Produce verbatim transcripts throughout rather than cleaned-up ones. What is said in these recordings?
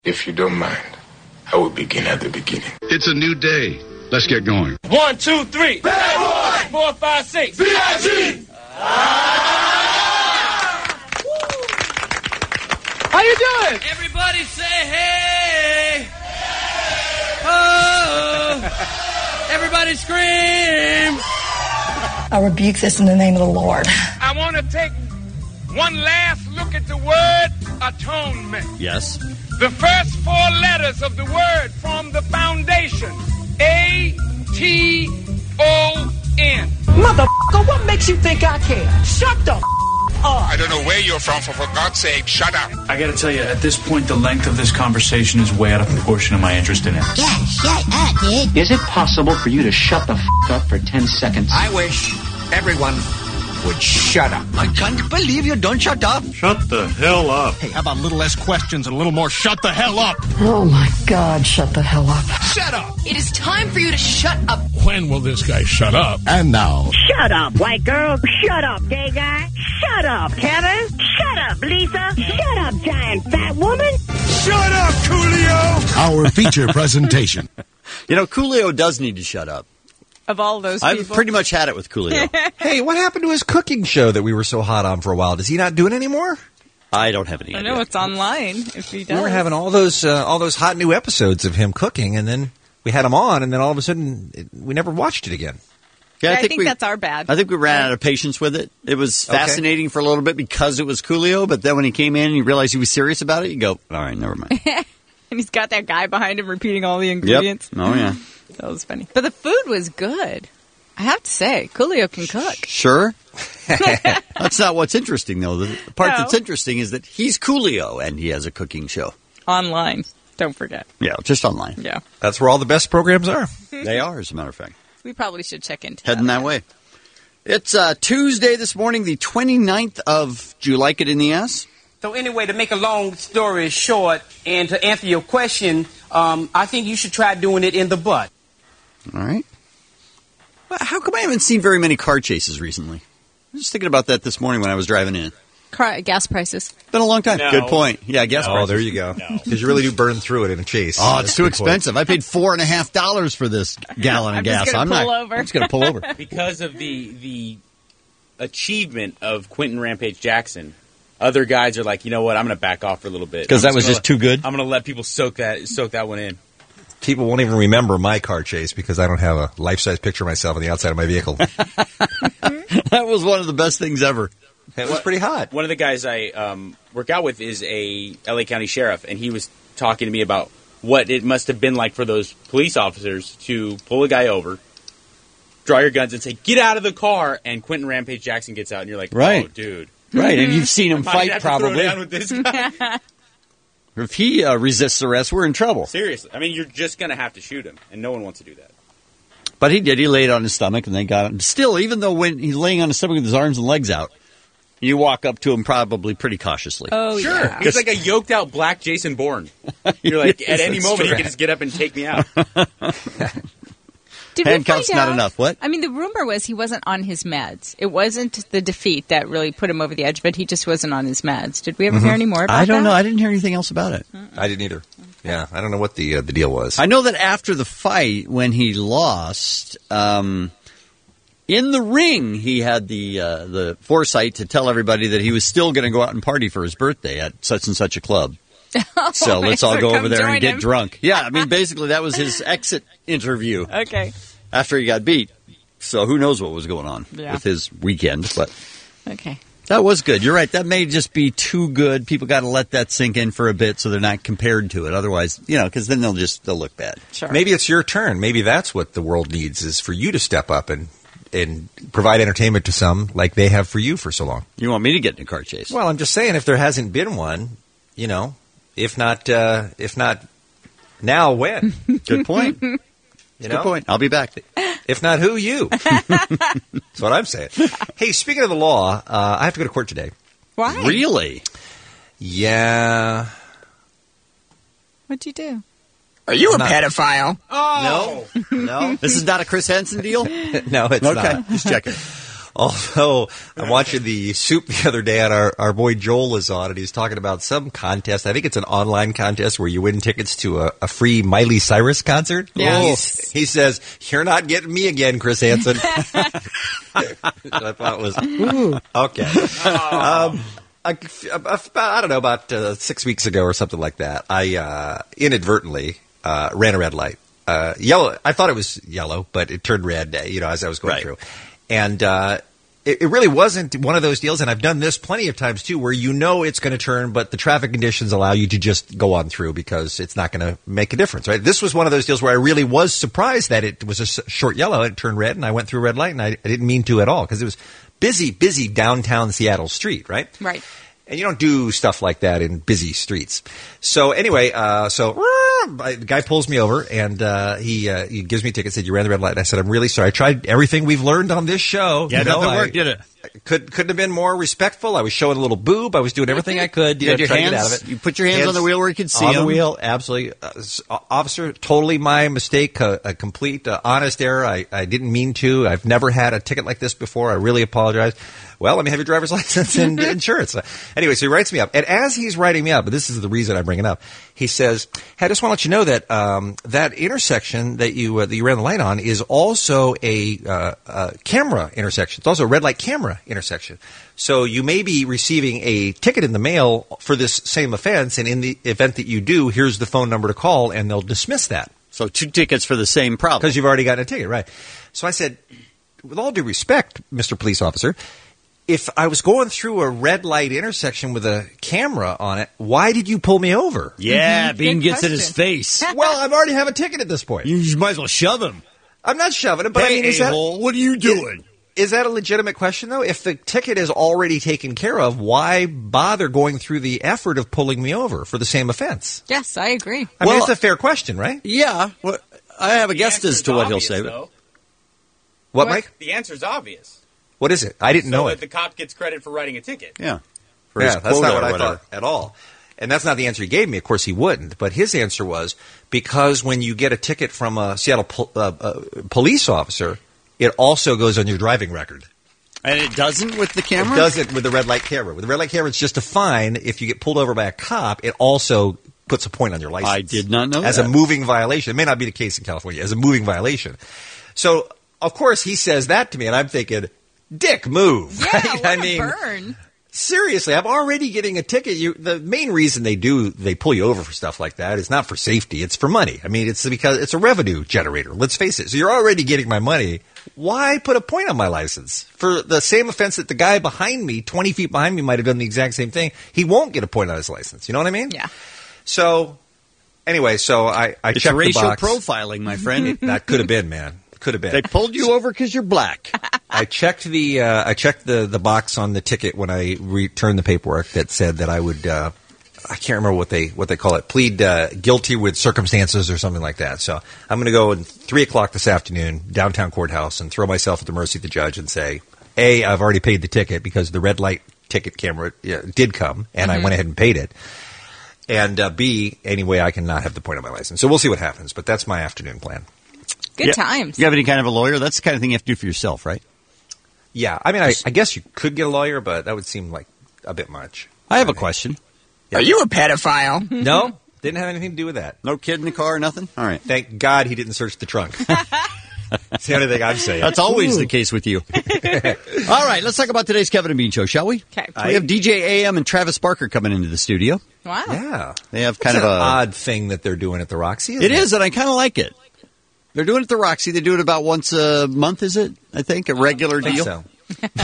If you don't mind, I will begin at the beginning. It's a new day. Let's get going. One, two, three. Bad boy! Four, five, six. B I G! Ah! How you doing? Everybody say hey! Oh! Everybody scream! I rebuke this in the name of the Lord. I want to take one last look at the word atonement. Yes. The first four letters of the word form the foundation. A T O N. Motherfucker, what makes you think I care? Shut the f*** up. I don't know where you're from, for for God's sake, shut up. I gotta tell you, at this point, the length of this conversation is way out of proportion to my interest in it. Yeah, shut up, dude. Is it possible for you to shut the f*** up for ten seconds? I wish everyone would shut up. I can't believe you don't shut up. Shut the hell up. Hey, how about a little less questions and a little more shut the hell up? Oh, my God, shut the hell up. Shut up. It is time for you to shut up. When will this guy shut up? And now. Shut up, white girl. Shut up, gay guy. Shut up, Kevin. Shut up, Lisa. Shut up, giant fat woman. Shut up, Coolio. Our feature presentation. You know, Coolio does need to shut up. Of all those people. I've pretty much had it with Coolio. Hey, what happened to his cooking show that we were so hot on for a while? Does he not do it anymore? I don't have any I idea. know it's online if he does. We were having all those uh, all those hot new episodes of him cooking, and then we had him on, and then all of a sudden it, we never watched it again. Yeah, I, I think, think we, that's our bad. I think we ran out of patience with it. It was fascinating okay. for a little bit because it was Coolio, but then when he came in and you realized he was serious about it, you go, all right, never mind. And he's got that guy behind him repeating all the ingredients. Yep. Oh, yeah. That was funny. But the food was good. I have to say, Coolio can cook. Sure. That's not what's interesting, though. The part No. that's interesting is that he's Coolio, and he has a cooking show. Online. Don't forget. Yeah, just online. Yeah. That's where all the best programs are. They are, as a matter of fact. We probably should check into Heading that, that way. It's uh, Tuesday this morning, the twenty-ninth of, do you like it in the ass? So anyway, to make a long story short, and to answer your question, um, I think you should try doing it in the butt. All right. Well, how come I haven't seen very many car chases recently? I was just thinking about that this morning when I was driving in. Car, gas prices. Been a long time. No. Good point. Yeah, gas oh, prices. there you go. Because no. you really do burn through it in a chase. Oh, it's too expensive. Point. I paid four and a half dollars for this gallon of I'm gas. Just I'm pull not. Over. I'm just going to pull over because of the the achievement of Quentin Rampage Jackson. Other guys are like, you know what? I'm going to back off for a little bit because that was just let, too good. I'm going to let people soak that soak that one in. People won't even remember my car chase because I don't have a life-size picture of myself on the outside of my vehicle. That was one of the best things ever. It was pretty hot. One of the guys I um, work out with is a L A County sheriff, and he was talking to me about what it must have been like for those police officers to pull a guy over, draw your guns, and say, get out of the car, and Quentin Rampage Jackson gets out, and you're like, right. oh, dude. Right, and you've seen him fight have probably. To throw down with this guy. If he uh, resists arrest, we're in trouble. Seriously. I mean, you're just going to have to shoot him, and no one wants to do that. But he did. He laid on his stomach, and they got him. Still, even though when he's laying on his stomach with his arms and legs out, you walk up to him probably pretty cautiously. Oh, sure. Yeah. He's like a yoked-out black Jason Bourne. You're like, at any moment, he can just get up and take me out. Did Handcuffs we find not out? enough. What? I mean, the rumor was he wasn't on his meds. It wasn't the defeat that really put him over the edge, but he just wasn't on his meds. Did we ever mm-hmm. hear any more about that? I don't that? know. I didn't hear anything else about it. Mm-mm. I didn't either. Yeah, I don't know what the uh, the deal was. I know that after the fight, when he lost, um, in the ring, he had the uh, the foresight to tell everybody that he was still going to go out and party for his birthday at such and such a club. Oh, so let's all so go over there and get him. drunk. Yeah, I mean, basically that was his exit interview. Okay. After he got beat. So who knows what was going on yeah. with his weekend. But okay. That was good. You're right. That may just be too good. People got to let that sink in for a bit so they're not compared to it. Otherwise, you know, because then they'll just they'll look bad. Sure. Maybe it's your turn. Maybe that's what the world needs is for you to step up and and provide entertainment to some like they have for you for so long. You want me to get in a car chase? Well, I'm just saying if there hasn't been one, you know, if not uh, if not now, when? Good point. You Good know? point. I'll be back. If not, who? You. That's what I'm saying. Hey, speaking of the law, uh, I have to go to court today. Why? Really? Yeah. What'd you do? Are you I'm a not, pedophile? Oh. No. No. This is not a Chris Hansen deal? No, it's okay. not. Just checking. Although I'm watching the Soup the other day, and our, our boy Joel is on, and he's talking about some contest. I think it's an online contest where you win tickets to a, a free Miley Cyrus concert. Yes. He says, "You're not getting me again, Chris Hansen." I thought it was okay. Um, I, about, I don't know, about uh, six weeks ago or something like that, I uh, inadvertently uh, ran a red light. Uh, yellow. I thought it was yellow, but it turned red, uh, you know, as I was going Right. through. And uh, it, it really wasn't one of those deals, and I've done this plenty of times too, where you know it's going to turn, but the traffic conditions allow you to just go on through because it's not going to make a difference, right? This was one of those deals where I really was surprised that it was a s- short yellow, it turned red, and I went through a red light, and I, I didn't mean to at all because it was busy, busy downtown Seattle street, right? Right. And you don't do stuff like that in busy streets. So anyway, uh, so the guy pulls me over and uh, he uh, he gives me a ticket. Said you ran the red light. And I said I'm really sorry. I tried everything we've learned on this show. Yeah, you know, nothing I, worked, did it? Could couldn't have been more respectful. I was showing a little boob. I was doing everything I could. You had know, your trying to hands. get out of it. You put your hands, on the wheel where you could see on them. the wheel. Absolutely, uh, s- officer. Totally my mistake. A, a complete uh, honest error. I, I didn't mean to. I've never had a ticket like this before. I really apologize. Well, let me have your driver's license and insurance. Anyway, so he writes me up. And as he's writing me up, and this is the reason I bring it up, he says, hey, I just want to let you know that um, that intersection that you uh, that you ran the light on is also a uh, uh, camera intersection. It's also a red light camera intersection. So you may be receiving a ticket in the mail for this same offense, and in the event that you do, here's the phone number to call, and they'll dismiss that. So two tickets for the same problem. Because you've already gotten a ticket, right. So I said, with all due respect, Mister Police Officer, if I was going through a red light intersection with a camera on it, why did you pull me over? Yeah, Mm-hmm. Bean Good gets in question. his face. Well, I already have a ticket at this point. You just might as well shove him. I'm not shoving it, but Hey, I mean, is that, a-hole, what are you doing? is that a legitimate question, though? If the ticket is already taken care of, why bother going through the effort of pulling me over for the same offense? Yes, I agree. I mean, Well- it's a fair question, right? Yeah. Well, I have a The guess as answer's to what he'll obvious, say. though. What, What? Mike? The answer's obvious. What is it? I didn't So know that it. the cop gets credit for writing a ticket. Yeah. For Yeah, his that's quota not what or I whatever. thought at all. And that's not the answer he gave me. Of course, he wouldn't. But his answer was because when you get a ticket from a Seattle pol- uh, uh, police officer, it also goes on your driving record. And it doesn't with the camera? It doesn't with the red light camera. With the red light camera, it's just a fine. If you get pulled over by a cop, it also puts a point on your license. I did not know As that. a moving violation. It may not be the case in California. As a moving violation. So, of course, he says that to me, and I'm thinking, dick move. Yeah, right? what I a mean, burn. seriously, I'm already getting a ticket. You, the main reason they do, they pull you over for stuff like that is not for safety. It's for money. I mean, it's because it's a revenue generator. Let's face it. So you're already getting my money. Why put a point on my license? For the same offense that the guy behind me, twenty feet behind me, might have done the exact same thing. He won't get a point on his license. You know what I mean? Yeah. So, anyway, so I, I It's checked racial the box. profiling, my friend. That could have been, man. Could have been. They pulled you over because you're black. I checked the uh, I checked the, the box on the ticket when I returned the paperwork that said that I would uh, I can't remember what they what they call it plead uh, guilty with circumstances or something like that. So I'm going to go at three o'clock this afternoon downtown courthouse and throw myself at the mercy of the judge and say, A, I've already paid the ticket because the red light ticket camera uh, did come and Mm-hmm. I went ahead and paid it. And uh, B, anyway, I cannot have the point on my license. So we'll see what happens. But that's my afternoon plan. Good Yeah. times. You have any kind of a lawyer? That's the kind of thing you have to do for yourself, right? Yeah, I mean, I, I guess you could get a lawyer, but that would seem like a bit much. I have a question. Yeah. Are you a pedophile? No, didn't have anything to do with that. No kid in the car, nothing? All right. Thank God he didn't search the trunk. That's the only thing I'm saying. That's always the case with you. All right, let's talk about today's Kevin and Bean Show, shall we? Okay. We have D J A M and Travis Barker coming into the studio. Wow. Yeah. They have It's kind an of a odd thing that they're doing at the Roxy, isn't It it? is, and I kind of like it. They're doing it at the Roxy. They do it about once a month, is it? I think a regular I think deal. so.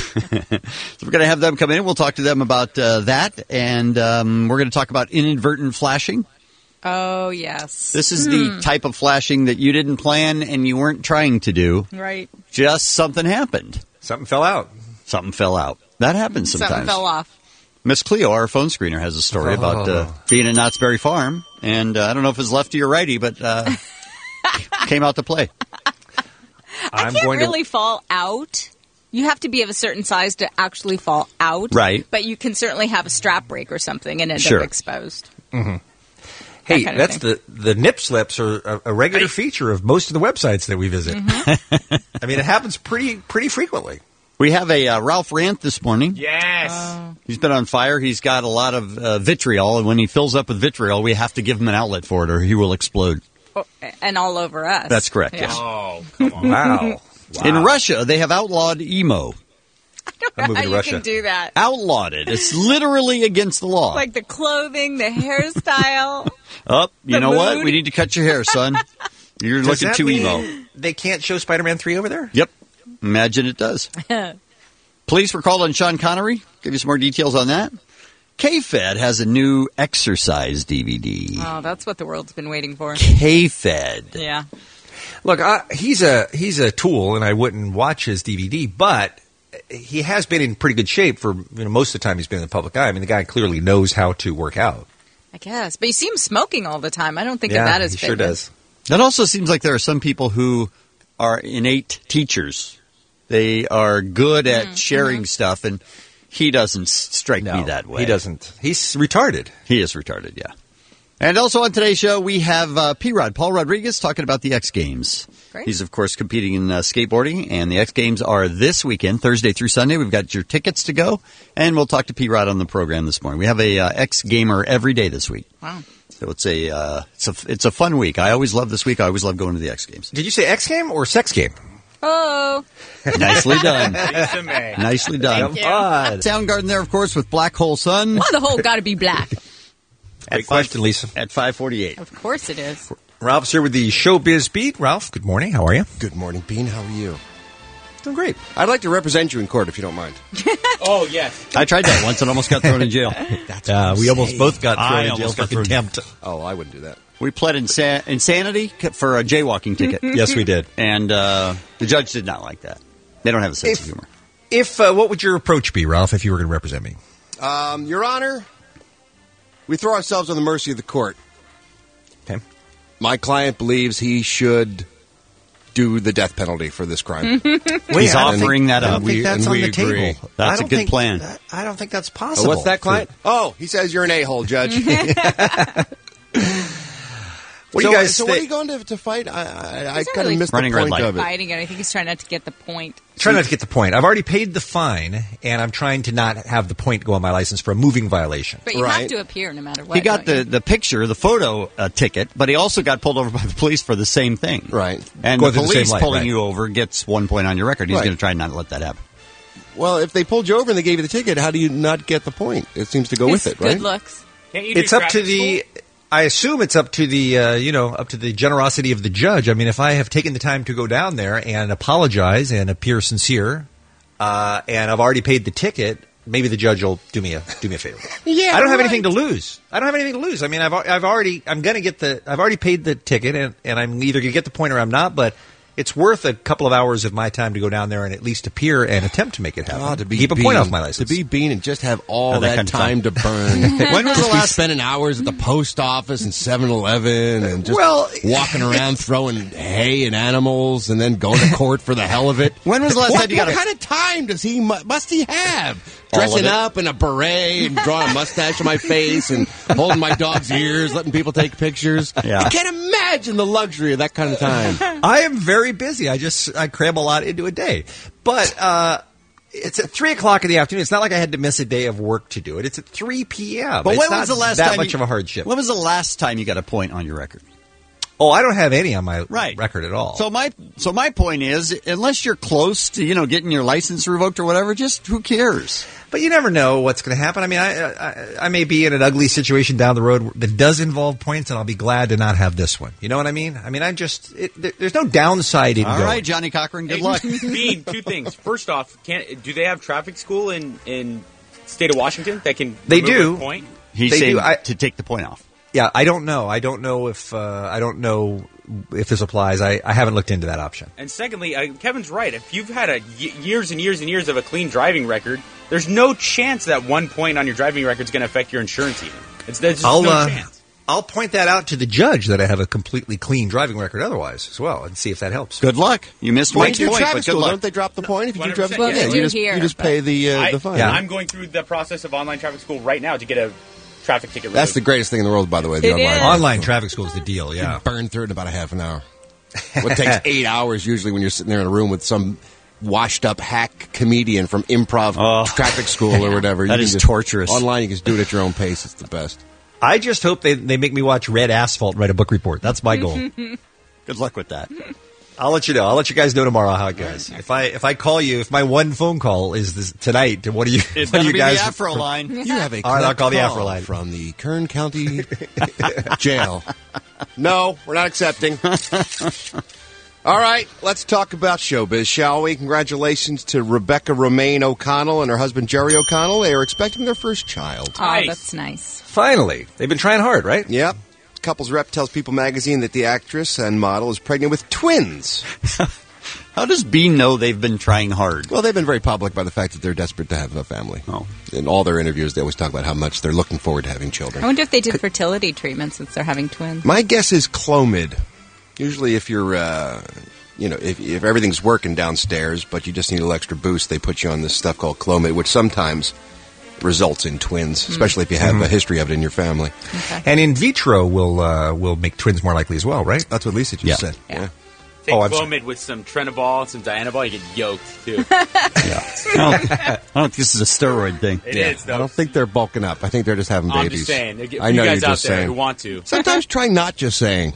So we're going to have them come in. We'll talk to them about uh, that, and um, we're going to talk about inadvertent flashing. Oh, yes. This is the type of flashing that you didn't plan and you weren't trying to do. Right. Just something happened. Something fell out. Something fell out. That happens sometimes. Something fell off. Miss Cleo, our phone screener, has a story Oh. about uh, being at Knott's Berry Farm, and uh, I don't know if it's lefty or righty, but uh, came out to play. I'm I can't going really to. fall out. You have to be of a certain size to actually fall out. Right. But you can certainly have a strap break or something and end Sure. up exposed. Mm-hmm. Hey, kind of that's thing. the the nip slips are a, a regular feature of most of the websites that we visit. Mm-hmm. I mean, it happens pretty pretty frequently. We have a uh, Ralph rant this morning. Yes. Oh. He's been on fire. He's got a lot of uh, vitriol, and when he fills up with vitriol, we have to give him an outlet for it, or he will explode. Oh, and all over us. That's correct, Yeah. yes. Oh, come on. Wow. wow. In Russia, they have outlawed emo. I'm moving How to you Russia. can do that. Outlawed it. It's literally against the law. Like the clothing, the hairstyle. Oh, you the know mood. what? We need to cut your hair, son. You're Does looking that too mean emo. They can't show Spider-Man three over there? Yep. Imagine it does. Police were called on Sean Connery. Give you some more details on that. K-Fed has a new exercise D V D. Oh, that's what the world's been waiting for. K-Fed. Yeah. Look, I, he's a he's a tool, and I wouldn't watch his D V D, but he has been in pretty good shape for you know most of the time he's been in the public eye. I mean, the guy clearly knows how to work out. I guess. But you see him smoking all the time. I don't think yeah, of that as he sure fitness. does. That also seems like there are some people who are innate teachers. They are good at Mm-hmm. sharing stuff, and he doesn't s- strike No, me that way. he doesn't. He's retarded. He is retarded, yeah. And also on today's show, we have uh, P-Rod, Paul Rodriguez, talking about the X Games. Great. He's, of course, competing in uh, skateboarding, and the X Games are this weekend, Thursday through Sunday. We've got your tickets to go, and we'll talk to P-Rod on the program this morning. We have a uh, X Gamer every day this week. Wow. So it's a, uh, it's a it's a fun week. I always love this week. I always love going to the X Games. Did you say X game or sex game? Oh. Nicely done. Lisa May. Nicely done. Thank you. God. Soundgarden there, of course, with Black Hole Sun. Why the whole got to be black? Great question, Lisa. At five forty-eight. Of course it is. Ralph's here with the Showbiz Beat. Ralph, good morning. How are you? Good morning, Bean. How are you? Doing great. I'd like to represent you in court if you don't mind. Oh, yes. I tried that once and almost got thrown in jail. That's Uh, we almost both got I thrown in jail almost for got thrown- contempt. Oh, I wouldn't do that. We pled insa- insanity for a jaywalking ticket. Yes, we did. And uh, the judge did not like that. They don't have a sense If- of humor. If uh, what would your approach be, Ralph, if you were going to represent me? Um, Your Honor, we throw ourselves on the mercy of the court. Okay. My client believes he should do the death penalty for this crime. He's offering that I up. don't think we- that's and on we the agree. table. That's I a don't good think- plan. that- I don't think that's Oh, possible. what's that, client? Oh, he says you're an a-hole, Judge. What so, do you guys so think? what are you going to, to fight? I, I, I He's not kind of really missed the running red point light. of it. Fighting it. I think he's trying not to get the point. Try not to get the point. I've already paid the fine, and I'm trying to not have the point go on my license for a moving violation. But you Right. have to appear no matter what. He got don't the, you? the picture, the photo uh, ticket, but he also got pulled over by the police for the same thing. Right. And Going the through the police same light, pulling right. you over gets one point on your record. He's Right. going to try not to let that happen. Well, if they pulled you over and they gave you the ticket, how do you not get the point? It seems to go His with it, good right? looks. Can't you do It's up to traffic the. school? I assume it's up to the uh, you know up to the generosity of the judge. I mean, if I have taken the time to go down there and apologize and appear sincere, uh, and I've already paid the ticket, maybe the judge will do me a do me a favor. Yeah, I don't have right. anything to lose. I don't have anything to lose. I mean, I've I've already I'm going to get the I've already paid the ticket, and, and I'm either going to get the point or I'm not. But it's worth a couple of hours of my time to go down there and at least appear and attempt to make it happen. Oh, to be keep a Bean, point off my license. To be Bean and just have all Oh, that that, kind of time to burn. When was Just the be last- spending hours at the post office and seven eleven and just Well, walking around throwing hay and animals and then going to court for the hell of it? When was the last what, time you got What a- kind of time does he mu- must he have? All of Dressing it. up in a beret and drawing a mustache on my face and holding my dog's ears, letting people take pictures. Yeah. I can't imagine the luxury of that kind of time. I am very busy. I just I cram a lot into a day, but uh, it's at three o'clock in the afternoon. It's not like I had to miss a day of work to do it. It's at three p.m. But it's when not was the last that time much you- of a hardship? When was the last time you got a point on your record? Oh, I don't have any on my Right. record at all. So my so my point is, unless you're close to you know getting your license revoked or whatever, just who cares? But you never know what's going to happen. I mean, I, I I may be in an ugly situation down the road that does involve points, and I'll be glad to not have this one. You know what I mean? I mean, I just it, there, there's no downside in All going. right, Johnny Cochran, good Hey, luck. Bean, two things. First off, can do they have traffic school in in state of Washington that can They remove do. a point? He's They saying do. I- to take the point off. Yeah, I don't know. I don't know if uh, I don't know if this applies. I, I haven't looked into that option. And secondly, uh, Kevin's right. If you've had a y- years and years and years of a clean driving record, there's no chance that one point on your driving record is going to affect your insurance. Even it's there's just I'll no uh, chance. I'll point that out to the judge that I have a completely clean driving record otherwise as well, and see if that helps. Good luck. You missed When one you do point, traffic but good school, luck. don't they drop the point if you do one hundred traffic percent, school? yeah. Yeah, you just, Here, you just but- pay the uh, I, the fine. Yeah. I'm going through the process of online traffic school right now to get a traffic ticket. That's the removed. greatest thing in the world, by the way. The It online. is. Online traffic school is the deal. Yeah. You burn through it in about a half an hour. What takes eight hours usually when you're sitting there in a room with some washed-up hack comedian from improv Oh. traffic school or whatever. That You can is just- torturous. Online, you can just do it at your own pace. It's the best. I just hope they, they make me watch Red Asphalt and write a book report. That's my goal. Good luck with that. I'll let you know. I'll let you guys know tomorrow how it goes. If I if I call you, if my one phone call is this tonight, to what do you? It's what do going to you be guys the Afro line. You have a All right, I'll collect call the call Afro line. from the Kern County Jail. No, we're not accepting. All right, let's talk about showbiz, shall we? Congratulations to Rebecca Romaine O'Connell and her husband Jerry O'Connell. They are expecting their first child. Oh, Nice. that's nice. Finally, they've been trying hard, right? Yep. Couples rep tells People magazine that the actress and model is pregnant with twins. How does Bean know they've been trying hard? Well, they've been very public by the fact that they're desperate to have a family. Oh. In all their interviews, they always talk about how much they're looking forward to having children. I wonder if they did fertility treatment since they're having twins. My guess is Clomid. Usually if you're, uh, you know, if, if everything's working downstairs, but you just need a little extra boost, they put you on this stuff called Clomid, which sometimes results in twins, especially if you have Mhm. a history of it in your family. Okay. And in vitro will uh, will make twins more likely as well, right? That's what Lisa just Yeah. said. Yeah. Take Oh, I'm Clomid with some Trenibol and some Dianabol, you get yoked, too. I don't, I don't think this is a steroid thing. It Yeah. is, though. I don't think they're bulking up. I think they're just having I'm babies. just saying. There- I know you guys you're out just there saying. who want to. Sometimes try not just saying.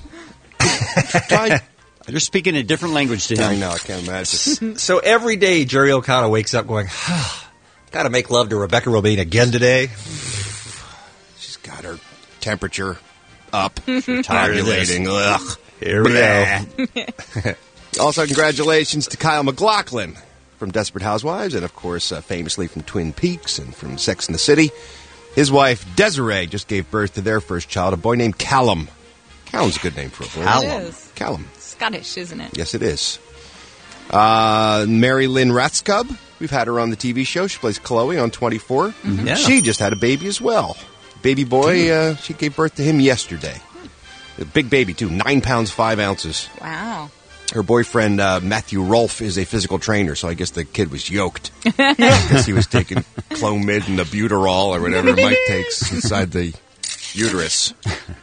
try. You're speaking a different language to I him. know. I can't imagine. So every day, Jerry O'Connell wakes up going, "Got to make love to Rebecca Romaine again today." She's got her temperature up. Tired of this. Ovulating. Ugh. Here we go. Also, congratulations to Kyle MacLachlan from Desperate Housewives, and of course, uh, famously from Twin Peaks and from Sex and the City. His wife Desiree just gave birth to their first child, a boy named Callum. Callum's a good name for a boy. Callum. It is. Callum. Scottish, isn't it? Yes, it is. Uh, Mary Lynn Rathscub. We've had her on the T V show. She plays Chloe on twenty-four. Mm-hmm. Yeah. She just had a baby as well. Baby boy, uh, she gave birth to him yesterday. A big baby, too. Nine pounds, five ounces. Wow. Her boyfriend, uh, Matthew Rolfe, is a physical trainer, so I guess the kid was yoked. Because he was taking Clomid and Albuterol or whatever Mike takes inside the uterus.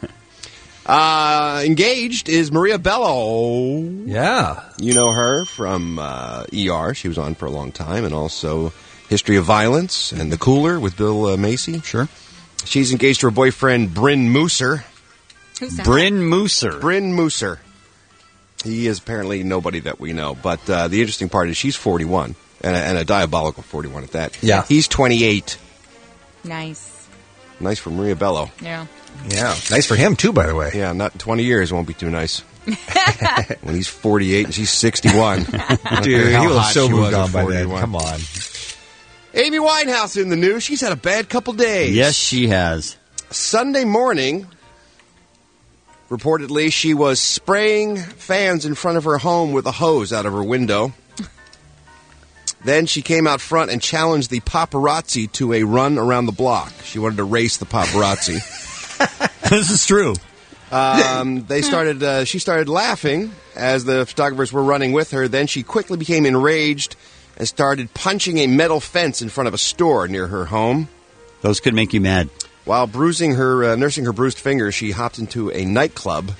Uh, engaged is Maria Bello. Yeah. You know her from uh, E R. She was on for a long time, and also History of Violence and The Cooler with Bill uh, Macy. Sure. She's engaged to her boyfriend, Bryn Mooser. Who's that? Bryn Mooser. Bryn Mooser. He is apparently nobody that we know, but uh, the interesting part is she's forty-one, and a, and a diabolical forty-one at that. Yeah. He's twenty-eight. Nice. Nice for Maria Bello. Yeah. Yeah. Nice for him, too, by the way. Yeah, not in twenty years, it won't be too nice. When he's forty-eight and she's sixty-one. Dude, How he was hot so she moved was at on by then. forty-one. Come on. Amy Winehouse in the news. She's had a bad couple days. Yes, she has. Sunday morning, reportedly, she was spraying fans in front of her home with a hose out of her window. Then she came out front and challenged the paparazzi to a run around the block. She wanted to race the paparazzi. This is true. Um, they started. Uh, she started laughing as the photographers were running with her. Then she quickly became enraged and started punching a metal fence in front of a store near her home. Those could make you mad. While bruising her, uh, nursing her bruised fingers, she hopped into a nightclub,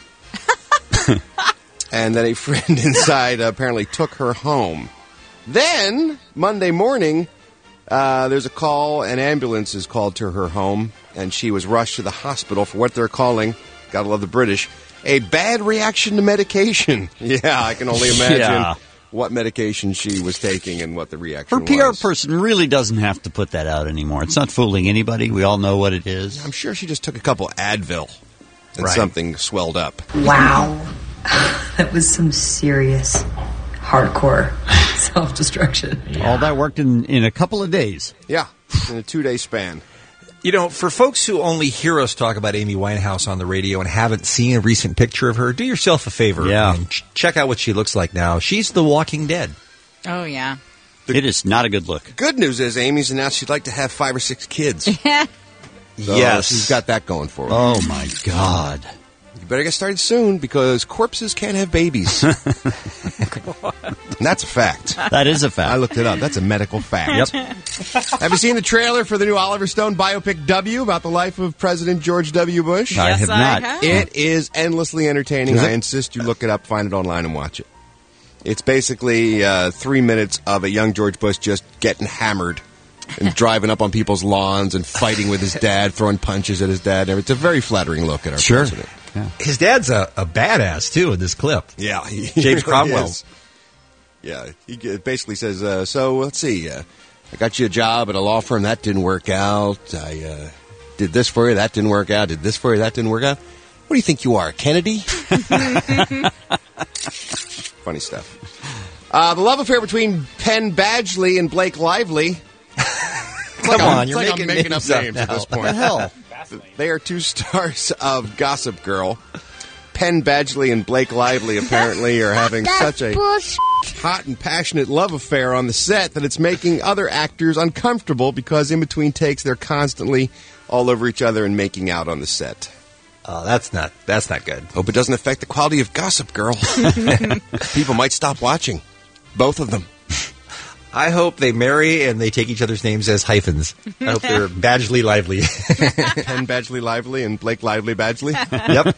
and then a friend inside uh, apparently took her home. Then Monday morning, uh, there's a call. An ambulance is called to her home, and she was rushed to the hospital for what they're calling, gotta love the British, a bad reaction to medication. Yeah, I can only imagine Yeah. what medication she was taking and what the reaction Her was. P R person really doesn't have to put that out anymore. It's not fooling anybody. We all know what it is. I'm sure she just took a couple Advil and Right. something swelled up. Wow. That was some serious, hardcore self-destruction. All that worked in, in a couple of days. Yeah, in a two-day span. You know, for folks who only hear us talk about Amy Winehouse on the radio and haven't seen a recent picture of her, do yourself a favor Yeah. and ch- check out what she looks like now. She's The Walking Dead. Oh, yeah. It is not a good look. Good news is Amy's announced she'd like to have five or six kids. So Yes. she's got that going for her. Oh, my God. You better get started soon because corpses can't have babies. And that's a fact. That is a fact. I looked it up. That's a medical fact. Yep. Have you seen the trailer for the new Oliver Stone biopic W about the life of President George W. Bush? I Yes, have I not. have. It is endlessly entertaining. Is it? I insist you look it up, find it online, and watch it. It's basically uh, three minutes of a young George Bush just getting hammered and driving up on people's lawns and fighting with his dad, throwing punches at his dad. It's a very flattering look at our Sure. president. Yeah. His dad's a, a badass, too, in this clip. Yeah. He James really Cromwell. is. Yeah. He g- basically says, uh, so let's see. Uh, I got you a job at a law firm. That didn't work out. I uh, did this for you. That didn't work out. Did this for you. That didn't work out. What do you think you are, Kennedy? Funny stuff. Uh, the love affair between Penn Badgley and Blake Lively. Come like on, I'm, you're like making, I'm making names up names up at now. this point. What the hell? They are two stars of Gossip Girl. Penn Badgley and Blake Lively apparently are having such a hot and passionate love affair on the set that it's making other actors uncomfortable because in between takes they're constantly all over each other and making out on the set. Oh, that's not that's not good. Hope it doesn't affect the quality of Gossip Girl. People might stop watching. Both of them. I hope they marry and they take each other's names as hyphens. I hope they're Badgley Lively. Penn Badgley Lively and Blake Lively Badgley. Yep.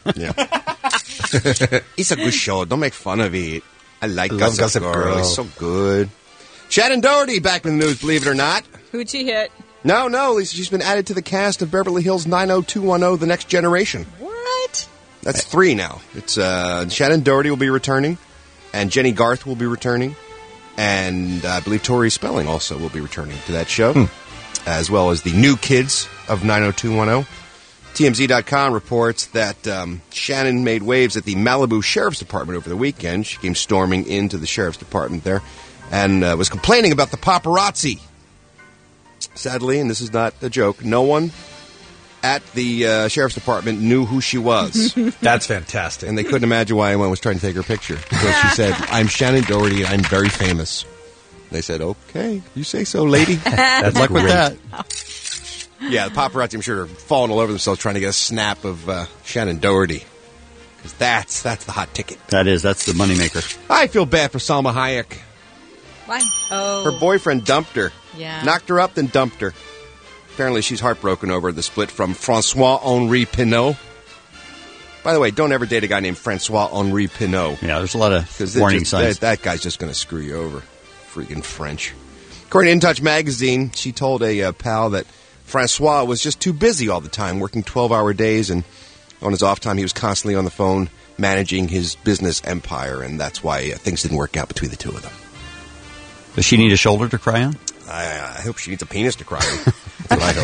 Yeah. It's a good show. Don't make fun of it. I like I love Gossip, Gossip Girl. Girl. It's so good. Shannon Doherty back in the news, believe it or not. Who'd she hit? No, no, Lisa. She's been added to the cast of Beverly Hills nine oh two one oh, The Next Generation. What? That's three now. It's uh, Shannon Doherty will be returning, and Jenny Garth will be returning, and uh, I believe Tori Spelling also will be returning to that show, hmm. as well as the new kids of nine oh two one oh. T M Z dot com reports that um, Shannon made waves at the Malibu Sheriff's Department over the weekend. She came storming into the Sheriff's Department there and uh, was complaining about the paparazzi. Sadly, and this is not a joke, no one at the uh, Sheriff's Department knew who she was. That's fantastic. And they couldn't imagine why anyone was trying to take her picture. Because she said, I'm Shannon Doherty, and I'm very famous. They said, okay, you say so, lady. That's Good luck great. with that. Yeah, the paparazzi, I'm sure, are falling all over themselves trying to get a snap of uh, Shannon Doherty. Because that's, that's the hot ticket. That is. That's the moneymaker. I feel bad for Salma Hayek. Why? Oh. Her boyfriend dumped her. Yeah. Knocked her up, then dumped her. Apparently, she's heartbroken over the split from Francois-Henri Pinault. By the way, don't ever date a guy named Francois-Henri Pinault. Yeah, there's a lot of Because warning just, signs. That, that guy's just going to screw you over. Freaking French. According to In Touch magazine, she told a uh, pal that Francois was just too busy all the time, working twelve-hour days, and on his off time, he was constantly on the phone managing his business empire, and that's why uh, things didn't work out between the two of them. Does she need a shoulder to cry on? I, I hope she needs a penis to cry on. That's what I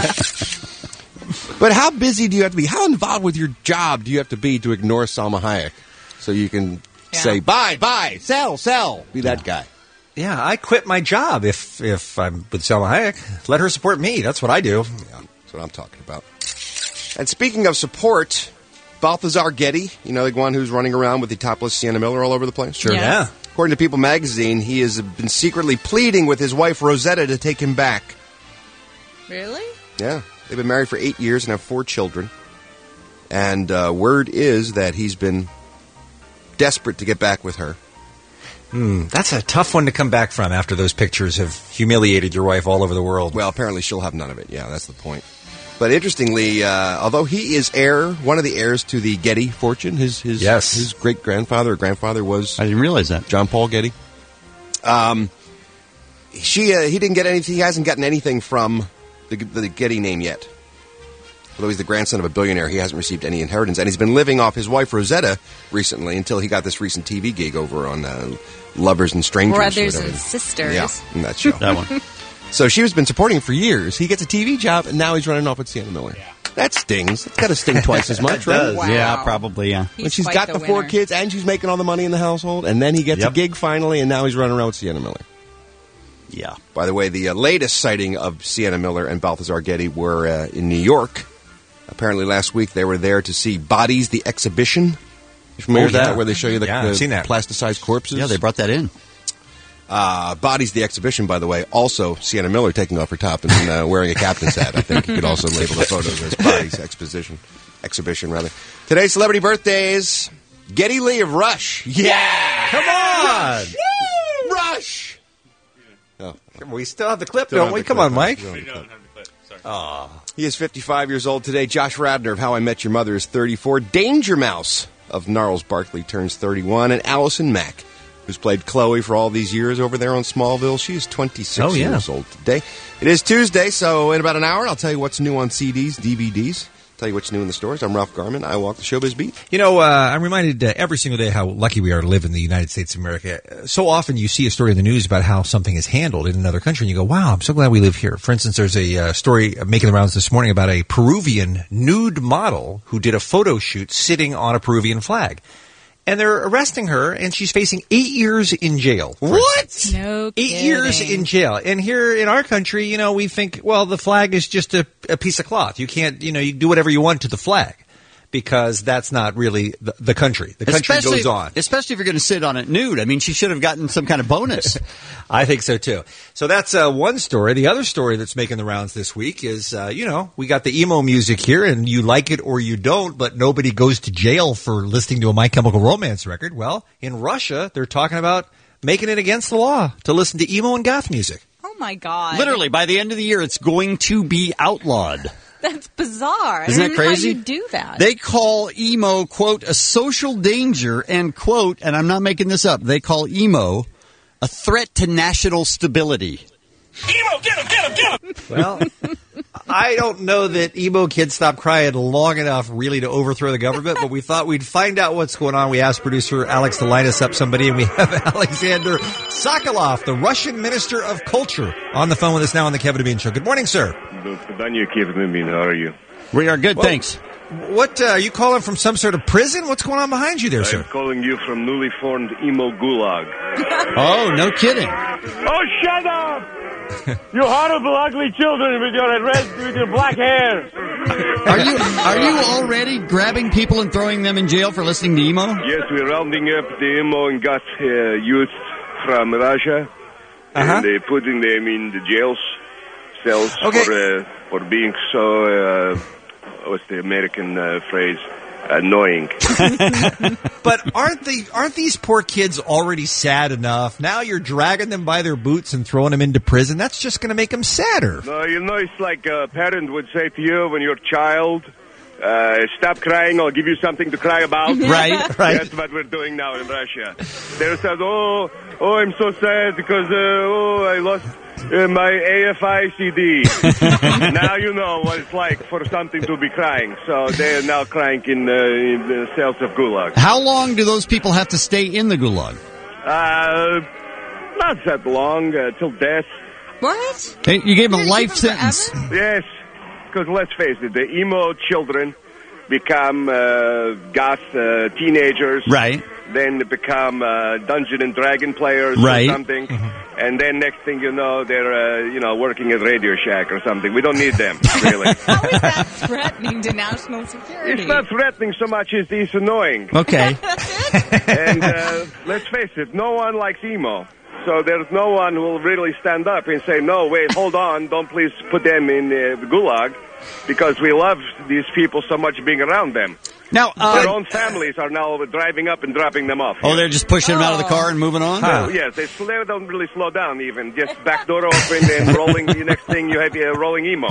hope. But how busy do you have to be? How involved with your job do you have to be to ignore Salma Hayek? So you can Yeah. say, buy, buy, sell, sell. Be that guy. Yeah, I quit my job if if I'm with Salma Hayek. Let her support me. That's what I do. Yeah, that's what I'm talking about. And speaking of support, Balthazar Getty, you know, the one who's running around with the topless Sienna Miller all over the place? Sure, Yeah. yeah. According to People magazine, he has been secretly pleading with his wife Rosetta to take him back. Really? Yeah. They've been married for eight years and have four children. And uh, word is that he's been desperate to get back with her. Hmm, that's a tough one to come back from after those pictures have humiliated your wife all over the world. Well, apparently she'll have none of it. Yeah, that's the point. But interestingly, uh, although he is heir, one of the heirs to the Getty fortune, his his, Yes. his great-grandfather or grandfather was I didn't realize that. John Paul Getty. Um, she uh, he didn't get anything. He hasn't gotten anything from the, the Getty name yet. Although he's the grandson of a billionaire, he hasn't received any inheritance, and he's been living off his wife Rosetta recently until he got this recent T V gig over on uh, Lovers and Strangers. Brothers whatever. and Sisters. Yeah, in that show. That one. So she has been supporting him for years. He gets a T V job, and now he's running off with Sienna Miller. Yeah. That stings. It's got to sting twice as much, right? Wow. Yeah, probably, yeah. He's When she's quite got the the, four winner. kids, and she's making all the money in the household, and then he gets Yep. a gig finally, and now he's running around with Sienna Miller. Yeah. By the way, the uh, latest sighting of Sienna Miller and Balthazar Getty were uh, in New York. Apparently last week they were there to see Bodies, the exhibition. You familiar Oh, with yeah. that, where they show you the, Yeah, the I've seen that. plasticized corpses? Yeah, they brought that in. Uh, Bodies, the exhibition, by the way, also Sienna Miller taking off her top and uh, wearing a captain's hat. I think you could also label the photos as Bodies exposition, exhibition, rather. Today's celebrity birthdays, Geddy Lee of Rush. Yeah! Come on! Woo! Rush! Oh, We still have the clip, Don't don't have we? the Come clip, on, Mike. we don't have the clip. Aw. He is fifty-five years old today. Josh Radnor of How I Met Your Mother is thirty-four. Danger Mouse of Gnarls Barkley turns thirty-one. And Allison Mack who's played Chloe for all these years over there on Smallville. She is twenty-six Oh, yeah. years old today. It is Tuesday, so in about an hour, I'll tell you what's new on C Ds, D V Ds. Tell you what's new in the stores. I'm Ralph Garman. I walk the Showbiz Beat. You know, uh, I'm reminded uh, every single day how lucky we are to live in the United States of America. Uh, So often you see a story in the news about how something is handled in another country, and you go, wow, I'm so glad we live here. For instance, there's a uh, story making the rounds this morning about a Peruvian nude model who did a photo shoot sitting on a Peruvian flag. And they're arresting her, and she's facing eight years in jail. What? No Eight kidding. years in jail. And here in our country, you know, we think, well, the flag is just a, a piece of cloth. You can't, you know, you do whatever you want to the flag because that's not really the, the country. The country Especially- goes on. Especially if you're going to sit on it nude. I mean, she should have gotten some kind of bonus. I think so, too. So that's uh, one story. The other story that's making the rounds this week is, uh, you know, we got the emo music here, and you like it or you don't, but nobody goes to jail for listening to a My Chemical Romance record. Well, in Russia, they're talking about making it against the law to listen to emo and goth music. Oh, my God. Literally, by the end of the year, it's going to be outlawed. That's bizarre. Isn't I that don't know crazy? How you do that? They call emo, quote, a social danger, and, quote, and I'm not making this up, they call emo a threat to national stability. Emo, get him, get him, get him! Well, I don't know that emo kids stop crying long enough really to overthrow the government, but we thought we'd find out what's going on. We asked producer Alex to line us up somebody, and we have Alexander Sokolov, the Russian Minister of Culture, on the phone with us now on the Kevin and Bean Show. Good morning, sir. Kevin and Bean, how are you? We are good, Well, thanks. What, uh, are you calling from some sort of prison? What's going on behind you there, I'm sir? calling you from newly formed emo gulag. Oh, no kidding. Oh, shut up! You horrible, ugly children with your red, with your black hair. Are you are you already grabbing people and throwing them in jail for listening to emo? Yes, we're rounding up the emo and goth uh, youth from Russia, Uh-huh. and uh, putting them in the jails cells Okay. for uh, for being so uh, what's the American uh, phrase? Annoying. But aren't the aren't these poor kids already sad enough? Now you're dragging them by their boots and throwing them into prison. That's just going to make them sadder. No, you know, it's like a parent would say to you when you're a child, uh, stop crying, I'll give you something to cry about. Right, right. That's what we're doing now in Russia. They said, oh, oh, I'm so sad because, uh, oh, I lost uh, my A F I C D. Now you know what it's like for something to be crying. So they are now crying in, uh, in the cells of Gulag. How long do those people have to stay in the gulag? Uh, not that long, uh, till death. What? Hey, you gave them a You're life gonna keep 'em sentence. Yes, because let's face it, the emo children become uh, goth uh, teenagers. Right. Then they become uh, Dungeon and Dragon players Right. or something. And then next thing you know, they're, uh, you know, working at Radio Shack or something. We don't need them, really. How is that threatening to national security? It's not threatening so much as it's annoying. Okay. And uh, let's face it, no one likes emo. So there's no one who will really stand up and say, no, wait, hold on, don't please put them in uh, the gulag, because we love these people so much being around them. Now, Their uh, own families are now driving up and dropping them off. oh, they're just pushing them out of the car and moving on? So, yes, they slow, don't really slow down even. Just back door open and rolling. The next thing you have uh, rolling emo.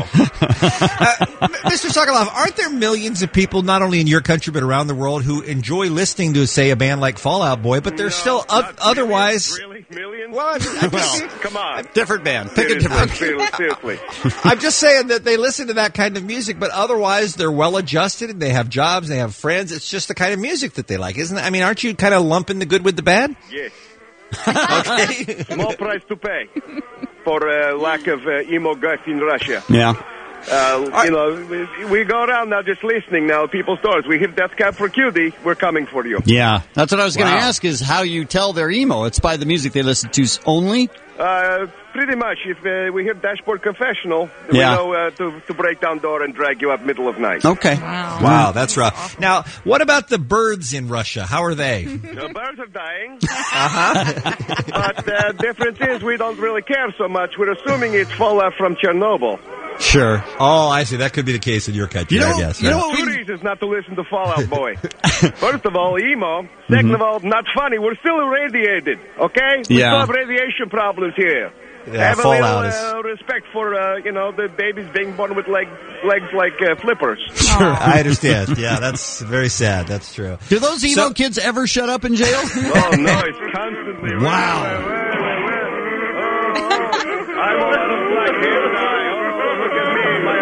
Mister Sokolov, aren't there millions of people, not only in your country but around the world, who enjoy listening to, say, a band like Fall Out Boy, but they're No, still not o- otherwise... Really? Millions? Well, I mean, I'm just, Well, come on. Different band. Pick a Seriously, different. seriously. I'm just saying that they listen to that kind of music, but otherwise they're well-adjusted and they have jobs, they have friends. It's just the kind of music that they like, isn't it? I mean, aren't you kind of lumping the good with the bad? Yes. Okay. Small price to pay for uh, lack of uh, emo goth in Russia. Yeah. Uh, you know, we, we go around now just listening now people's stores. We hit Death Cab for Cutie. We're coming for you. Yeah. That's what I was going to Wow. ask is how you tell they're emo. It's by the music they listen to only? Uh, pretty much. If uh, we hear Dashboard Confessional, Yeah. we know uh, to, to break down door and drag you up middle of night. Okay. Wow. Wow, that's rough. Now, what about the birds in Russia? How are they? The birds are dying. Uh-huh. But the uh, difference is we don't really care so much. We're assuming it's fallout from Chernobyl. Sure. Oh, I see. That could be the case in your country, You know- I guess. you right? know- Two reasons not to listen to Fallout Boy. First of all, emo. Second of all, not funny. We're still irradiated, okay? We Yeah. still have radiation problems here. Yeah, have a fallout little uh, respect for, uh, you know, the babies being born with leg, legs like uh, flippers. Sure, I understand. Yeah, that's very sad. That's true. Do those emo So- kids ever shut up in jail? Oh, no, it's constantly. Wow. Where, where, where, where? Oh, I'm all out of black hair dye. Oh, look at me. My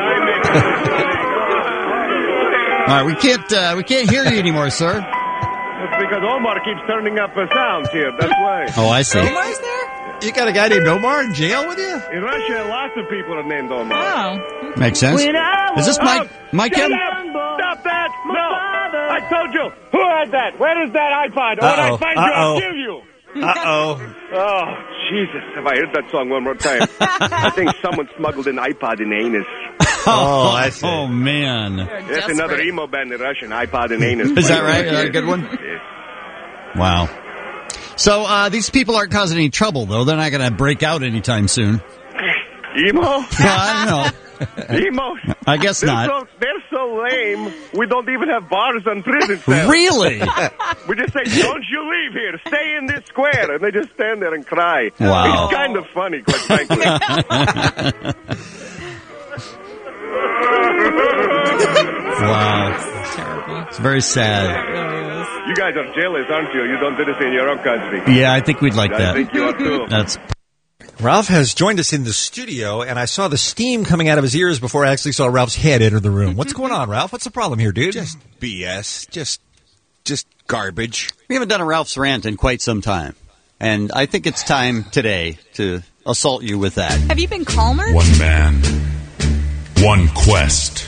eye makeup. All right, we can't uh, we can't hear you anymore, sir. It's because Omar keeps turning up the sounds here. That's why. Oh, I see. Omar's there? You got a guy named Omar in jail with you? In Russia, lots of people are named Omar. Oh. Makes sense. Is this Mike? Mike Shut M? up! Stop that! No! I told you! Who had that? Where is that iPod? When Uh-oh. I find you, Uh-oh. I'll kill you! Uh-oh. Oh, Jesus. Have I heard that song one more time? I think someone smuggled an iPod in anus. Oh, I see. Oh, man. That's another emo band in Russian, iPod in anus. Is that right? Is that a good one? Yes. Wow. So uh, these people aren't causing any trouble, though. They're not going to break out anytime soon. Emo? Yeah, I don't know. Emo? I guess they're not. So, they're so lame, we don't even have bars on prison cells. Really? We just say, don't you leave here. Stay in this square. And they just stand there and cry. Wow. It's kind of funny, quite frankly. Wow. Terrible. It's very sad. You guys are jealous, aren't you? You don't do this in your own country. Yeah, I think we'd like I that. think you are too. That's Ralph has joined us in the studio, and I saw the steam coming out of his ears before I actually saw Ralph's head enter the room. What's going on, Ralph? What's the problem here, dude? Just B S. Just, just garbage. we haven't done a Ralph's rant in quite some time, and I think it's time today to assault you with that. Have you been calmer? One man, one quest.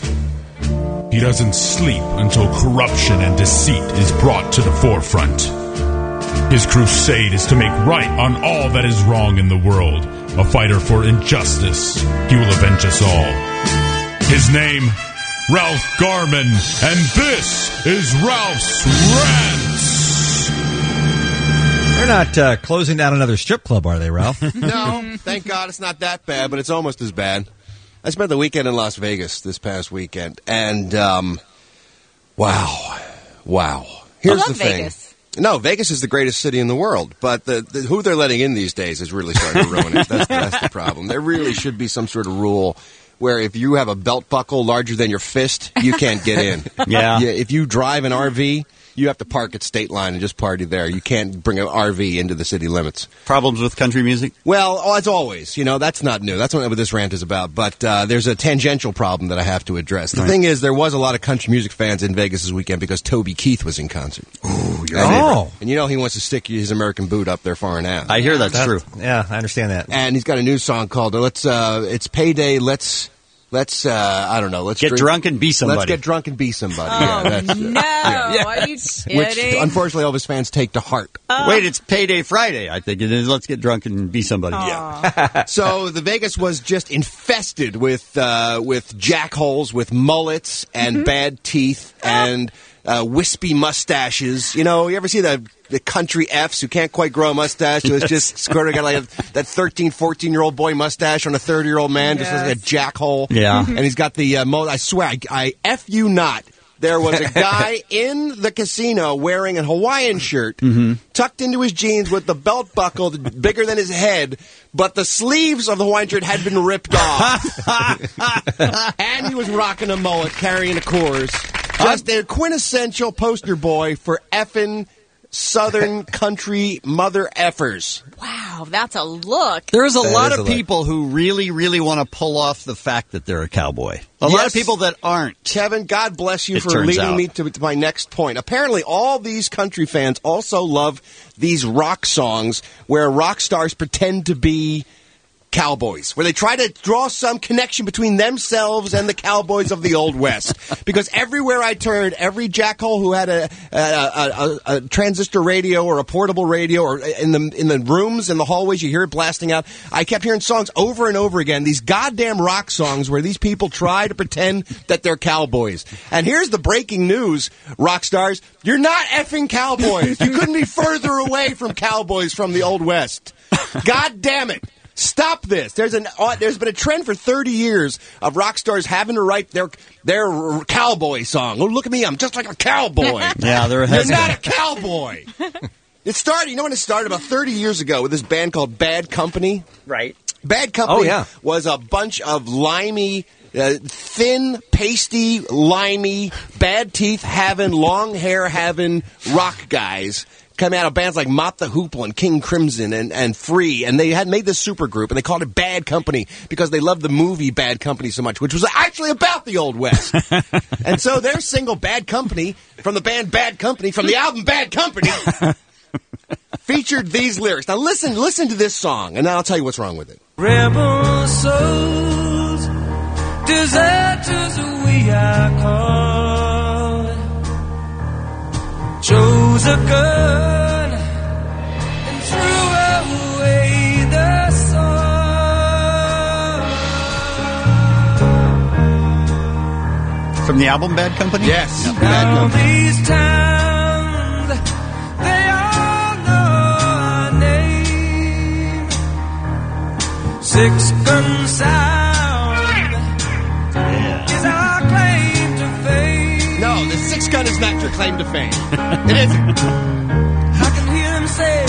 He doesn't sleep until corruption and deceit is brought to the forefront. His crusade is to make right on all that is wrong in the world. A fighter for injustice. He will avenge us all. His name, Ralph Garman, and this is Ralph's Rants. They're not uh, closing down another strip club, are they, Ralph? No, thank God it's not that bad, but it's almost as bad. I spent the weekend in Las Vegas this past weekend, and um, wow, wow. Here's I love the thing. Vegas. No, Vegas is the greatest city in the world, but the, the, who they're letting in these days is really starting to ruin it. That's, that's the problem. There really should be some sort of rule where if you have a belt buckle larger than your fist, you can't get in. Yeah. yeah. If you drive an R V, you have to park at State Line and just party there. You can't bring an R V into the city limits. Problems with country music? Well, oh, as always, you know, that's not new. That's not what this rant is about. But uh, there's a tangential problem that I have to address. The Right. thing is, there was a lot of country music fans in Vegas this weekend because Toby Keith was in concert. Oh, And, Oh. and you know he wants to stick his American boot up their far and ass. I hear that's, That- true. Yeah, I understand that. And he's got a new song called uh, "Let's." Uh, it's payday. Let's. Let's. Uh, I don't know. Let's Get drink- drunk and be somebody. Let's get drunk and be somebody. Oh, yeah, that's, no. yeah. Are you Which, kidding? unfortunately, all of his fans take to heart. Wait, it's Payday Friday, I think it is. Let's get drunk and be somebody. Yeah. So the Vegas was just infested with uh, with jackholes, with mullets and bad teeth and uh, wispy mustaches. You know, you ever see the the country Fs who can't quite grow a mustache? So it's just sort of got like a, that thirteen, fourteen year old boy mustache on a thirty year old man, just like a jackhole. Yeah. And he's got the uh, mo- I swear, I, I F you not. There was a guy in the casino wearing a Hawaiian shirt, tucked into his jeans with the belt buckle bigger than his head, but the sleeves of the Hawaiian shirt had been ripped off. And he was rocking a mullet, carrying a Coors. Just a quintessential poster boy for effing Southern country mother effers. Wow, that's a look. There's a That lot is of a look. people who really, really want to pull off the fact that they're a cowboy. A lot Yes. of people that aren't. Kevin, God bless you It for turns leading out. me to, to my next point. Apparently, all these country fans also love these rock songs where rock stars pretend to be cowboys, where they try to draw some connection between themselves and the cowboys of the Old West. Because everywhere I turned, every jackhole who had a, a, a, a, a transistor radio or a portable radio, or in the in the rooms, in the hallways, you hear it blasting out. I kept hearing songs over and over again, these goddamn rock songs where these people try to pretend that they're cowboys. And here's the breaking news, rock stars, you're not effing cowboys. You couldn't be further away from cowboys from the Old West. God damn it. Stop this. There's an uh, there's been a trend for thirty years of rock stars having to write their their cowboy song. Oh, look at me, I'm just like a cowboy. Yeah, they're You're hesitant. not a cowboy. It started, you know when it started? About thirty years ago with this band called Bad Company. Right. Bad Company Oh, yeah. was a bunch of limey, uh, thin, pasty, limey, bad teeth having, long hair having rock guys. Coming out of bands like Mott the Hoople and King Crimson and, and Free, and they had made this super group, and they called it Bad Company because they loved the movie Bad Company so much, which was actually about the Old West. And so their single Bad Company from the band Bad Company, from the album Bad Company, featured these lyrics. Now listen, listen to this song, and then I'll tell you what's wrong with it. Rebel souls, deserters we are called. Chose a gun and threw away the sword. From the album Bad Company? Yes. Yeah, Now Bad Company. these towns, they all know our name. Six gun sound is our claim to fame. No, the six gun is not your claim to fame. It isn't. I can hear them say,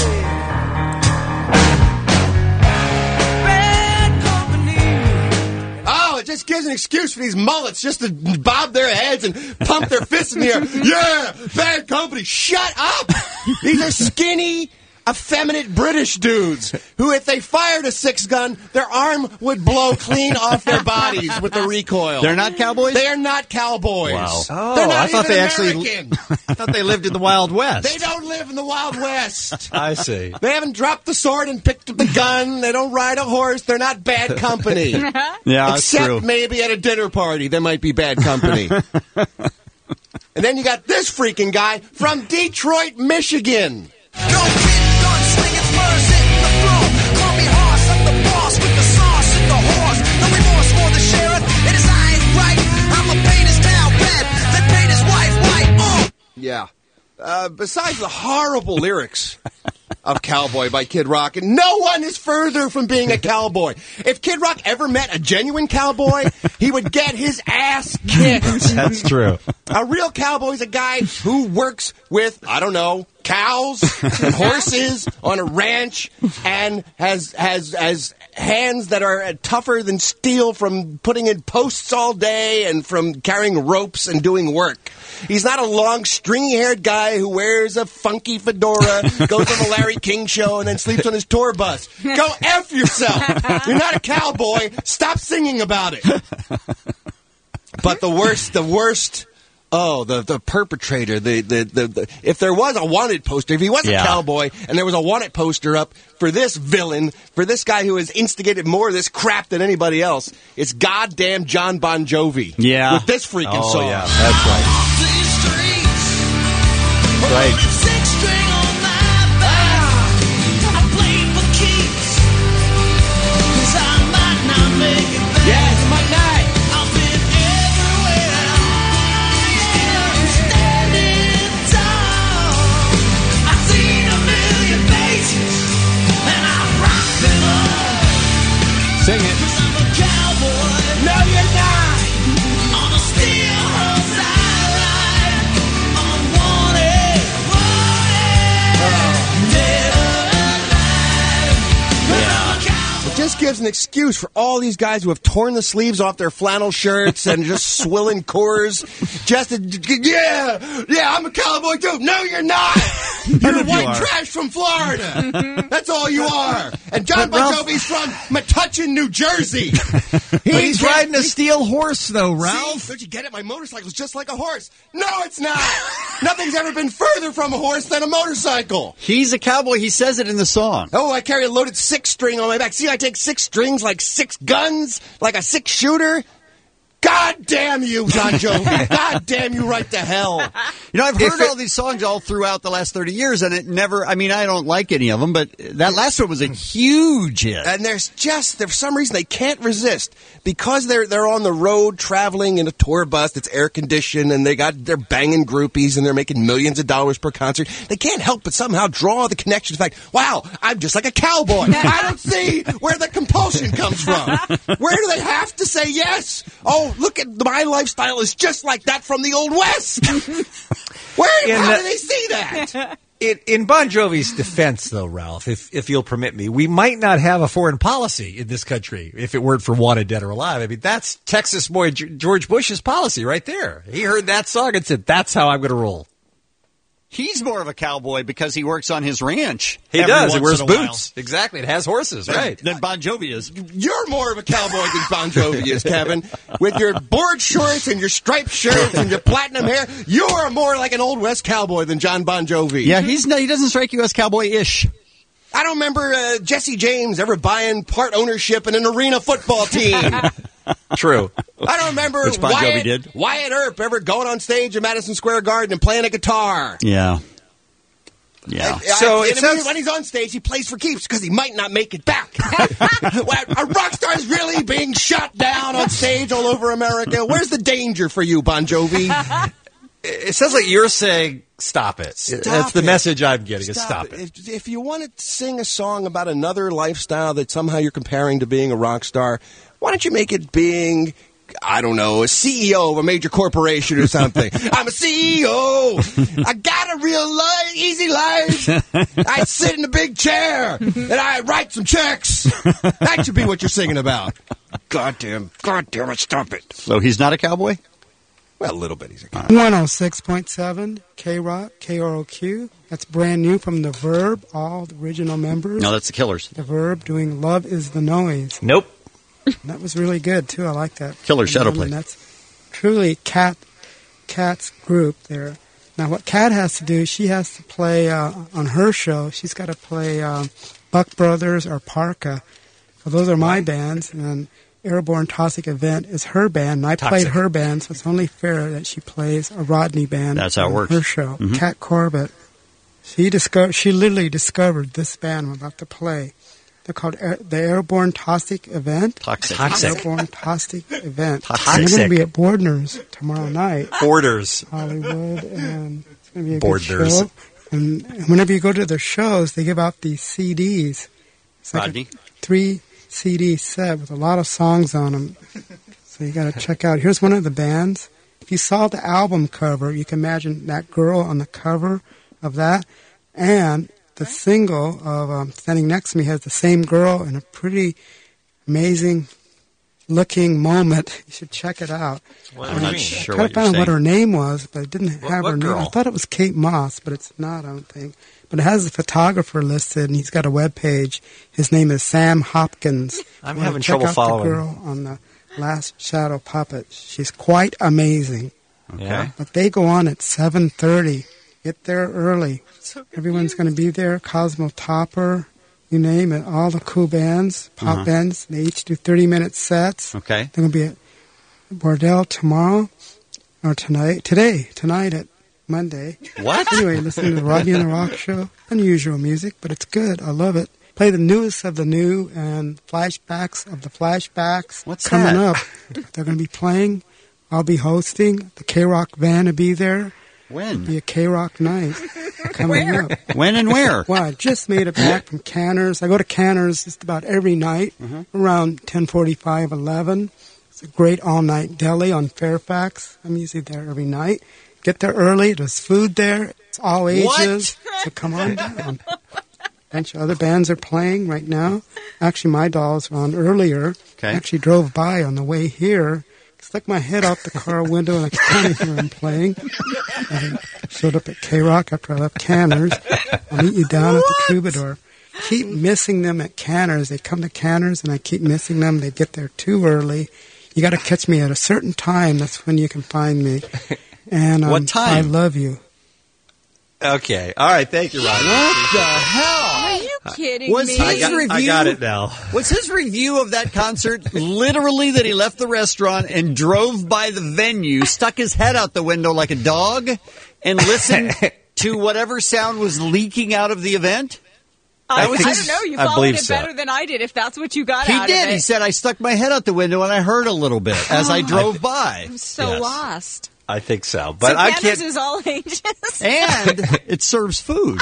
Bad Company. Oh, it just gives an excuse for these mullets just to bob their heads and pump their fists in the air. Yeah, Bad Company. Shut up. These are skinny, effeminate British dudes who, if they fired a six gun, their arm would blow clean off their bodies with the recoil. They're not cowboys? They are not cowboys. Wow. Oh, They're not I thought even they American. actually. I thought they lived in the Wild West. They don't live in the Wild West. I see. They haven't dropped the sword and picked up the gun. They don't ride a horse. They're not Bad Company. Yeah, that's Except true. maybe at a dinner party, they might be Bad Company. And then you got this freaking guy from Detroit, Michigan. No kid gun slinging spurs hitting the floor. Call me horse, I'm the boss with the sauce and the horse. No remorse for the sheriff. It is I ain't right. I'ma paint his town red, then paint his wife white. Uh. Yeah. Uh, besides the horrible lyrics of Cowboy by Kid Rock, and no one is further from being a cowboy. If Kid Rock ever met a genuine cowboy, he would get his ass kicked. That's true. A real cowboy is a guy who works with, I don't know, cows and horses on a ranch and has has has hands that are tougher than steel from putting in posts all day and from carrying ropes and doing work. He's not a long, stringy-haired guy who wears a funky fedora, goes on the Larry King show, and then sleeps on his tour bus. Go F yourself. You're not a cowboy. Stop singing about it. But the worst, the worst... Oh, the the perpetrator, the, the, the, the if there was a wanted poster, if he was Yeah. a cowboy and there was a wanted poster up for this villain, for this guy who has instigated more of this crap than anybody else, it's goddamn John Bon Jovi. Yeah. With this freaking Oh, song. yeah, that's right. Right. Yes, it might not. Sing it. No, you're not. It just gives an excuse for all these guys who have torn the sleeves off their flannel shirts and just swilling Coors. Just to, yeah, yeah, I'm a cowboy too. No, you're not. You're of you white are. trash from Florida. That's all you are. And John But Bon Ralph- Jovi's from Metuchen, New Jersey. But he's get- riding a he- steel horse, though, See, Ralph. don't you get it? My motorcycle's just like a horse. No, it's not. Nothing's ever been further from a horse than a motorcycle. He's a cowboy. He says it in the song. Oh, I carry a loaded six string on my back. See, I take six strings like six guns, like a six shooter. God damn you, John Jovi. God damn you right to hell. You know, I've If heard it- all these songs all throughout the last thirty years, and it never, I mean, I don't like any of them, but that last one was a huge hit. And there's just, for some reason, they can't resist. Because they're they're on the road traveling in a tour bus that's air conditioned and they got, they're banging groupies and they're making millions of dollars per concert. They can't help but somehow draw the connection to the fact, wow, I'm just like a cowboy. I don't see where the compulsion comes from. Where do they have to say yes? Oh, look at my lifestyle is just like that from the Old West. Where, In how the- do they see that? In, in Bon Jovi's defense, though, Ralph, if if you'll permit me, we might not have a foreign policy in this country if it weren't for Wanted Dead or Alive. I mean, that's Texas boy George Bush's policy right there. He heard that song and said, "That's how I'm going to roll." He's more of a cowboy because he works on his ranch. He every does. He once wears in a while. boots. Exactly. It has horses, Than- right? Than Bon Jovi is. You're more of a cowboy than Bon Jovi is, Kevin. With your board shorts and your striped shirts and your platinum hair, you are more like an Old West cowboy than John Bon Jovi. Yeah, he's no, he doesn't strike you as cowboy-ish. I don't remember uh, Jesse James ever buying part ownership in an arena football team. True. I don't remember Which Bon Jovi Wyatt, did. Wyatt Earp ever going on stage at Madison Square Garden and playing a guitar. Yeah. Yeah. I- So I- it and sounds- when he's on stage, he plays for keeps because he might not make it back. A rock star is really being shot down on stage all over America. Where's the danger for you, Bon Jovi? It sounds like you're saying, "Stop it." Stop That's the it. message I'm getting. Is stop it. If, if you want to sing a song about another lifestyle that somehow you're comparing to being a rock star, why don't you make it being, I don't know, a C E O of a major corporation or something? I'm a C E O. I got a real life, easy life. I sit in a big chair and I write some checks. That should be what you're singing about. Goddamn, goddamn it, stop it. So he's not a cowboy? Well, a little bit. He's a cowboy. one oh six point seven K-Rock, K R O Q. That's brand new from The Verb, all the original members. No, that's the Killers. The Verb doing Love is the Noise. Nope. And that was really good, too. I like that. Killers shadow play. And that's truly Kat, Kat's group there. Now, what Kat has to do, she has to play uh, on her show, she's got to play uh, Buck Brothers or Parka. So those are my bands, and Airborne Toxic Event is her band, and I Toxic. played her band, so it's only fair that she plays a Rodney band. That's how it on works. Her show, Mhm. Kat Corbett. She discovered. She literally discovered this band I'm about to play. They're called Air, the Airborne Toxic Event. Toxic. Toxic. Airborne Toxic Event. Toxic. And they're going to be at Bordner's tomorrow night, Borders. Hollywood, and it's going to be a Borders. good show. And, and whenever you go to their shows, they give out these C Ds. It's like Rodney? a three C D set with a lot of songs on them. So you got to check out. Here's one of the bands. If you saw the album cover, you can imagine that girl on the cover of that. And the single of um, Standing Next to Me has the same girl in a pretty amazing looking moment. You should check it out. What I'm do you not mean? sure I what tried to you're find saying. what her name was, but it didn't What- have what her name. I girl? thought it was Kate Moss, but it's not, I don't think. But it has the photographer listed, and he's got a web page. His name is Sam Hopkins. I'm You wanna having check trouble out following. the girl on the Last Shadow Puppet. She's quite amazing. Okay. But they go on at seven thirty. Get there early. Everyone's going to be there. Cosmo Topper, you name it. All the cool bands, pop Uh-huh. bands. They each do thirty-minute sets. Okay. They're going to be at Bordel tomorrow or tonight. Today, tonight at Monday. What? Anyway, listen to the Rodney and the Rock Show. Unusual music, but it's good. I love it. Play the newest of the new and flashbacks of the flashbacks. What's coming that? up? They're going to be playing. I'll be hosting. The K-Rock van will be there. When? Be a K-Rock night coming up. When and where? Well, I just made it back from Canners. I go to Canners just about every night Mhm. around ten forty-five, eleven. It's a great all-night deli on Fairfax. I'm usually there every night. Get there early. There's food there. It's all ages. So come on down. A bunch of other bands are playing right now. Actually, my dolls were on earlier. Okay. I actually drove by on the way here. Stuck my head out the car window and I could kind of hear them playing. I showed up at K-Rock after I left Canners. I'll meet you down at the Troubadour. Keep missing them at Canners. They come to Canners and I keep missing them. They get there too early. You got to catch me at a certain time. That's when you can find me. And um, What time? I love you. Okay. All right. Thank you, Rodney. What the hell? Are you kidding Was me? his I got, review? I got it now. Was his review of that concert literally that he left the restaurant and drove by the venue, stuck his head out the window like a dog, and listened to whatever sound was leaking out of the event? I, That was I his- don't know. You I followed believe it so. better than I did. If that's what you got He out did. of it, He said, I stuck my head out the window and I heard a little bit as I drove by. I'm so Yes. lost. I think so, but so I Canners can't. is all ages. And it serves food.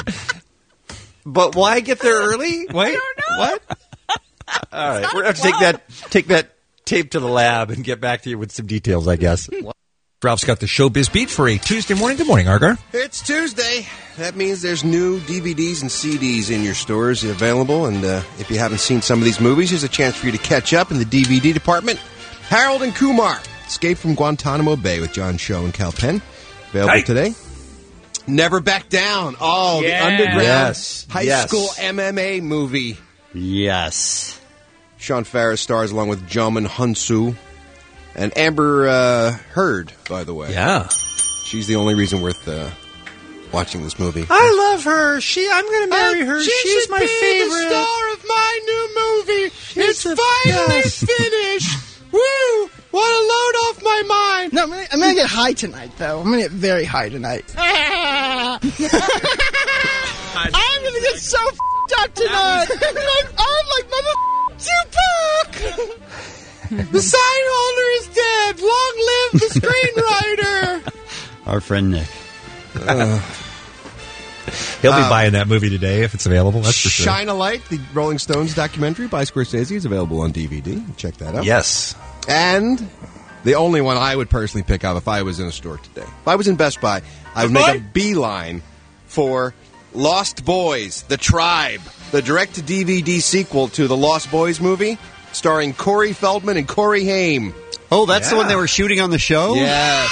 But why get there early? Wait, what? All right, we're gonna have to take that take that tape to the lab and get back to you with some details, I guess. Ralph's got the Showbiz Beat for a Tuesday morning. Good morning, Argar. It's Tuesday. That means there's new D V Ds and C Ds in your stores available. And uh, if you haven't seen some of these movies, here's a chance for you to catch up in the D V D department. Harold and Kumar, Escape from Guantanamo Bay with John Cho and Cal Penn. Available Hey. today. Never Back Down. Oh, Yeah. the underground Yes. high Yes. school M M A movie. Yes. Sean Farris stars along with Jamin Hunsu and Amber uh, Heard, by the way. Yeah. She's the only reason worth uh, watching this movie. I love her. She, I'm going to marry her. She She's should my be favorite. the star of my new movie. it's the finally best. finished. Woo! What a load off my mind. No, I'm gonna, I'm gonna get high tonight, though. I'm gonna get very high tonight. I'm gonna get so f***ed up tonight. I'm, I'm like mother Tupac. The sign holder is dead. Long live the screenwriter. Our friend Nick. Uh, He'll be Uh, buying that movie today if it's available. That's for sure. Shine a Light, the Rolling Stones documentary by Scorsese, is available on D V D. Check that out. Yes. And the only one I would personally pick up if I was in a store today. If I was in Best Buy, I would Best make a beeline for Lost Boys, The Tribe, the direct-to-D V D sequel to the Lost Boys movie, starring Corey Feldman and Corey Haim. Oh, that's the Yeah. one they were shooting on the show? Yes.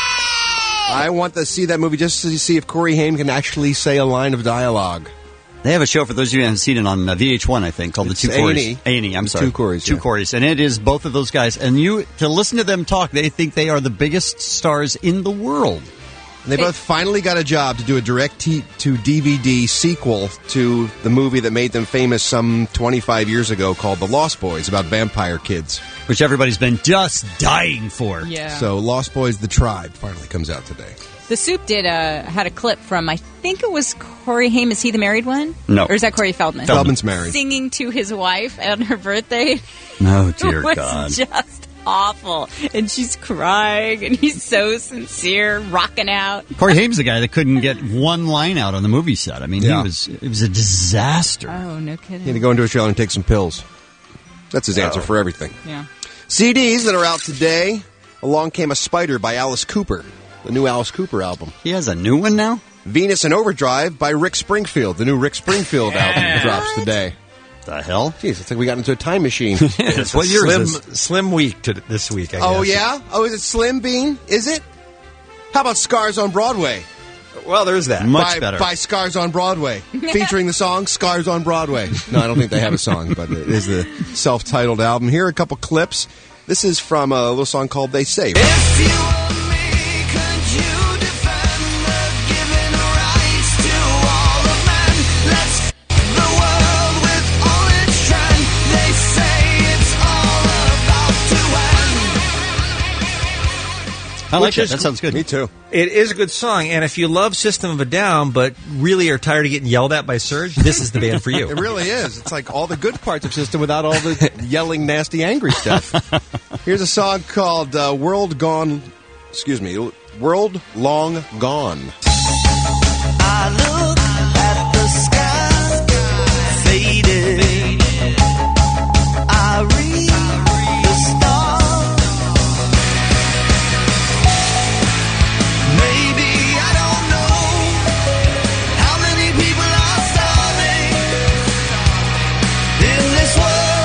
I want to see that movie just to see if Corey Haim can actually say a line of dialogue. They have a show, for those of you who haven't seen it, on uh, V H one, I think, called It's The Two A and Corys. E. A and E, I'm It's sorry. Two Corys, Two yeah. Corys. And it is both of those guys. And you, to listen to them talk, they think they are the biggest stars in the world. And they both finally got a job to do a direct-to-D V D sequel to the movie that made them famous some twenty-five years ago called The Lost Boys, about vampire kids. Which everybody's been just dying for. Yeah. So Lost Boys, The Tribe, finally comes out today. The Soup did a had a clip from, I think it was Corey Haim. Is he the married one? No. Or is that Corey Feldman? Feldman's married. Singing to his wife on her birthday. Oh, dear It was God. just awful. And she's crying, and he's so sincere, rocking out. Corey Haim's the guy that couldn't get one line out on the movie set. I mean, Yeah. he was it was a disaster. Oh, no He had to kidding. go into a trailer and take some pills. That's his answer for everything. Yeah. C Ds that are out today. Along Came a Spider by Alice Cooper, the new Alice Cooper album. He has a new one now? Venus and Overdrive by Rick Springfield, the new Rick Springfield album drops today. The hell? Jeez, it's like we got into a time machine. Yes, what year Slim, is this? Slim week to this week, I Oh, guess. yeah? Oh, is it Slim Bean? Is it? How about Scars on Broadway? Well, there's that. Much by, better. By Scars on Broadway. Featuring the song Scars on Broadway. No, I don't think they have a song, but it is the self-titled album. Here are a couple clips. This is from a little song called They Say. If you were me, could you defend the given rights to all of men? Let's f- the world with all its trend. They say it's all about to end. I like Which that. is- That sounds good. Me too. It is a good song, and if you love System of a Down but really are tired of getting yelled at by Surge, this is the band for you. It really is. It's like all the good parts of System without all the yelling, nasty, angry stuff. Here's a song called uh, World Gone... Excuse me. World Long Gone. I look at the sky, faded. I read the stars. Maybe I don't know how many people are starving in this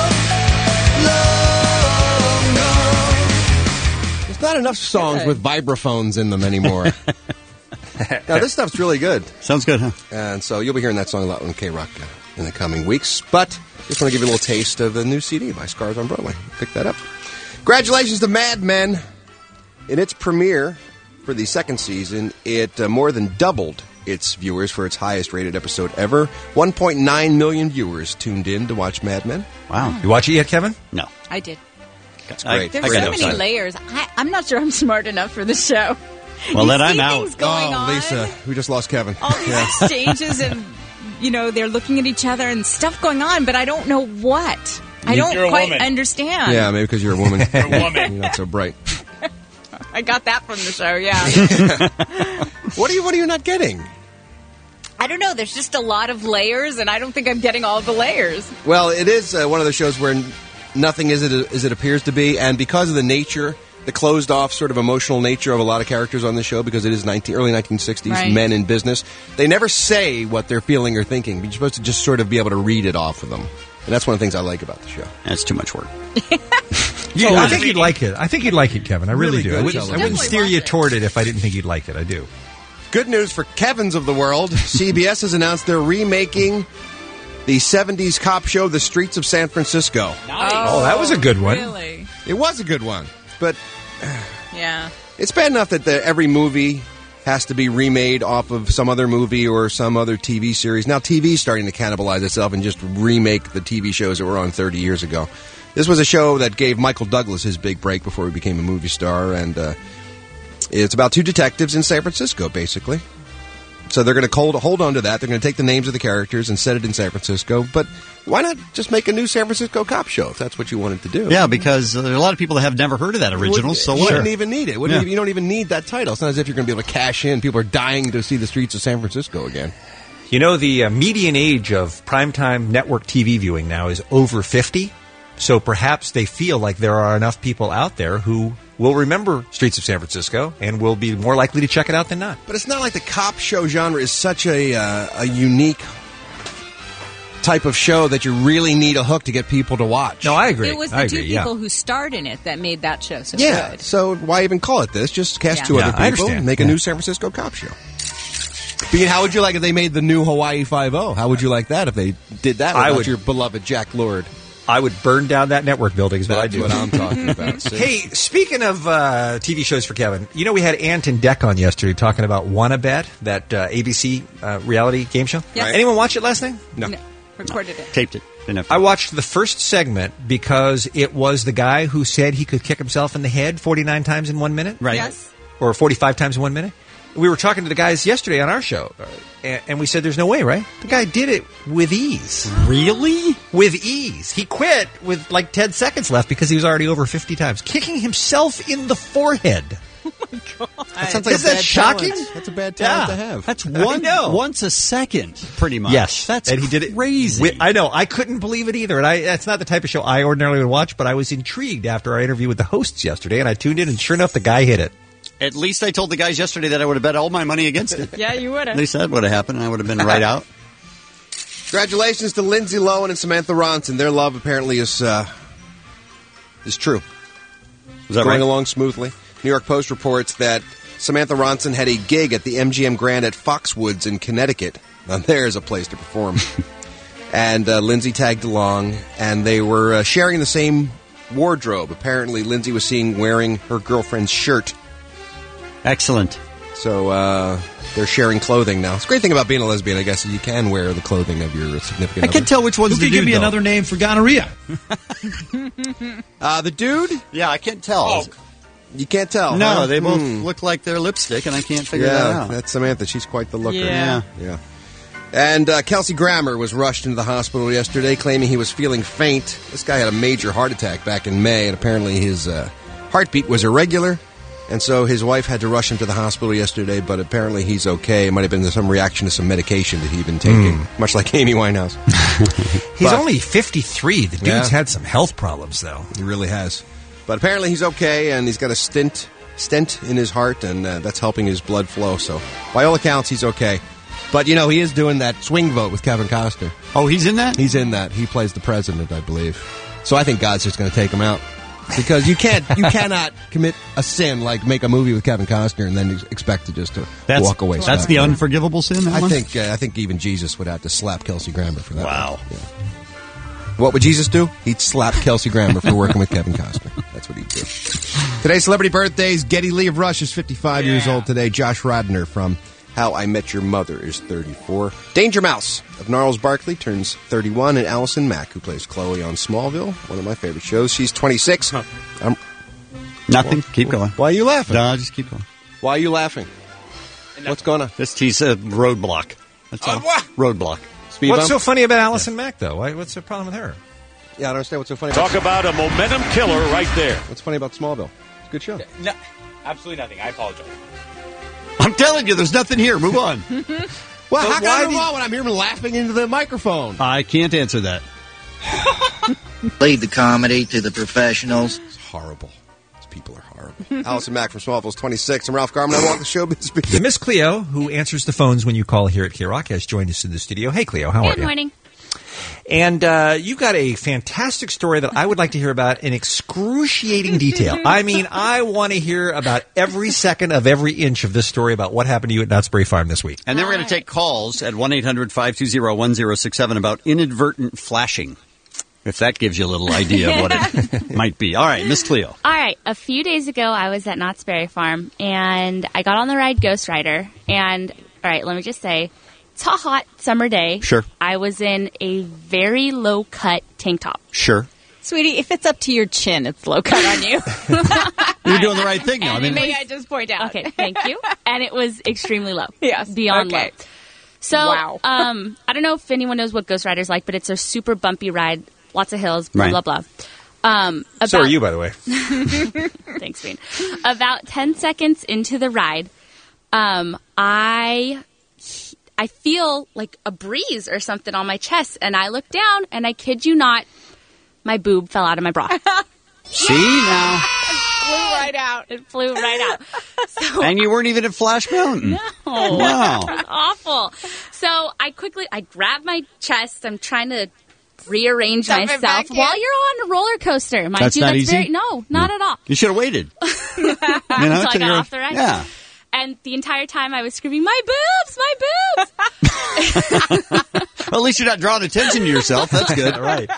world long gone. There's not enough songs with vibraphones in them anymore. Now, this stuff's really good. Sounds good, huh? And so you'll be hearing that song a lot on K-Rock uh, in the coming weeks. But just want to give you a little taste of the new C D by Scars on Broadway. Pick that up. Congratulations to Mad Men. In its premiere for the second season, it uh, more than doubled its viewers for its highest rated episode ever. one point nine million viewers tuned in to watch Mad Men. Wow. You watch it yet, Kevin? No. I did. That's great. There's Great so many episode. layers. I, I'm not sure I'm smart enough for this show. Well, You then see I'm out. things going oh, on, Lisa, we just lost Kevin. all these exchanges, and you know they're looking at each other and stuff going on, but I don't know what. I don't You're a quite woman. understand. Yeah, maybe because you're a woman. You're a woman. You're not so bright. I got that from the show. Yeah. What are you? What are you not getting? I don't know. There's just a lot of layers, and I don't think I'm getting all the layers. Well, it is uh, one of those shows where n- nothing is it as it appears to be, and because of the nature the closed-off sort of emotional nature of a lot of characters on the show because it is nineteen, early nineteen sixties, Right. men in business. They never say what they're feeling or thinking, but you're supposed to just sort of be able to read it off of them. And that's one of the things I like about the show. That's too much work. Yeah, I think you'd like it. I think you'd like it, Kevin. I really, Really do. good I wouldn't, I television. wouldn't steer you toward it if I didn't think you'd like it. I do. Good news for Kevins of the world. C B S has announced they're remaking the seventies cop show, The Streets of San Francisco. Nice. Oh, that was a good one. Really? It was a good one, but Yeah. it's bad enough that the, every movie has to be remade off of some other movie or some other T V series. Now T V's starting to cannibalize itself and just remake the T V shows that were on thirty years ago. This was a show that gave Michael Douglas his big break before he became a movie star, and uh, it's about two detectives in San Francisco, basically. So they're going to hold, hold on to that. They're going to take the names of the characters and set it in San Francisco. But why not just make a new San Francisco cop show if that's what you wanted to do? Yeah, because uh, there are a lot of people that have never heard of that original. So you what? wouldn't even need it. Wouldn't Yeah. even- you don't even need that title. It's not as if you're going to be able to cash in. People are dying to see the streets of San Francisco again. You know, the uh, median age of primetime network T V viewing now is over fifty. So perhaps they feel like there are enough people out there who will remember Streets of San Francisco and will be more likely to check it out than not. But it's not like the cop show genre is such a uh, a unique type of show that you really need a hook to get people to watch. No, I agree. It was the I two agree, people yeah. who starred in it that made that show so Yeah, good. so why even call it this? Just cast Yeah. two Yeah, other I people understand. and make a Yeah. new San Francisco cop show. Being, how would you like if they made the new Hawaii Five-O? How would you like that if they did that I without would- your beloved Jack Lord? I would burn down that network building is what I That's do. what I'm talking about. See? Hey, speaking of uh, T V shows for Kevin, you know we had Ant and Deck on yesterday talking about Wanna Bet, that uh, A B C uh, reality game show. Yes. Right. Anyone watch it last night? No. No, recorded it. Taped it. Didn't have to. I watched the first segment because it was the guy who said he could kick himself in the head forty-nine times in one minute. Right. Yes. Or forty-five times in one minute. We were talking to the guys yesterday on our show, uh, and, and we said there's no way, right? The guy did it with ease. Really? With ease. He quit with like ten seconds left because he was already over fifty times. Kicking himself in the forehead. That sounds like Isn't a that bad shocking? talent. That's a bad talent Yeah. to have. That's I one know. once a second, pretty much. Yes, that's and he did it crazy. wi- I know. I couldn't believe it either, and I, that's not the type of show I ordinarily would watch. But I was intrigued after our interview with the hosts yesterday, and I tuned in, and sure enough, the guy hit it. At least I told the guys yesterday that I would have bet all my money against it. Yeah, you would At have. least that would have happened, and I would have been right out. Congratulations to Lindsay Lohan and Samantha Ronson. Their love apparently is uh, is true. Is that Going right? along smoothly. New York Post reports that Samantha Ronson had a gig at the M G M Grand at Foxwoods in Connecticut. Now there's a place to perform. and uh, Lindsay tagged along, and they were uh, sharing the same wardrobe. Apparently, Lindsay was seen wearing her girlfriend's shirt. Excellent. So uh, they're sharing clothing now. It's a great thing about being a lesbian, I guess, is you can wear the clothing of your significant I other. can't tell which one's Who the can dude, give me though. another name for gonorrhea? Uh, the dude? Yeah, I can't tell. You can't tell. No, huh? they both Hmm. look like their lipstick, and I can't figure yeah, that out. that's Samantha. She's quite the looker. Yeah. Yeah. And uh, Kelsey Grammer was rushed into the hospital yesterday claiming he was feeling faint. This guy had a major heart attack back in May, and apparently his uh, heartbeat was irregular. And so his wife had to rush him to the hospital yesterday, but apparently he's okay. It might have been some reaction to some medication that he'd been taking, Mm. much like Amy Winehouse. He's But- only fifty-three. The dude's Yeah. had some health problems, though. He really has. But apparently he's okay, and he's got a stent stent in his heart, and uh, that's helping his blood flow. So by all accounts, he's okay. But, you know, he is doing that swing vote with Kevin Costner. Oh, he's in that? He's in that. He plays the president, I believe. So I think God's just going to take him out. Because you can't, you cannot commit a sin like make a movie with Kevin Costner and then expect to just to That's, walk away. That's the scot-free. unforgivable sin, that I one? think uh, I think even Jesus would have to slap Kelsey Grammer for that. Wow. Yeah. What would Jesus do? He'd slap Kelsey Grammer for working with Kevin Costner. That's what he'd do. Today's celebrity birthdays. Geddy Lee of Rush is fifty-five years old today. Josh Radnor from How I Met Your Mother is thirty-four. Danger Mouse of Gnarls Barkley turns thirty-one. And Allison Mack, who plays Chloe on Smallville, one of my favorite shows. She's twenty-six. I'm, Nothing. Keep going. why are you laughing? No, just keep going. Why are you laughing? What's going on? This he's a roadblock. That's all. Roadblock. Speed What's bump? so funny about Allison Mack, though? Why, what's the problem with her? Yeah, I don't understand what's so funny Talk about a momentum killer right there. What's funny about Smallville? It's a good show. No, absolutely nothing. I apologize. I'm telling you, there's nothing here. Move on. Well, But how can why I move do you- on when I'm here laughing into the microphone? I can't answer that. Leave the comedy to the professionals. It's horrible. These people are horrible. Allison Mack from Smallville's twenty-six. I'm Ralph Garman. I walk the showbiz beat. Miss Cleo, who answers the phones when you call here at K-Rock, has joined us in the studio. Hey, Cleo, how are you? Good morning. And uh, you've got a fantastic story that I would like to hear about in excruciating detail. I mean, I want to hear about every second of every inch of this story about what happened to you at Knott's Berry Farm this week. And then we're going to take calls at one eight hundred five two zero one zero six seven about inadvertent flashing, if that gives you a little idea of what it might be. All right, Miss Cleo. All right. A few days ago, I was at Knott's Berry Farm, and I got on the ride Ghost Rider. And, all right, let me just say, it's a hot summer day. Sure. I was in a very low-cut tank top. Sure. Sweetie, if it's up to your chin, it's low cut on you. You're doing the right thing now. I mean, may I just point out? Okay, thank you. And it was extremely low. Yes. Beyond okay. low. So, wow. um, I don't know if anyone knows what Ghost Rider's like, but it's a super bumpy ride. Lots of hills, blah, right. blah, blah. Um, about, so are you, by the way. Thanks, Bean. About ten seconds into the ride, um, I... I feel like a breeze or something on my chest, and I look down, and I kid you not, my boob fell out of my bra. See now? It flew right out. It flew right out. So, and you weren't even at Flash Mountain. No. Wow. It was awful. So I quickly, I grab my chest. I'm trying to rearrange Stuff it myself back in. while you're on a roller coaster. Mind That's you, not that's easy? very, no, not at all. You should have waited. you know, Until I till got you're- off the ride. Yeah. And the entire time I was screaming, my boobs, my boobs. Well, at least you're not drawing attention to yourself. That's good. All right.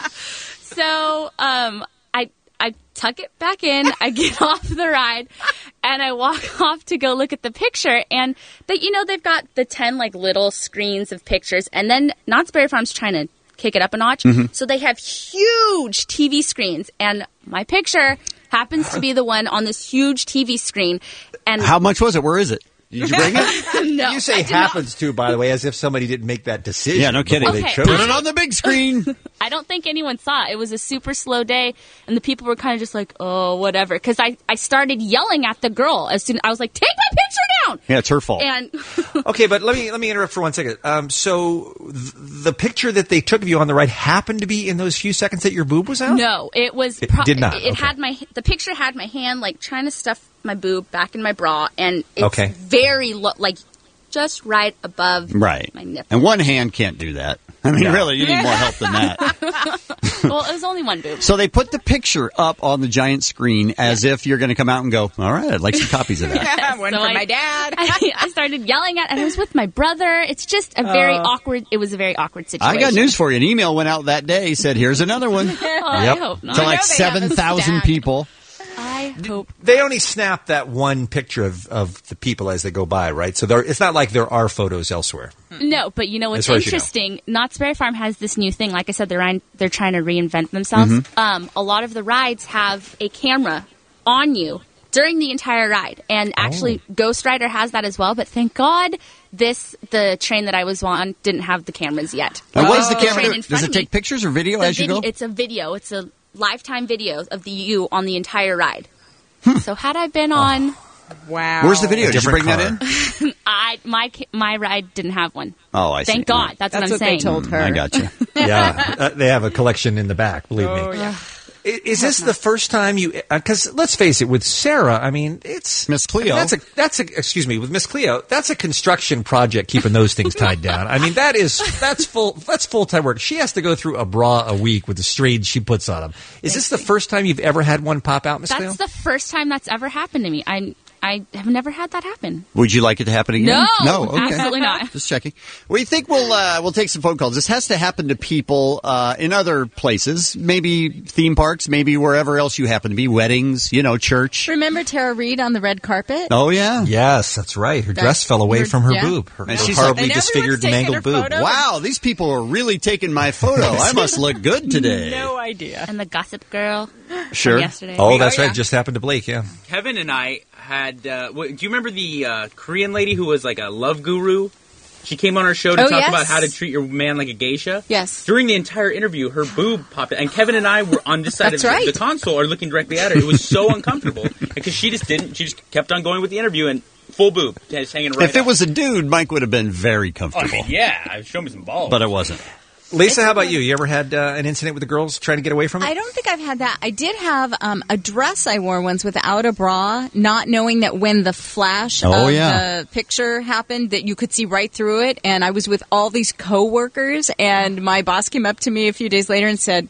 So um, I I tuck it back in. I get off the ride, and I walk off to go look at the picture. And they, you know, they've got the ten like little screens of pictures, and then Knott's Berry Farm's trying to kick it up a notch, Mhm. so they have huge T V screens, and my picture happens to be the one on this huge T V screen. And How much was it? Where is it? Did you bring it? no, You say I did happens to, by the way, as if somebody didn't make that decision. Yeah, no kidding. before They Okay. chose Put it. it on the big screen. I don't think anyone saw it. It was a super slow day, and the people were kind of just like, oh, whatever. Because I, I started yelling at the girl as soon I was like, take my picture down! Yeah, it's her fault. And Okay, but let me let me interrupt for one second. Um, so th- the picture that they took of you on the ride happened to be in those few seconds that your boob was out? no, it was... It pro- did not, It okay. had my... The picture had my hand, like, trying to stuff my boob back in my bra, and it's Okay. very low, like, just right above Right. my nipple. And one hand can't do that. I mean, really, you need more help than that. Well, it was only one boob. So they put the picture up on the giant screen as if you're going to come out and go, all right, I'd like some copies of that. One So for I- my dad. I, I started yelling at, and I was with my brother. It's just a very Uh, awkward. It was a very awkward situation. I got news for you. An email went out that day, said, here's another one. Oh, I Yep. hope not. To I like know they have a seven thousand stack. people. I hope. They only snap that one picture of, of the people as they go by, right? So there, it's not like there are photos elsewhere. No, but you know what's As far as you know. interesting? Knott's Berry Farm has this new thing. Like I said, they're trying, they're trying to reinvent themselves. Mhm. Um, a lot of the rides have a camera on you during the entire ride, and actually, Ghost Rider has that as well. But thank God, this the train that I was on didn't have the cameras yet. And what does the train camera do? in front Does it of me. take pictures or video The as you vid- go? It's a video. It's a lifetime video of the you on the entire ride. So had I been on, wow. Where's the video? Did you bring Different that in? I my ca- my ride didn't have one. Oh, I see. Thank God. That's, That's what I'm what they saying. told her. I got you. Yeah, uh, they have a collection in the back, believe Oh, me. yeah. I- Is this the first time you? Because let's face it, with Sarah, I mean, it's Miss Cleo. That's a that's a excuse me, with Miss Cleo, that's a construction project keeping those things tied down. I mean, that is that's full that's full time work. She has to go through a bra a week with the strains she puts on them. Is this the first time you've ever had one pop out, Miss Cleo? That's the first time that's ever happened to me. I I have never had that happen. Would you like it to happen again? No, No, okay. absolutely not. Just checking. We think we'll uh, we'll take some phone calls. This has to happen to people uh, in other places, maybe theme parks, maybe wherever else you happen to be, weddings, you know, church. Remember Tara Reid on the red carpet? Oh yeah, Yes, that's right. Her That- dress fell away her- from her yeah. boob. Her, And her she's horribly like- And disfigured, everyone's mangled taking her boob. photo. Wow, these people are really taking my photo. I must look good today. No idea. And the Gossip Girl Sure. from yesterday. Oh, that's Oh, right. yeah. Just happened to Blake. Yeah. Kevin and I had. Uh, what, do you remember the uh, Korean lady who was like a love guru? She came on our show to Oh, talk yes. about how to treat your man like a geisha. Yes. During the entire interview, her boob popped out, and Kevin and I were on this side That's of the, right. the console, are looking directly at her. It was so uncomfortable because she just didn't. She just kept on going with the interview, and full boob, just hanging right. If it up. was a dude, Mike would have been very I comfortable. mean, yeah, show me some balls. But it wasn't. Lisa, how about you? You ever had uh, an incident with the girls trying to get away from it? I don't think I've had that. I did have um, a dress I wore once without a bra, not knowing that when the flash Oh, of yeah. the picture happened that you could see right through it. And I was with all these coworkers, and my boss came up to me a few days later and said,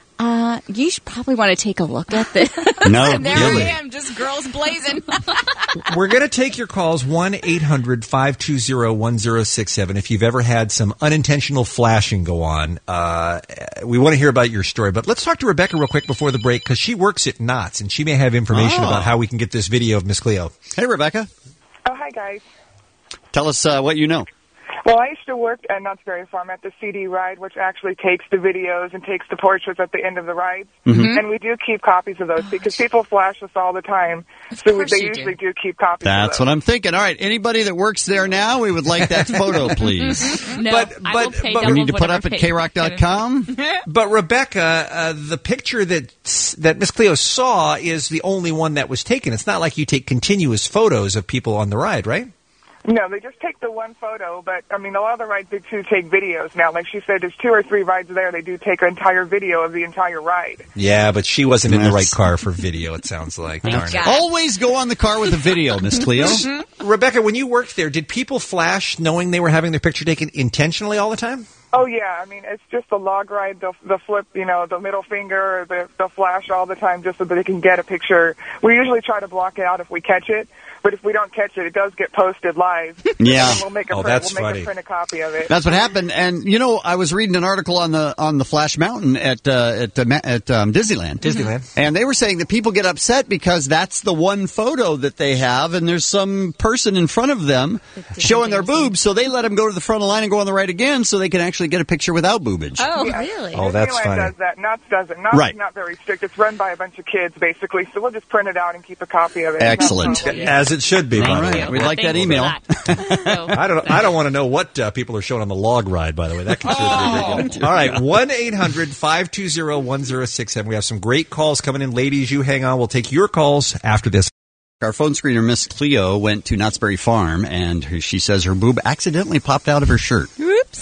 Uh, you should probably want to take a look at this. No, and there really. I am, just girls blazing. We're going to take your calls, one eight hundred five two zero one zero six seven. If you've ever had some unintentional flashing go on, uh, we want to hear about your story. But let's talk to Rebecca real quick before the break, because she works at Knott's, and she may have information Oh. about how we can get this video of Miss Cleo. Hey, Rebecca. Oh, hi, guys. Tell us uh, what you know. Well, I used to work at Knott's Berry Farm at the C D ride, which actually takes the videos and takes the portraits at the end of the ride. Mhm. And we do keep copies of those because people flash us all the time. So we, course they you usually do. keep copies That's of those. what I'm thinking. All right, anybody that works there now, we would like that photo, please. No, But- I but- will pay but- We double need to put whatever up at pay- K rock dot com. But Rebecca, uh, the picture that that Miss Cleo saw is the only one that was taken. It's not like you take continuous photos of people on the ride, right? No, they just take the one photo, but, I mean, a lot of the rides do too take videos now. Like she said, there's two or three rides there. They do take an entire video of the entire ride. Yeah, but she wasn't in the right That's- car for video, it sounds like. Thank Darn it. God. Always go on the car with a video, Miss Cleo. Rebecca, when you worked there, did people flash knowing they were having their picture taken intentionally all the time? Oh, yeah. I mean, it's just the log ride, the, the flip, you know, the middle finger, the, the flash all the time just so that they can get a picture. We usually try to block it out if we catch it, but if we don't catch it, it does get posted live. Yeah. And we'll make a Oh, print, that's we'll make funny. a print a copy of it. That's what happened. And you know, I was reading an article on the on the Flash Mountain at uh, at uh, Ma- at um, Disneyland. Disneyland. And they were saying that people get upset because that's the one photo that they have, and there's some person in front of them showing their boobs, so they let them go to the front of the line and go on the right again, so they can actually get a picture without boobage. Oh, Yeah. really? Oh, that's Disneyland funny. does that. Knott's doesn't. Knott's Right. is not very strict. It's run by a bunch of kids, basically, so we'll just print it out and keep a copy of it. Excellent. No problem. As it should be. by All the right, way. we'd like that Thank you email. for that. So- I don't. I don't want to know what uh, people are showing on the log ride. By the way, that concerns Oh. me. All right, one eight hundred five two zero one zero six seven. We have some great calls coming in, ladies. You hang on. We'll take your calls after this. Our phone screener, Miss Cleo, went to Knott's Berry Farm, and her- she says her boob accidentally popped out of her shirt. Oops.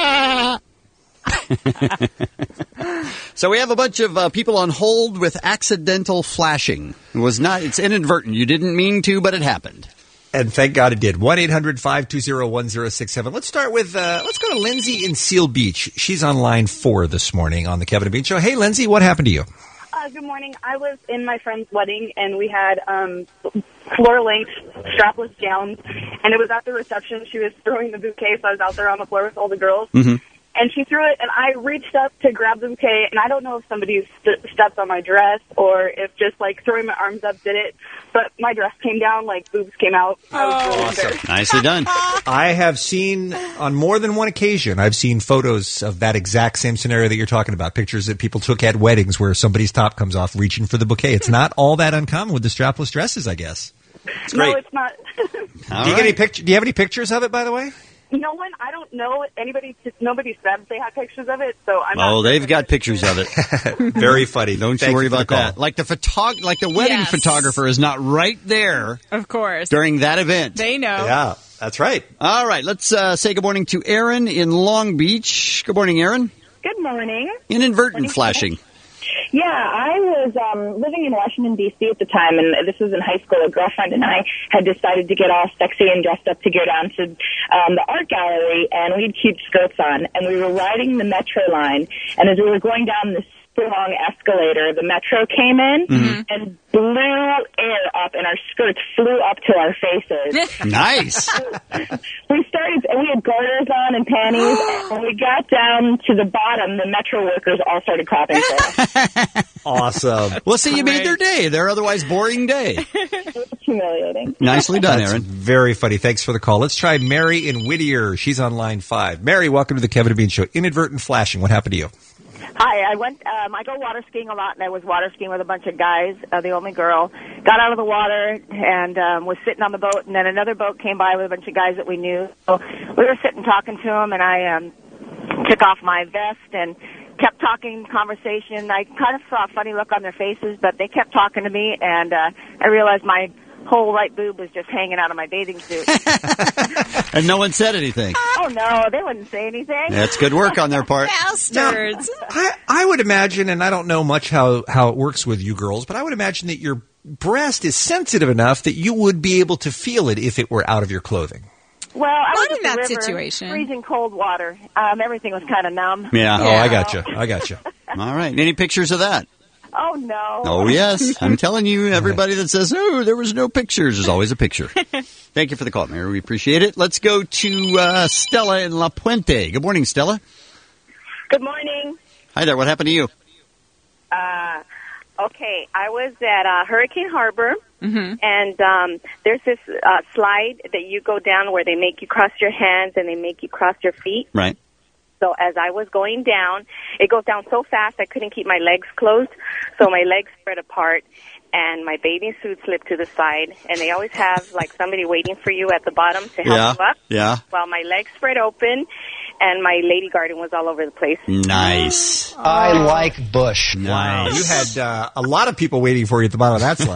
So we have a bunch of uh, people on hold with accidental flashing. It was not. It's inadvertent. You didn't mean to, but it happened. And thank God it did. one eight hundred five two zero one zero six seven. Let's start with, uh, let's go to Lindsay in Seal Beach. She's on line four this morning on the Kevin and Bean Show. Hey, Lindsay, what happened to you? Uh, good morning. I was in my friend's wedding, and we had um, floor-length strapless gowns, and it was at the reception. She was throwing the bouquet, so I was out there on the floor with all the girls. Mm-hmm. And she threw it, and I reached up to grab the bouquet, and I don't know if somebody st- stepped on my dress or if just, like, throwing my arms up did it, but my dress came down, like, boobs came out. I was really embarrassed. Nicely done. I have seen, on more than one occasion, I've seen photos of that exact same scenario that you're talking about. Pictures that people took at weddings where somebody's top comes off reaching for the bouquet. It's not all that uncommon with the strapless dresses, I guess. It's great. No, it's not. do you get any picture? Do you have any pictures of it, by the way? No one, I don't know. Anybody, nobody said they had pictures of it, so I'm not. Oh, they've got pictures of it. Very funny. Don't Thank you worry you for the about call. that. Like the photog- like the wedding Yes. photographer is not right there Of course. during that event. They know. Yeah, that's right. All right, let's uh, say good morning to Aaron in Long Beach. Good morning, Aaron. Good morning. Inadvertent flashing. Yeah, I was um, living in Washington, D C at the time, and this was in high school. A girlfriend and I had decided to get all sexy and dressed up to go down to um, the art gallery, and we had cute skirts on, and we were riding the metro line, and as we were going down this super long escalator, the metro came in Mm-hmm. and blew air up, and our skirts flew up to our faces. Nice. We started, and we had garters on and panties, and when we got down to the bottom, the metro workers all started clapping for us. Awesome. Well, see, you made their day. Their otherwise boring day. It's humiliating. Nicely done, That's Aaron. very funny. Thanks for the call. Let's try Mary in Whittier. She's on line five. Mary, welcome to the Kevin and Bean Show. Inadvertent flashing. What happened to you? Hi, I went. Um, I go water skiing a lot, and I was water skiing with a bunch of guys. Uh, the only girl got out of the water and um, was sitting on the boat, and then another boat came by with a bunch of guys that we knew. So we were sitting talking to them, and I um, took off my vest and kept talking conversation. I kind of saw a funny look on their faces, but they kept talking to me, and uh, I realized my whole right boob was just hanging out of my bathing suit. And no one said anything. Oh, no, they wouldn't say anything. That's good work on their part. Bastards. I, I would imagine, and I don't know much how, how it works with you girls, but I would imagine that your breast is sensitive enough that you would be able to feel it if it were out of your clothing. Well, I Not was in at that the river, situation. freezing cold water. Um, everything was kind of numb. Yeah. Oh, I got you. I got you. All right. Any pictures of that? Oh, no. Oh, yes. I'm telling you, everybody that says, oh, there was no pictures, there's always a picture. Thank you for the call, Mary. We appreciate it. Let's go to uh, Stella in La Puente. Good morning, Stella. Good morning. Hi there. What happened to you? Uh, okay, I was at uh, Hurricane Harbor, Mm-hmm. and um, there's this uh, slide that you go down where they make you cross your hands and they make you cross your feet. Right. So as I was going down, it goes down so fast I couldn't keep my legs closed, so my legs spread apart, and my bathing suit slipped to the side. And they always have, like, somebody waiting for you at the bottom to help Yeah, you up. yeah. Well, my legs spread open, and my lady garden was all over the place. Nice. I like Bush. Nice. Wow. You had uh, a lot of people waiting for you at the bottom of that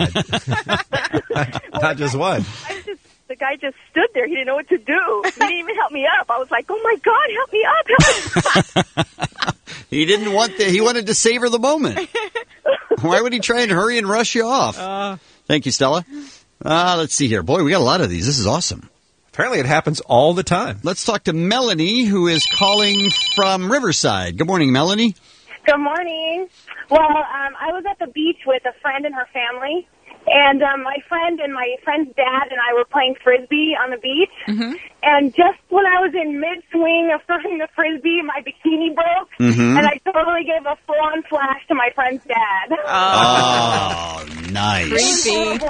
slide. Not just one. I just, the guy just stood there. He didn't know what to do. He didn't even help me up. I was like, oh, my God, help me up. Help me up. He didn't want the, he wanted to savor the moment. Why would he try and hurry and rush you off? Uh, Thank you, Stella. Uh, let's see here. Boy, we got a lot of these. This is awesome. Apparently it happens all the time. Let's talk to Melanie, who is calling from Riverside. Good morning, Melanie. Good morning. Well, um, I was at the beach with a friend and her family, and um, my friend and my friend's dad and I were playing Frisbee on the beach, Mm-hmm. and just when I was in mid-swing of throwing the Frisbee, my bikini broke, Mhm. and I totally gave a full-on flash to my friend's dad. Oh, nice. Creepy.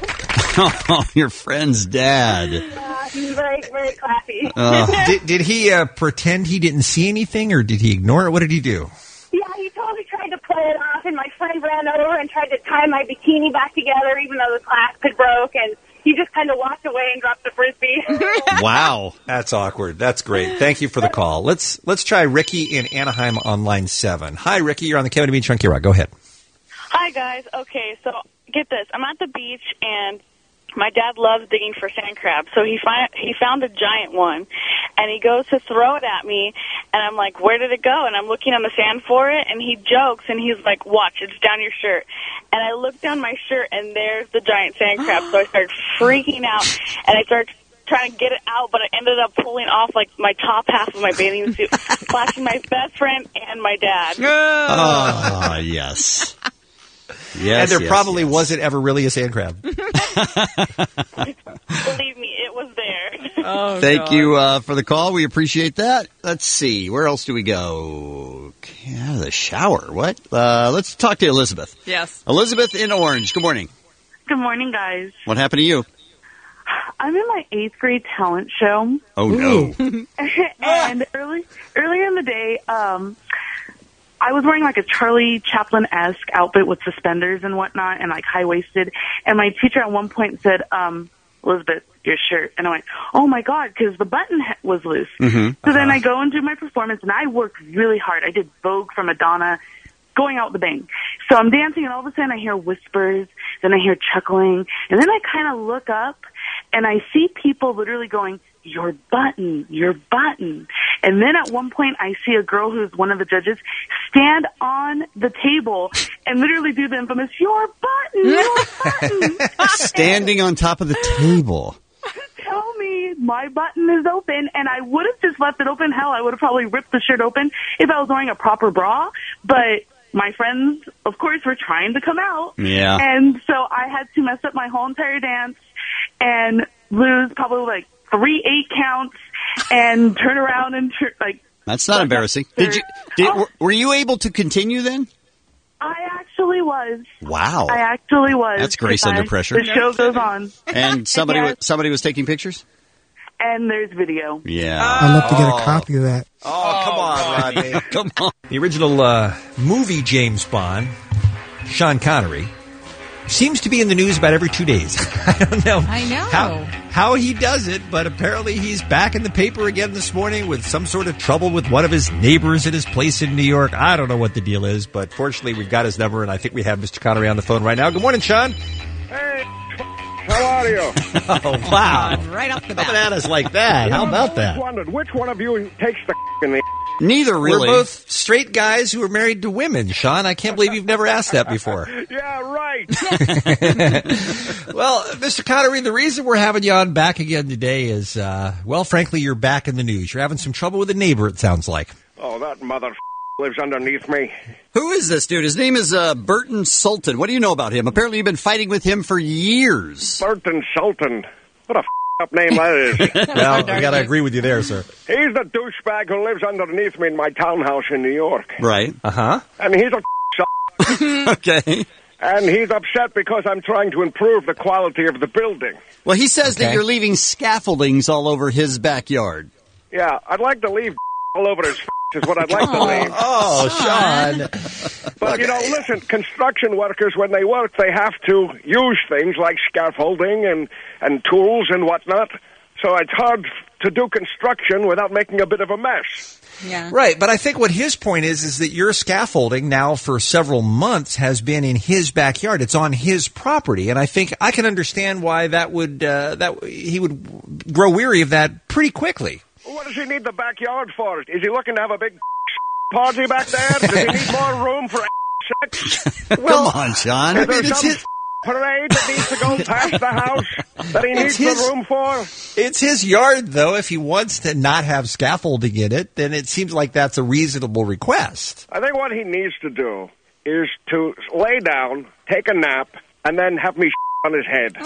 Oh, your friend's dad. Uh, he's very, very classy. Oh. did, did he uh, pretend he didn't see anything, or did he ignore it? What did he do? Yeah, he totally tried to play it off, and my friend ran over and tried to tie my bikini back together, even though the clasp had broke, and he just kind of walked away and dropped the Frisbee. Wow. That's awkward. That's great. Thank you for the call. Let's let's try Ricky in Anaheim on line seven. Hi, Ricky. You're on the Kevin and Bean Chunky Rock. Go ahead. Hi, guys. Okay, so get this. I'm at the beach, and my dad loves digging for sand crabs, so he find, he found a giant one, and he goes to throw it at me, and I'm like, where did it go? And I'm looking on the sand for it, and he jokes, and he's like, watch, it's down your shirt. And I look down my shirt, and there's the giant sand crab, so I started freaking out, and I started trying to get it out, but I ended up pulling off, like, my top half of my bathing suit, flashing my best friend and my dad. Oh, yes. Yes, and there yes, probably yes. wasn't ever really a sand crab. Believe me, it was there. Oh, Thank you uh, for the call. We appreciate that. Let's see. Where else do we go? Yeah, the shower. What? Uh, let's talk to Elizabeth. Yes. Elizabeth in Orange. Good morning. Good morning, guys. What happened to you? I'm in my eighth grade talent show. Oh, no. And early, earlier in the day, um, I was wearing like a Charlie Chaplin-esque outfit with suspenders and whatnot and like high-waisted. And my teacher at one point said, um, Elizabeth, your shirt. And I went, oh my God, because the button ha- was loose. Mm-hmm. So then I go and do my performance, and I worked really hard. I did Vogue from Madonna, going out with a bang. So I'm dancing, and all of a sudden I hear whispers, then I hear chuckling, and then I kind of look up, and I see people literally going, your button, your button. And then at one point I see a girl who's one of the judges stand on the table and literally do the infamous, your button, your button. Standing on top of the table. Tell me my button is open, and I would have just left it open. Hell, I would have probably ripped the shirt open if I was wearing a proper bra, but my friends, of course, were trying to come out. Yeah. And so I had to mess up my whole entire dance and lose probably like three eight counts and turn around and tur- like. That's not embarrassing. Did you? Did, Oh. Were you able to continue then? I actually was. Wow. I actually was. That's grace Because under pressure. The show goes on. And somebody Yes. was, somebody was taking pictures? And there's video. Yeah. I'd love to get a copy of that. Oh, come on, Rodney. Come on. The original uh, movie James Bond, Sean Connery, seems to be in the news about every two days. I don't know. I know. How, how he does it, but apparently he's back in the paper again this morning with some sort of trouble with one of his neighbors at his place in New York. I don't know what the deal is, but fortunately we've got his number, and I think we have Mister Connery on the phone right now. Good morning, Sean. Hey, How are you? Oh, wow. Right off the bat. Coming at us like that. How about I that? wondered which one of you takes the in the. Neither really. We're both straight guys who are married to women, Sean. I can't believe you've never asked that before. Yeah, right. Well, Mister Connery, the reason we're having you on back again today is, uh, well, frankly, you're back in the news. You're having some trouble with a neighbor, it sounds like. Oh, that mother f- lives underneath me. Who is this dude? His name is uh, Burton Sultan. What do you know about him? Apparently, you've been fighting with him for years. Burton Sultan. What a f- up name that is. Well, I got to agree with you there, sir. He's the douchebag who lives underneath me in my townhouse in New York. Right. Uh-huh. And he's a f- Okay. And he's upset because I'm trying to improve the quality of the building. Well, he says Okay. that you're leaving scaffoldings all over his backyard. Yeah, I'd like to leave all over his f- is what I'd like to leave. Oh, Sean. But, you know, listen, construction workers, when they work, they have to use things like scaffolding and, and tools and whatnot. So it's hard to do construction without making a bit of a mess. Yeah. Right, but I think what his point is is that your scaffolding now for several months has been in his backyard. It's on his property, and I think I can understand why that would uh, that he would grow weary of that pretty quickly. What does he need the backyard for? Is he looking to have a big party back there? Does he need more room for sex? Well, come on, Sean. Is I there mean, it's some his- parade that needs to go past the house that he It's needs his- the room for? It's his yard, though. If he wants to not have scaffolding in it, then it seems like that's a reasonable request. I think what he needs to do is to lay down, take a nap, and then have me on his head.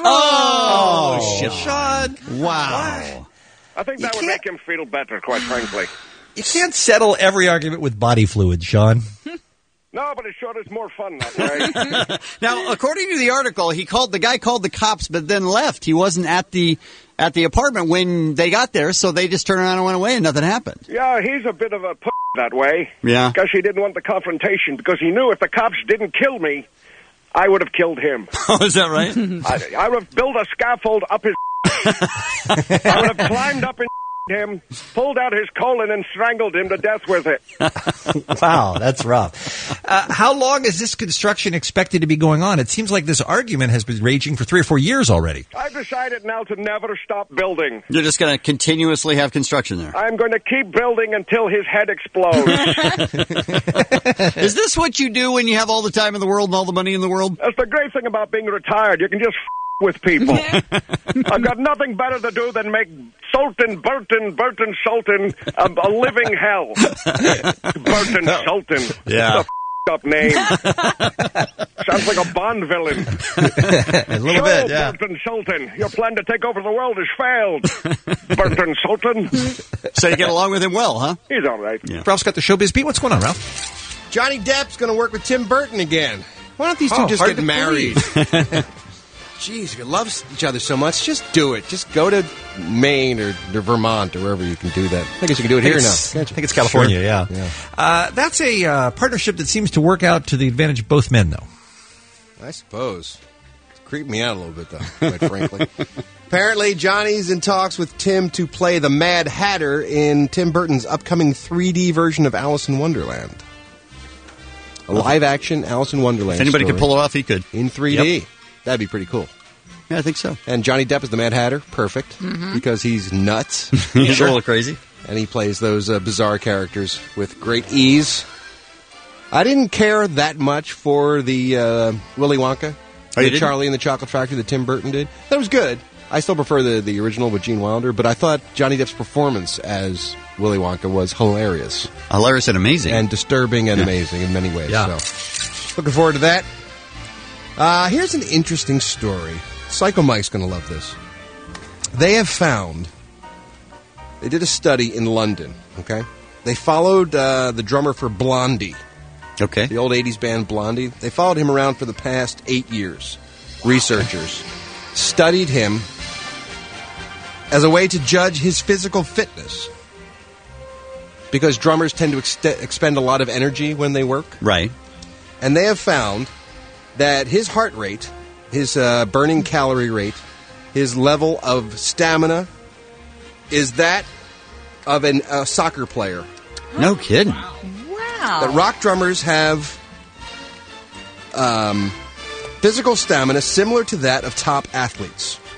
Oh, Sean. Wow. I think that would make him feel better, quite frankly. You can't settle every argument with body fluid, Sean. No, but it sure is more fun that way. Now, according to the article, he called the guy called the cops, but then left. He wasn't at the at the apartment when they got there, so they just turned around and went away, and nothing happened. Yeah, he's a bit of a p- that way. Yeah. Because he didn't want the confrontation, because he knew if the cops didn't kill me, I would have killed him. Oh, is that right? I, I would have built a scaffold up his I would have climbed up and him, pulled out his colon, and strangled him to death with it. Wow, that's rough. Uh, how long is this construction expected to be going on? It seems like this argument has been raging for three or four years already. I've decided now to never stop building. You're just going to continuously have construction there. I'm going to keep building until his head explodes. Is this what you do when you have all the time in the world and all the money in the world? That's the great thing about being retired. You can just f- with people. I've got nothing better to do than make Sultan, Burton, Burton Sultan a, a living hell. Burton Sultan. Yeah. It's a f- up name. Sounds like a Bond villain. A little so, bit, yeah. Burton Sultan, your plan to take over the world has failed. Burton Sultan. So you get along with him well, huh? He's all right. Yeah. Ralph's got the showbiz beat. What's going on, Ralph? Johnny Depp's going to work with Tim Burton again. Why don't these two Oh, just hard get to married? Jeez, if you love each other so much, just do it. Just go to Maine or, or Vermont or wherever you can do that. I guess you can do it I think here now. it's- can't I you? think it's California, Sure. yeah. yeah. Uh, that's a uh, partnership that seems to work out to the advantage of both men, though. I suppose. It's creeping me out a little bit, though, quite frankly. Apparently, Johnny's in talks with Tim to play the Mad Hatter in Tim Burton's upcoming three D version of Alice in Wonderland. A live-action Alice in Wonderland If anybody story could pull it off, he could. in three D. Yep. That'd be pretty cool. Yeah, I think so. And Johnny Depp is the Mad Hatter. Perfect. Mhm. Because he's nuts. He's a little crazy. And he plays those uh, bizarre characters with great ease. I didn't care that much for the uh, Willy Wonka, Oh, you the didn't? Charlie and the Chocolate Factory that Tim Burton did. That was good. I still prefer the, the original with Gene Wilder, but I thought Johnny Depp's performance as Willy Wonka was hilarious. Hilarious and amazing. And disturbing and Yeah. amazing in many ways. Yeah. So, looking forward to that. Uh, here's an interesting story. Psycho Mike's going to love this. They have found, they did a study in London, okay? They followed uh, the drummer for Blondie. Okay. The old eighties band Blondie. They followed him around for the past eight years. Researchers studied him as a way to judge his physical fitness. Because drummers tend to ex- expend a lot of energy when they work. Right. And they have found that his heart rate, his uh, burning calorie rate, his level of stamina is that of an, a soccer player. No kidding. Wow. That rock drummers have um, physical stamina similar to that of top athletes.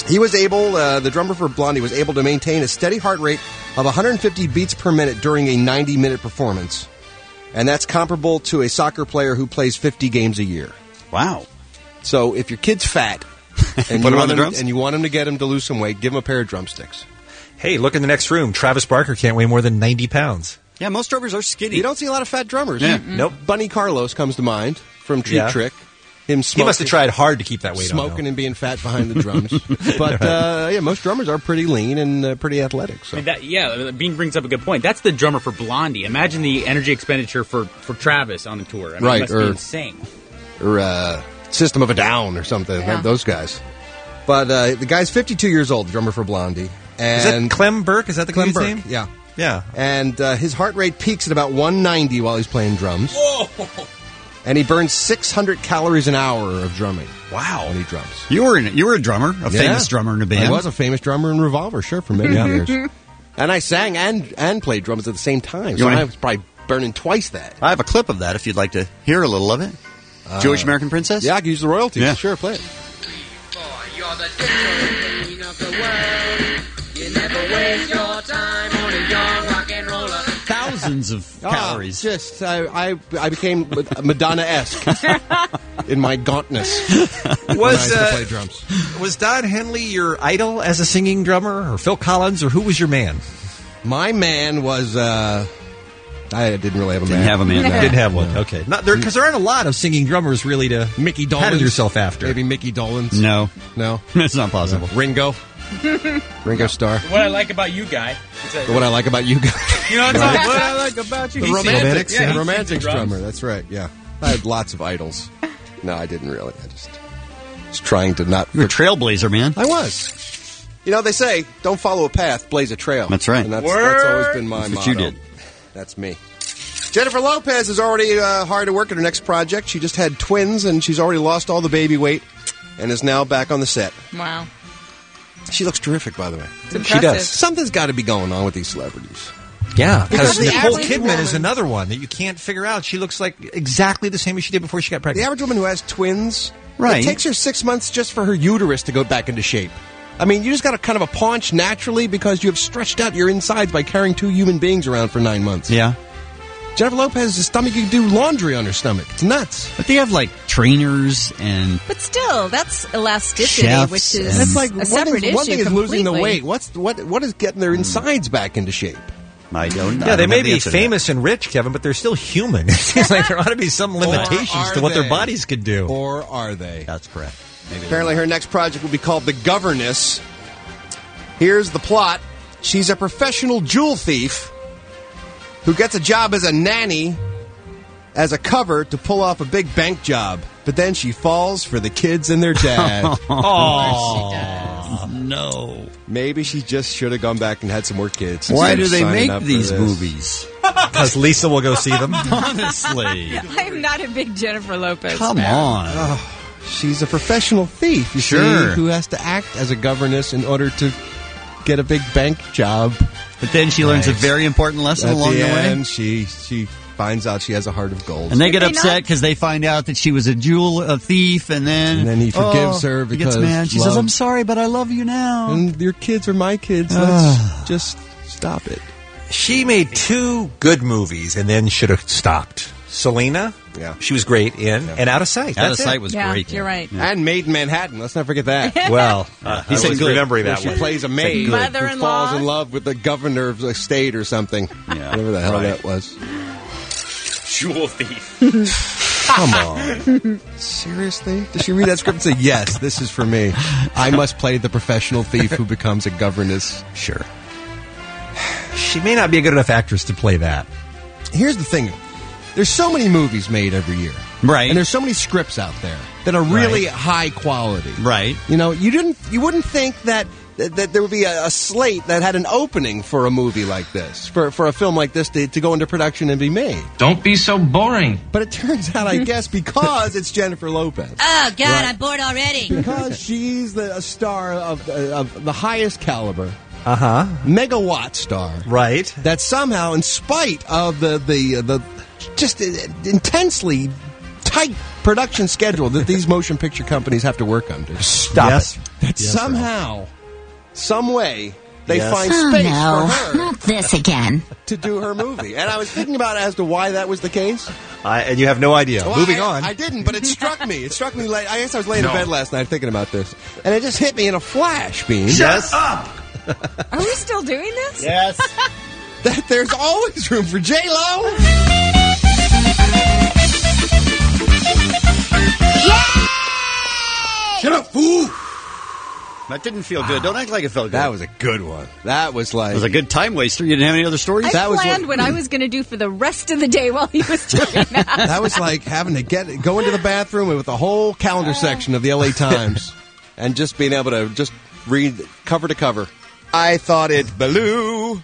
He was able, uh, the drummer for Blondie was able to maintain a steady heart rate of one hundred fifty beats per minute during a ninety-minute performance. And that's comparable to a soccer player who plays fifty games a year. Wow. So if your kid's fat and, Put you him on want the him, drums? and you want him to get him to lose some weight, give him a pair of drumsticks. Hey, look in the next room. Travis Barker can't weigh more than ninety pounds. Yeah, most drummers are skinny. You don't see a lot of fat drummers. Yeah. Mm-mm. Nope. Bunny Carlos comes to mind from Cheap Yeah. Trick. Him smoking, He must have tried hard to keep that weight on. smoking and being fat behind the drums. But uh, yeah, most drummers are pretty lean and uh, pretty athletic. So I mean, that, yeah, Bean brings up a good point. That's the drummer for Blondie. Imagine the energy expenditure for, for Travis on the tour. I mean, Right, it must or- be insane. or uh, System of a Down or something. Yeah. Those guys. But uh, the guy's fifty-two years old, the drummer for Blondie. And Is that Clem Burke? Is that the Clem dude's Burke, name? Yeah. Yeah. And uh, his heart rate peaks at about one ninety while he's playing drums. And he burns six hundred calories an hour of drumming. Wow. When he drums. You were in, you were a drummer, a Yeah. famous drummer in a band. I was a famous drummer in Revolver, sure, for many Yeah. years. And I sang and and played drums at the same time. You So wanna- I was probably burning twice that. I have a clip of that if you'd like to hear a little of it. Jewish American Princess? Yeah, I can use the royalties. Yeah. Sure, play it. You're the queen of the world. You never waste your time on a young rock and roller. Thousands of Ah, calories. just, I, I, I became Madonna-esque in my gauntness. when I Was used to uh, play drums. was Don Henley your idol as a singing drummer, or Phil Collins, or who was your man? My man was. Uh, I didn't really have a Didn't man. have a man. No. Didn't have one. Okay, not there because there aren't a lot of singing drummers really to Mickey pattern Dolenz. yourself after. Maybe Mickey Dolenz. No. No. It's not possible. Ringo. Ringo Starr. What I like about you, guy. is that- What I like about you guys. You know what, Right. what I like about you? The He sings- romantics. yeah, Yeah, he sings romantics the drums. drummer. That's right. Yeah. I had lots of idols. No, I didn't really. I just was trying to not. You're a trailblazer, man. I was. You know, they say, don't follow a path, blaze a trail. That's right. And that's, that's always been my That's what motto. you did. That's me. Jennifer Lopez is already uh, hard at work at her next project. She just had twins, and she's already lost all the baby weight and is now back on the set. Wow. She looks terrific, by the way. It's impressive. She does. Something's got to be going on with these celebrities. Yeah, because Because the Nicole average Kidman woman- is another one that you can't figure out. She looks like exactly the same as she did before she got The pregnant. average woman who has twins, Right. it takes her six months just for her uterus to go back into shape. I mean, you just got a kind of a paunch naturally because you have stretched out your insides by carrying two human beings around for nine months. Yeah. Jennifer Lopez's stomach, you can do laundry on her stomach. It's nuts. But they have like trainers and But still, that's elasticity, Chefs which and- is It's like a one separate thing, one issue thing is losing the completely. weight. What's what? What is getting their insides back into shape? I don't know. Yeah, I they don't may have the be answer to that. famous and rich, Kevin, but they're still human. It seems like there ought to be some limitations are to what their they? bodies could do. Or are they? That's correct. Maybe Apparently, her next project will be called The Governess. Here's the plot: she's a professional jewel thief who gets a job as a nanny as a cover to pull off a big bank job. But then she falls for the kids and their dad. Oh, no. Maybe she just should have gone back and had some more kids. Why instead do of they signing make up for these this. movies? Because Lisa will go see them. Honestly. I'm not a big Jennifer Lopez Come fan. on. Oh, she's a professional thief, you Sure. see, who has to act as a governess in order to get a big bank job. But then she learns a Right. very important lesson At along the the way. end, she she finds out she has a heart of gold. And they get they upset not- because they find out that she was a jewel a thief, and then And then he forgives oh, her he gets because mad. She says, love- "I'm sorry, but I love you now." And your kids are my kids. Ah. Let's just stop it. She made two good movies and then should have stopped. Selena, Yeah. she was great in, and Out of Sight. Out of That's it. Sight was Yeah, great. you're right. And Made in Manhattan. Let's not forget that. Well, uh, He I said was good. remembering Where that she one. plays a maid who Mother-in-law. falls in love with the governor of the state or something. Yeah. Whatever the hell Right. that was. Jewel thief. Come on. Seriously? Did she read that script and say, yes, this is for me? I must play the professional thief who becomes a governess. Sure. She may not be a good enough actress to play that. Here's the thing. There's so many movies made every year. Right. And there's so many scripts out there that are really high quality. Right. You know, you didn't you wouldn't think that that, that there would be a, a slate that had an opening for a movie like this, for for a film like this to, to go into production and be made. Don't be so boring. But it turns out, I guess, because it's Jennifer Lopez. Oh, God, Right. I'm bored already. Because she's the a star of, uh, of the highest caliber, Uh huh. megawatt star. Right. That somehow, in spite of the the the just intensely tight production schedule that these motion picture companies have to work under, Stop yes, it. that Yes, somehow, some way, they Yes. find Oh, space no. for her. Not this again. To do her movie. And I was thinking about as to why that was the case. I, and you have no idea. Well, Moving I, on. I didn't, but it struck me. It struck me late. I guess I was laying No. in bed last night thinking about this. And it just hit me in a flash, Bean. Shut up! Are we still doing this? Yes. That there's always room for J-Lo. Shut up, fool! That didn't feel good. Don't act like it felt good. That was a good one. That was like... It was a good time waster. You didn't have any other stories? I That was planned what, I was going to do for the rest of the day while he was doing that. That was like having to get go into the bathroom with the whole calendar section of the L A Times and just being able to just read cover to cover. I thought it blew.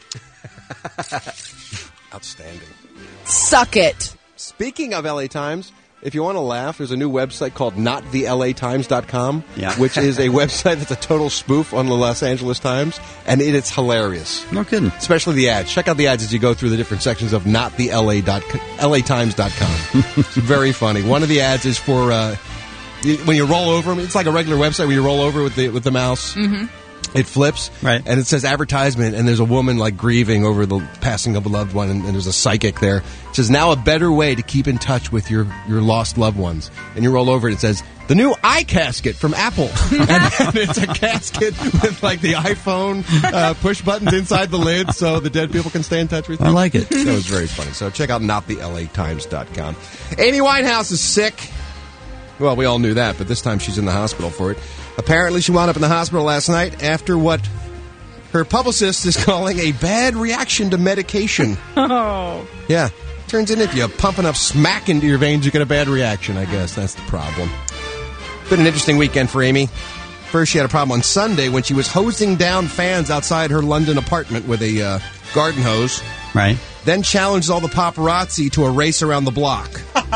Outstanding. Suck it. Speaking of L A Times, if you want to laugh, there's a new website called not the L A times dot com, Yeah. which is a website that's a total spoof on the Los Angeles Times, and it is hilarious. No kidding. Especially the ads. Check out the ads as you go through the different sections of not the L A dot L A times dot com. It's very funny. One of the ads is for uh, you- when you roll over them. It's like a regular website where you roll over with the with the mouse. Mm-hmm. It flips, right, and it says advertisement, and there's a woman like grieving over the passing of a loved one, and, and there's a psychic there. It says now a better way to keep in touch with your your lost loved ones. And you roll over it, it says the new iCasket from Apple, and, and it's a casket with like the iPhone uh, push buttons inside the lid, so the dead people can stay in touch with you. I like it. That was very funny. So check out not the L A times dot com. Amy Winehouse is sick. Well, we all knew that, but this time she's in the hospital for it. Apparently, she wound up in the hospital last night after what her publicist is calling a bad reaction to medication. Oh. Yeah. Turns in if you pump enough smack into your veins, you get a bad reaction, I guess. That's the problem. Been an interesting weekend for Amy. First, she had a problem on Sunday when she was hosing down fans outside her London apartment with a uh, garden hose. Right. Then challenged all the paparazzi to a race around the block.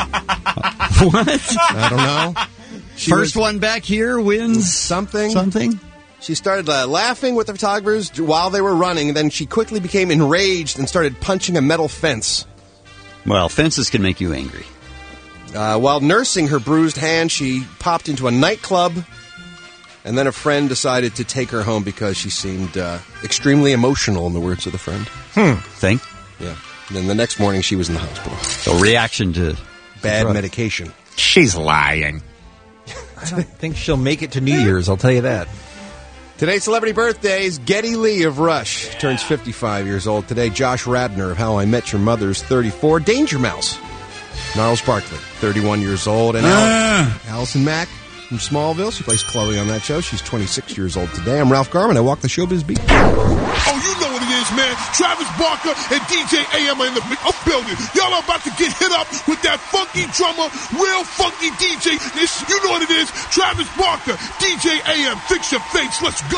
What? I don't know. She First was- one back here wins something. Something. She started uh, laughing with the photographers while they were running, and then she quickly became enraged and started punching a metal fence. Well, fences can make you angry. Uh, while nursing her bruised hand, she popped into a nightclub, and then a friend decided to take her home because she seemed uh, extremely emotional, in the words of the friend. Hmm. Think? Yeah. And then the next morning, she was in the hospital. So reaction to Bad drug. medication. She's lying. I don't think she'll make it to New Year's, I'll tell you that. Today's celebrity birthdays, Geddy Lee of Rush turns fifty-five years old today. Josh Radnor of How I Met Your Mother's thirty-four. Danger Mouse. Gnarls Barkley, thirty-one years old. And Ah. Al- Allison Mack from Smallville. She plays Chloe on that show. She's twenty-six years old today. I'm Ralph Garman. I walk the showbiz beat. Oh, you know what it is, man. Travis Barker and D J A M are in the up building. Y'all are about to get hit up with that funky drummer, real funky D J. This, you know what it is. Travis Barker, D J A M. Fix your face. Let's go.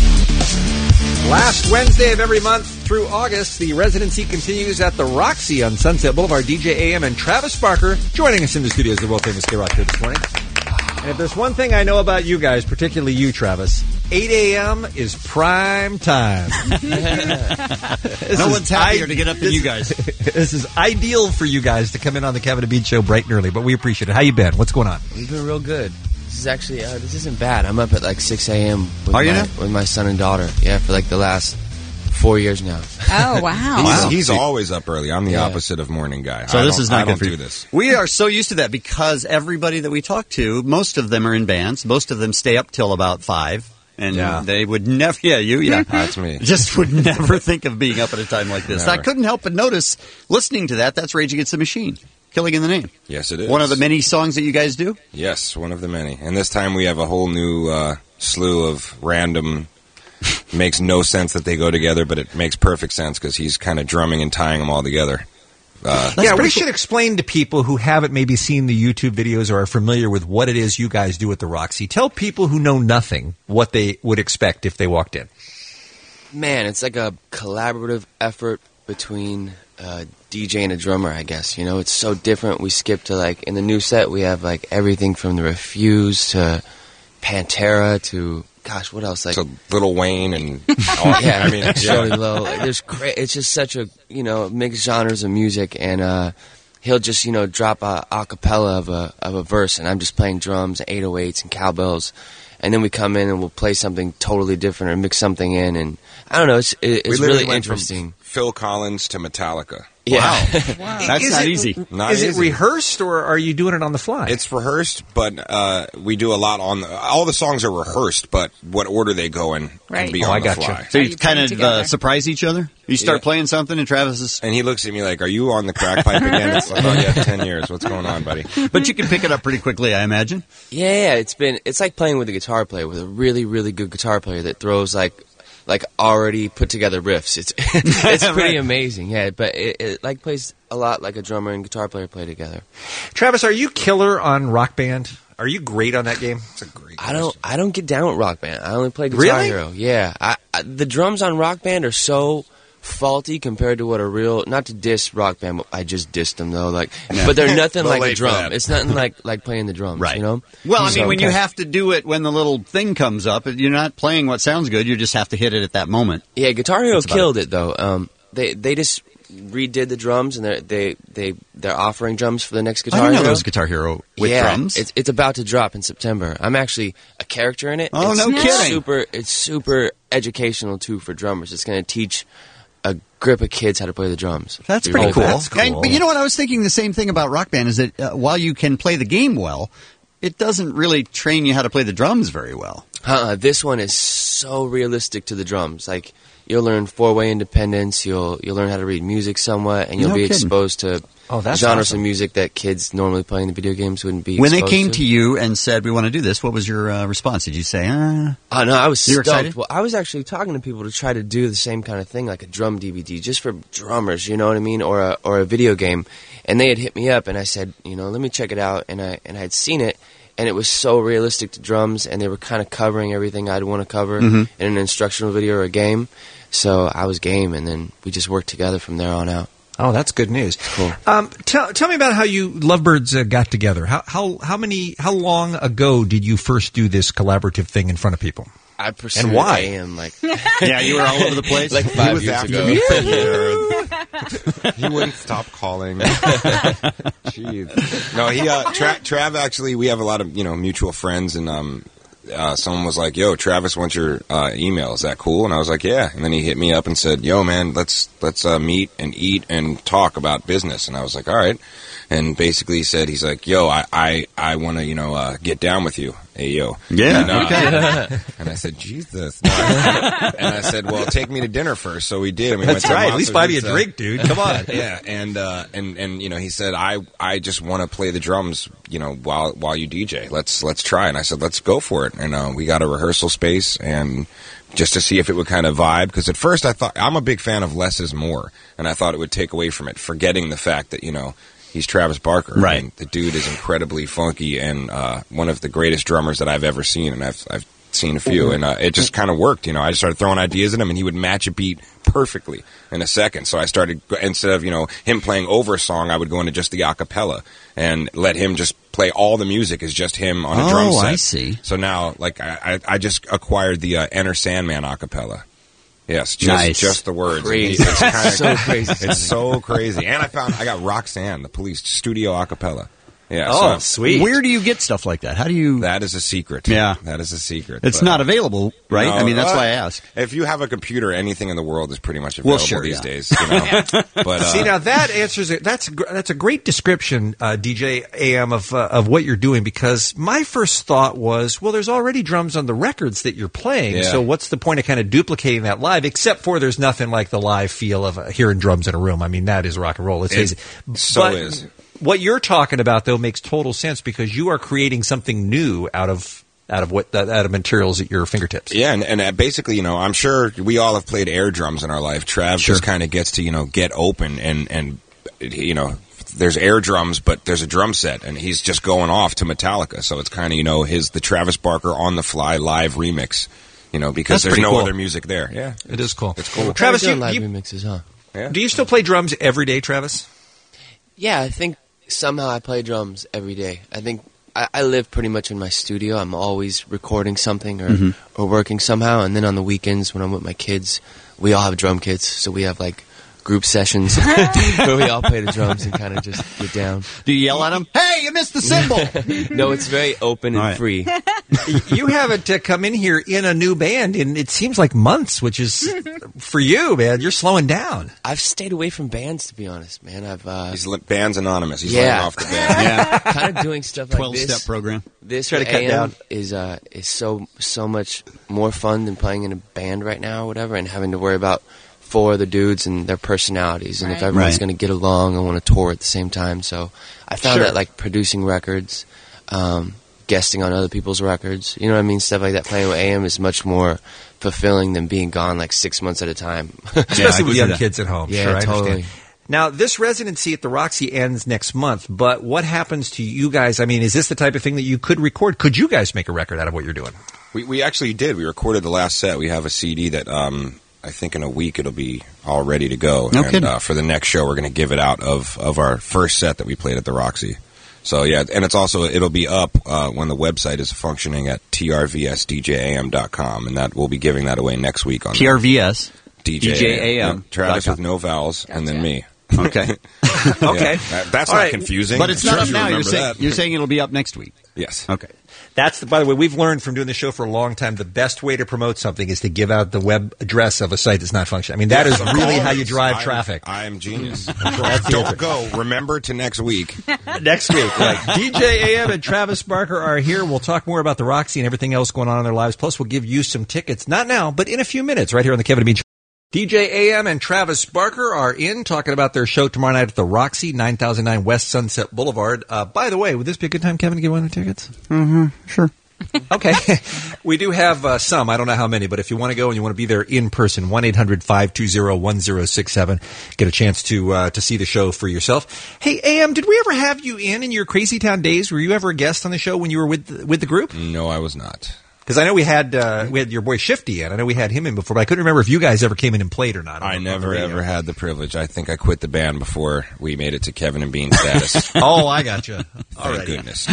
Last Wednesday of every month through August, the residency continues at the Roxy on Sunset Boulevard. D J A M and Travis Barker joining us in the studios of the world-famous K-Rock here this morning. And if there's one thing I know about you guys, particularly you, Travis, eight a.m. is prime time. No one's happier to get up than you guys. This is ideal for you guys to come in on the Kevin and Bean Show bright and early, but we appreciate it. How you been? What's going on? We've been real good. This is actually, uh, this isn't bad. I'm up at like six a.m. with, Are you my, now? with my son and daughter. Yeah, for like the last four years now. Oh, wow. He's, he's always up early. I'm the Yeah. opposite of morning guy. So I this don't- is not I good don't for do you. this. We are so used to that because everybody that we talk to, most of them are in bands. Most of them stay up till about five. And Yeah. they would never, yeah, you, yeah. That's me. Just would never think of being up at a time like this. Never. I couldn't help but notice, listening to that, that's Rage Against the Machine. Killing in the Name. Yes, it is. One of the many songs that you guys do? Yes, one of the many. And this time we have a whole new uh, slew of random. Makes no sense that they go together, but it makes perfect sense because he's kind of drumming and tying them all together. Uh, yeah, we should explain to people who haven't maybe seen the YouTube videos or are familiar with what it is you guys do at the Roxy. Tell people who know nothing what they would expect if they walked in. Man, it's like a collaborative effort between a D J and a drummer, I guess. You know, it's so different. We skip to like, in the new set, we have like everything from The Refuse to Pantera to, gosh, what else? Like so Lil Wayne and Oh, yeah, I mean, yeah. Joey Low. Like, there's great. It's just such a you know mixed genres of music, and uh, he'll just you know drop a acapella of a of a verse, and I'm just playing drums, eight oh eights, and cowbells, and then we come in and we'll play something totally different or mix something in, and I don't know. It's it, We it's literally really went from interesting. Phil Collins to Metallica. Yeah. Wow. That's Is not it- easy. Not is easy. it rehearsed or are you doing it on the fly? It's rehearsed, but uh, we do a lot on the, all the songs are rehearsed, but what order they go in Right. can be Oh, on I the gotcha. fly. So you kind of uh, surprise each other? You start Yeah. playing something and Travis is... And he looks at me like, are you on the crack pipe again? It's like, oh, yeah, ten years. What's going on, buddy? But you can pick it up pretty quickly, I imagine. Yeah, yeah, it's been it's like playing with a guitar player, with a really, really good guitar player that throws like like already put together riffs. It's it's pretty Right. amazing. Yeah, but it, it like plays a lot like a drummer and guitar player play together. Travis, are you killer on Rock Band? Are you great on that game? That's a great I don't I don't get down with Rock Band. I only play Guitar Really? Hero. Yeah, I, I, the drums on Rock Band are so faulty compared to what a real, not to diss Rock Band, but I just dissed them though. Like, Yeah. but they're nothing Well, like a late for drum. that. It's nothing like like playing the drums. Right. You know. Well, I mean, So- when you have to do it when the little thing comes up, you're not playing what sounds good. You just have to hit it at that moment. Yeah, Guitar Hero That's about killed it though. Um, they they just redid the drums and they're they they they're offering drums for the next Guitar I didn't know Hero. there was Guitar Hero with yeah, drums. It's it's about to drop in September. I'm actually a character in it. Oh, it's, no it's kidding. Super, it's super educational too for drummers. It's going to teach a group of kids how to play the drums. That's Your pretty whole cool. band. And, but you know what? I was thinking the same thing about Rock Band is that uh, while you can play the game well, it doesn't really train you how to play the drums very well. Uh-uh, this one is so realistic to the drums. Like you'll learn four-way independence. You'll you'll learn how to read music somewhat, and you'll No be kidding. exposed to Oh, that's genres awesome. of music that kids normally play in the video games wouldn't be. When they exposed came to. to you and said, we want to do this, what was your uh, response? Did you say, ah? Oh no, I was You were stoked. excited? Well, I was actually talking to people to try to do the same kind of thing, like a drum D V D, just for drummers. You know what I mean, or a or a video game. And they had hit me up, and I said, you know, let me check it out. And I and I had seen it, and it was so realistic to drums, and they were kind of covering everything I'd want to cover Mhm. in an instructional video or a game. So I was game, and then we just worked together from there on out. Oh, that's good news. Cool. Um, tell tell me about how you Lovebirds uh, got together. How how how many how long ago did you first do this collaborative thing in front of people? I pursued And why? A M like Yeah, you were all over the place. like He five was years after ago. me for years. He wouldn't stop calling. Jeez. No, he uh, Tra- Trav actually. We have a lot of you know mutual friends, and um, uh, someone was like, "Yo, Travis wants your uh, email. Is that cool?" And I was like, "Yeah." And then he hit me up and said, "Yo, man, let's let's uh, meet and eat and talk about business." And I was like, "All right." And basically he said, he's like, "Yo, I I, I want to you know uh, get down with you." Hey, yo. Yeah, And, uh, okay. and I said, Jesus. No, I- and I said, well, take me to dinner first. So we did. And we That's went to right. At least buy me a Monster drink, dude. Come on. yeah, and uh, and and you know, he said, I I just want to play the drums, you know, while while you D J. Let's let's try. And I said, let's go for it. And uh, we got a rehearsal space and just to see if it would kind of vibe. Because at first I thought I'm a big fan of less is more, and I thought it would take away from it, forgetting the fact that you know. He's Travis Barker. Right. And the dude is incredibly funky and uh, one of the greatest drummers that I've ever seen, and I've I've seen a few, and uh, it just kind of worked. You know, I just started throwing ideas at him, and he would match a beat perfectly in a second. So I started instead of you know him playing over a song, I would go into just the acapella and let him just play all the music as just him on a Oh, drum set. I see. So now, like I I, I just acquired the uh, Enter Sandman acapella. Yes, just Nice. just the words. Crazy. It's kinda, So crazy. It's so crazy. And I found I got Roxanne, the Police studio acapella. Yeah. Oh, so sweet. Where do you get stuff like that? How do you? That is a secret. Yeah. that is a secret. It's but- not available, right? No, I mean, that's uh, why I ask. If you have a computer, anything in the world is pretty much available Well, sure, these yeah. days. You know? But uh, See, now that answers it. That's gr- that's a great description, uh, D J A M, of uh, of what you're doing. Because my first thought was, well, there's already drums on the records that you're playing. Yeah. So what's the point of kind of duplicating that live? Except for there's nothing like the live feel of uh, hearing drums in a room. I mean, that is rock and roll. It's It easy. so But is. What you're talking about, though, makes total sense because you are creating something new out of out of what out of materials at your fingertips. Yeah, and, and uh, basically, you know, I'm sure we all have played air drums in our life. Trav Sure. just kind of gets to, you know, get open and, and, you know, there's air drums, but there's a drum set, and he's just going off to Metallica. So it's kind of, you know, his the Travis Barker on the fly live remix, you know, because That's there's pretty no cool. other music there. Yeah, It is cool. it's cool. Travis, Doing you, live you- remixes, huh? Yeah. do you still play drums every day, Travis? Yeah, I think somehow I play drums every day. I think I, I live pretty much in my studio. I'm always recording something or, Mhm. or working somehow. And then on the weekends when I'm with my kids, we all have drum kits. So we have like group sessions where we all play the drums and kind of just get down. Do you yell at him? Hey, you missed the cymbal! No, it's very open and All right. free. You haven't uh, come in here in a new band in, it seems like months, which is, for you, man, you're slowing down. I've stayed away from bands, to be honest, man. I've uh, He's li- Bands Anonymous. He's yeah. letting off the band. Yeah. kind of doing stuff like this. twelve-step program. This Try to with cut A M down. is uh, is so so much more fun than playing in a band right now or whatever, and having to worry about four other dudes and their personalities, and if Right. everyone's Right. going to get along and want to tour at the same time. So I found Sure. that like producing records, um, guesting on other people's records, you know what I mean, stuff like that. Playing with A M is much more fulfilling than being gone like six months at a time. Especially with young kids at home. Yeah, sure, I totally. understand. Now, this residency at the Roxy ends next month, but what happens to you guys? I mean, is this the type of thing that you could record? Could you guys make a record out of what you're doing? We we actually did. We recorded the last set. We have a C D that um, I think in a week it'll be all ready to go. No and kidding. Uh, for the next show, we're going to give it out of, of our first set that we played at the Roxy. So yeah, and it's also it'll be up uh, when the website is functioning at T R V S D J A M dot com, and that we'll be giving that away next week on T R V S D J D J A M. Yeah, Travis with no vowels, and then me. Okay. Okay. Yeah, that- that's All not right. confusing. But it's I'm not sure up you now. You're remember saying, that. you're saying it'll be up next week. Yes. Okay. That's the, by the way, we've learned from doing the show for a long time, the best way to promote something is to give out the web address of a site that's not functioning. I mean, that is really how you drive I'm- traffic. I am genius. That's the Don't answer. go. Remember to next week. Next week, right. D J A M and Travis Barker are here. We'll talk more about the Roxy and everything else going on in their lives. Plus, we'll give you some tickets, not now, but in a few minutes, right here on the Kevin and Bean Show. D J A M and Travis Barker are in talking about their show tomorrow night at the Roxy, nine thousand nine West Sunset Boulevard. Uh, by the way, would this be a good time, Kevin, to get one of the tickets? Mm-hmm. Sure. Okay. We do have uh, some. I don't know how many, but if you want to go and you want to be there in person, one eight hundred five two zero one zero six seven. Get a chance to uh, to see the show for yourself. Hey, A M, did we ever have you in in your Crazy Town days? Were you ever a guest on the show when you were with the, with the group? No, I was not. Because I know we had uh, we had your boy Shifty in. I know we had him in before, but I couldn't remember if you guys ever came in and played or not. I on- never on the radio. ever had the privilege. I think I quit the band before we made it to Kevin and Bean status. Oh, I got you. Thank goodness.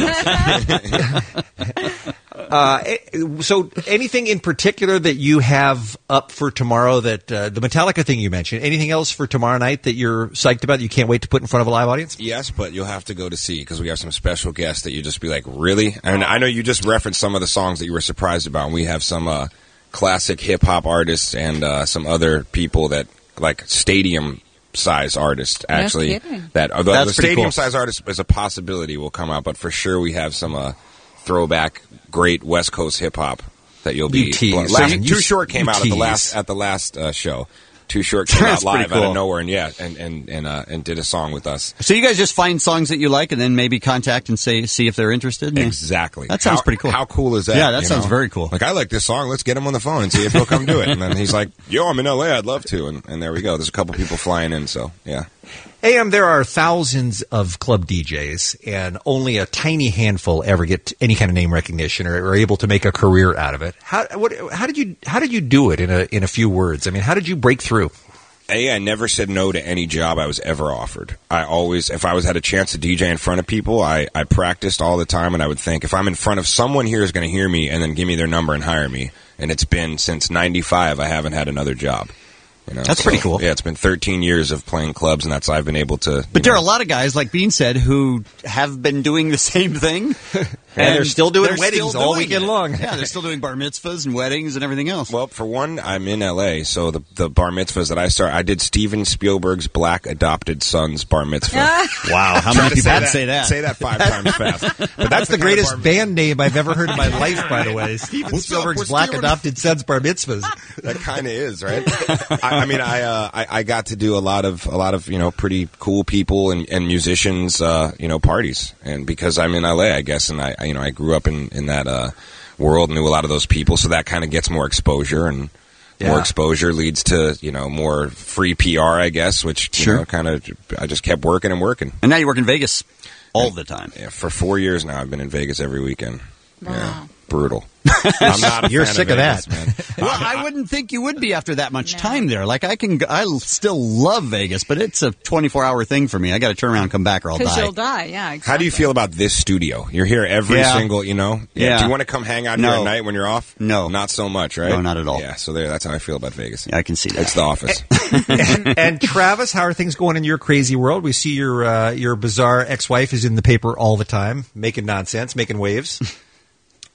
Uh, eh, so, anything in particular that you have up for tomorrow? That uh, the Metallica thing you mentioned. Anything else for tomorrow night that you're psyched about? That you can't wait to put in front of a live audience? Yes, but you'll have to go to see because we have some special guests that you just be like, really? And I know you just referenced some of the songs that you were surprised about. And we have some uh, classic hip hop artists and uh, some other people that like stadium size artists actually. kidding. That uh, the, That's the pretty stadium cool. size artists is a possibility will come out, but for sure we have some uh, throwback great West Coast hip hop that you'll be. You tease. Last, You- Too Short came you out at the tease. last at the last uh, show. Too Short came out That's pretty live out cool. of nowhere, and yeah, and and and, uh, and did a song with us. So you guys just find songs that you like and then maybe contact and say see if they're interested? Yeah. Exactly. That sounds How- pretty cool. How cool is that? Yeah, that you sounds know? very cool. Like, I like this song. Let's get him on the phone and see if he'll come do it. And then he's like, yo, I'm in L A. I'd love to. And, and there we go. There's a couple people flying in. So, yeah. A M, there are thousands of club D Js, and only a tiny handful ever get any kind of name recognition or are able to make a career out of it. How what, how did you how did you do it in a in a few words? I mean, how did you break through? A, I never said no to any job I was ever offered. I always, if I was had a chance to D J in front of people, I, I practiced all the time, and I would think, if I'm in front of someone here who's going to hear me and then give me their number and hire me, and it's been since ninety-five, I haven't had another job. You know? That's So, pretty cool. Yeah, it's been thirteen years of playing clubs, and that's I've been able to. But there are a lot of guys, like Bean said, who have been doing the same thing. And they're still doing they're weddings still all doing weekend it. long. Yeah, they're still doing bar mitzvahs and weddings and everything else. Well, for one, I'm in L A, so the the bar mitzvahs that I started, I did Steven Spielberg's Black Adopted Son's bar mitzvah. Wow, how Try many to people say had to that, say that? Say that five times fast. But That's the kind of greatest bar- band name I've ever heard in my life, by the way. Steven What's up? Spielberg's What's Black Steven? Adopted Son's Bar Mitzvahs. That kind of is, right? I, I mean, I, uh, I I got to do a lot of a lot of you know pretty cool people and, and musicians, uh, you know, parties, and because I'm in L A, I guess, and I I, you know I grew up in in that uh, world, knew a lot of those people, so that kind of gets more exposure, and Yeah. more exposure leads to you know more free P R, I guess, which you Sure. know kind of I just kept working and working. And now you work in Vegas all the time. Yeah, for four years now, I've been in Vegas every weekend. Wow. Yeah, brutal. I'm not a You're fan sick of, of Vegas, that. man. Well, I wouldn't think you would be after that much time there. Like I can, I still love Vegas, but it's a twenty-four hour thing for me. I got to turn around, and come back, or I'll Because die. you'll die, yeah. Exactly. How do you feel about this studio? You're here every Yeah. single, you know? Yeah. Do you want to come hang out here No. at night when you're off? No. Not so much, right? No, not at all. Yeah, so there, that's how I feel about Vegas. Yeah, I can see that. It's the office. and, and Travis, how are things going in your crazy world? We see your uh, your bizarre ex-wife is in the paper all the time, making nonsense, making waves.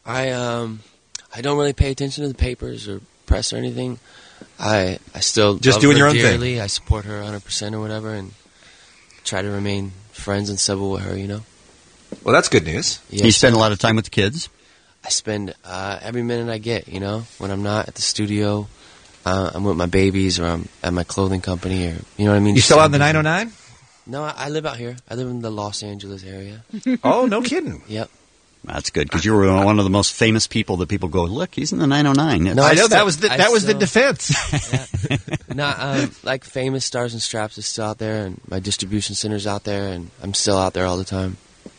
I um, I don't really pay attention to the papers or press or anything. I I still Just love doing her your own thing. dearly. I support her one hundred percent or whatever, and try to remain friends and civil with her. You know. Well, that's good news. Yes, you spend sir. a lot of time with the kids? I spend uh, every minute I get. You know, when I'm not at the studio, uh, I'm with my babies, or I'm at my clothing company, or you know what I mean. You Just still on the something. nine oh nine? No, I, I live out here. I live in the Los Angeles area. Oh, no kidding. Yep. That's good because you were one of the most famous people that people go, look, he's in the nine oh nine. No, I I know still- that was the I that was the still- defense. No, um, like famous Stars and Straps is still out there, and my distribution center's out there, and I'm still out there all the time.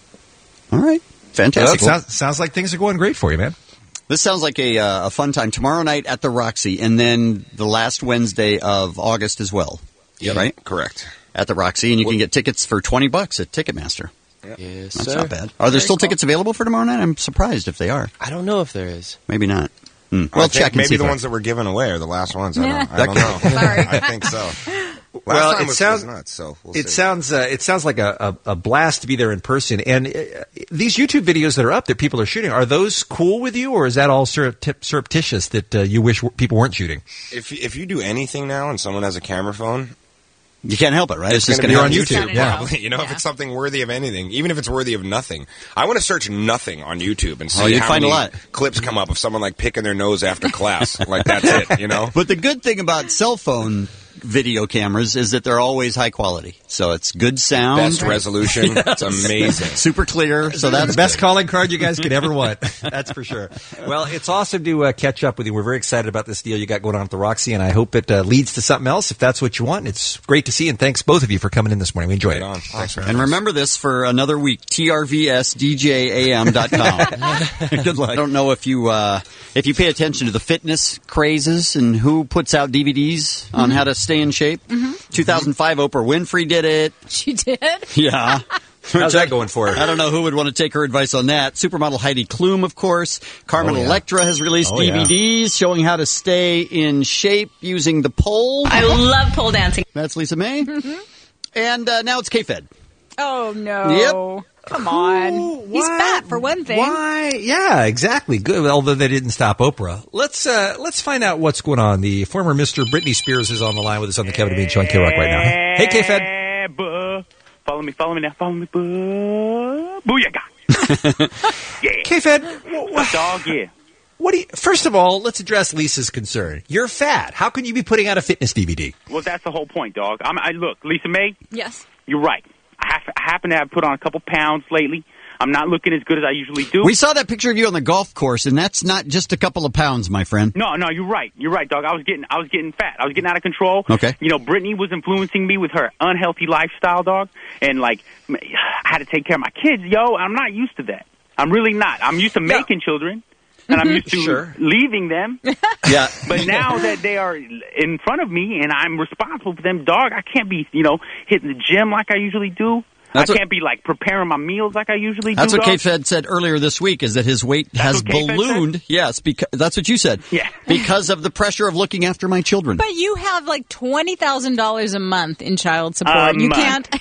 All right. Fantastic. Well, sounds, sounds like things are going great for you, man. This sounds like a, uh, a fun time. Tomorrow night at the Roxy, and then the last Wednesday of August as well. Yep, right? Correct. At the Roxy, and you can get tickets for twenty bucks at Ticketmaster. Yes, That's sir. not bad. Are there Very still cool. tickets available for tomorrow night? I'm surprised if they are. I don't know if there is. Maybe not. Hmm. I Well, think check and maybe see. the if- ones that were given away are the last ones. I don't, I That don't could- know. Sorry. I think so. Last well, time it was, sounds was nuts, so we'll it see. sounds uh, it sounds like a, a, a blast to be there in person. And uh, these YouTube videos that are up that people are shooting, are those cool with you, or is that all surrepti- surreptitious that uh, you wish w- people weren't shooting? If if you do anything now and someone has a camera phone, you can't help it, right? It's, It's just going to gonna be on be YouTube. on YouTube, yeah. Probably. You know, if it's something worthy of anything, even if it's worthy of nothing. I want to search nothing on YouTube and see Oh, you'd how find a many lot. clips come up of someone like picking their nose after class. Like that's it. You know. But the good thing about cell phone video cameras is that they're always high quality. So it's good sound. Best resolution. It's amazing. Super clear. So that's the best good. calling card you guys could ever want. That's for sure. Well, it's awesome to uh, catch up with you. We're very excited about this deal you got going on at the Roxy, and I hope it uh, leads to something else if that's what you want. It's great to see you, and thanks both of you for coming in this morning. We enjoyed it. Thanks for And remember this for another week, T R V S D J A M dot com. Good luck. I don't know if you uh, if you pay attention to the fitness crazes and who puts out D V Ds on Mhm. how to stay in shape. Mhm. two thousand five, Oprah Winfrey did it. She did? Yeah. How's that going for her? I don't know who would want to take her advice on that. Supermodel Heidi Klum, of course. Carmen Oh, yeah. Electra has released Oh, yeah. D V Ds showing how to stay in shape using the pole. I love pole dancing. That's Lisa May. And uh, now it's K-Fed. Oh, no. Come on. He's fat, for one thing. Why? Yeah, exactly. Good. Although they didn't stop Oprah. Let's uh, let's find out what's going on. The former Mister Britney Spears is on the line with us on the Kevin and Bean Show on K-Rock right now. Hey, K-Fed. Eh, buh. Follow me, follow me now, follow me, buh. Booyaka. Yeah. K-Fed, What's dog? Yeah. What do you, first of all, let's address Lisa's concern. You're fat. How can you be putting out a fitness D V D? Well, that's the whole point, dog. I'm, I look, Lisa May. Yes. You're right. I, have, I happen to have put on a couple pounds lately. I'm not looking as good as I usually do. We saw that picture of you on the golf course, and that's not just a couple of pounds, my friend. No, no, you're right. You're right, dog. I was getting, I was getting fat. I was getting out of control. Okay. You know, Brittany was influencing me with her unhealthy lifestyle, dog, and like, I had to take care of my kids, yo. I'm not used to that. I'm really not. I'm used to making children, and I'm used to Sure. leaving them. Yeah. But now that they are in front of me and I'm responsible for them, dog, I can't be, you know, hitting the gym like I usually do. That's I what- can't be like preparing my meals like I usually That's do. what dog. K-Fed said earlier this week, is that his weight has what K-Fed ballooned. Yes, because that's what you said. Yeah. Because of the pressure of looking after my children. But you have like twenty thousand dollars a month in child support. A you month.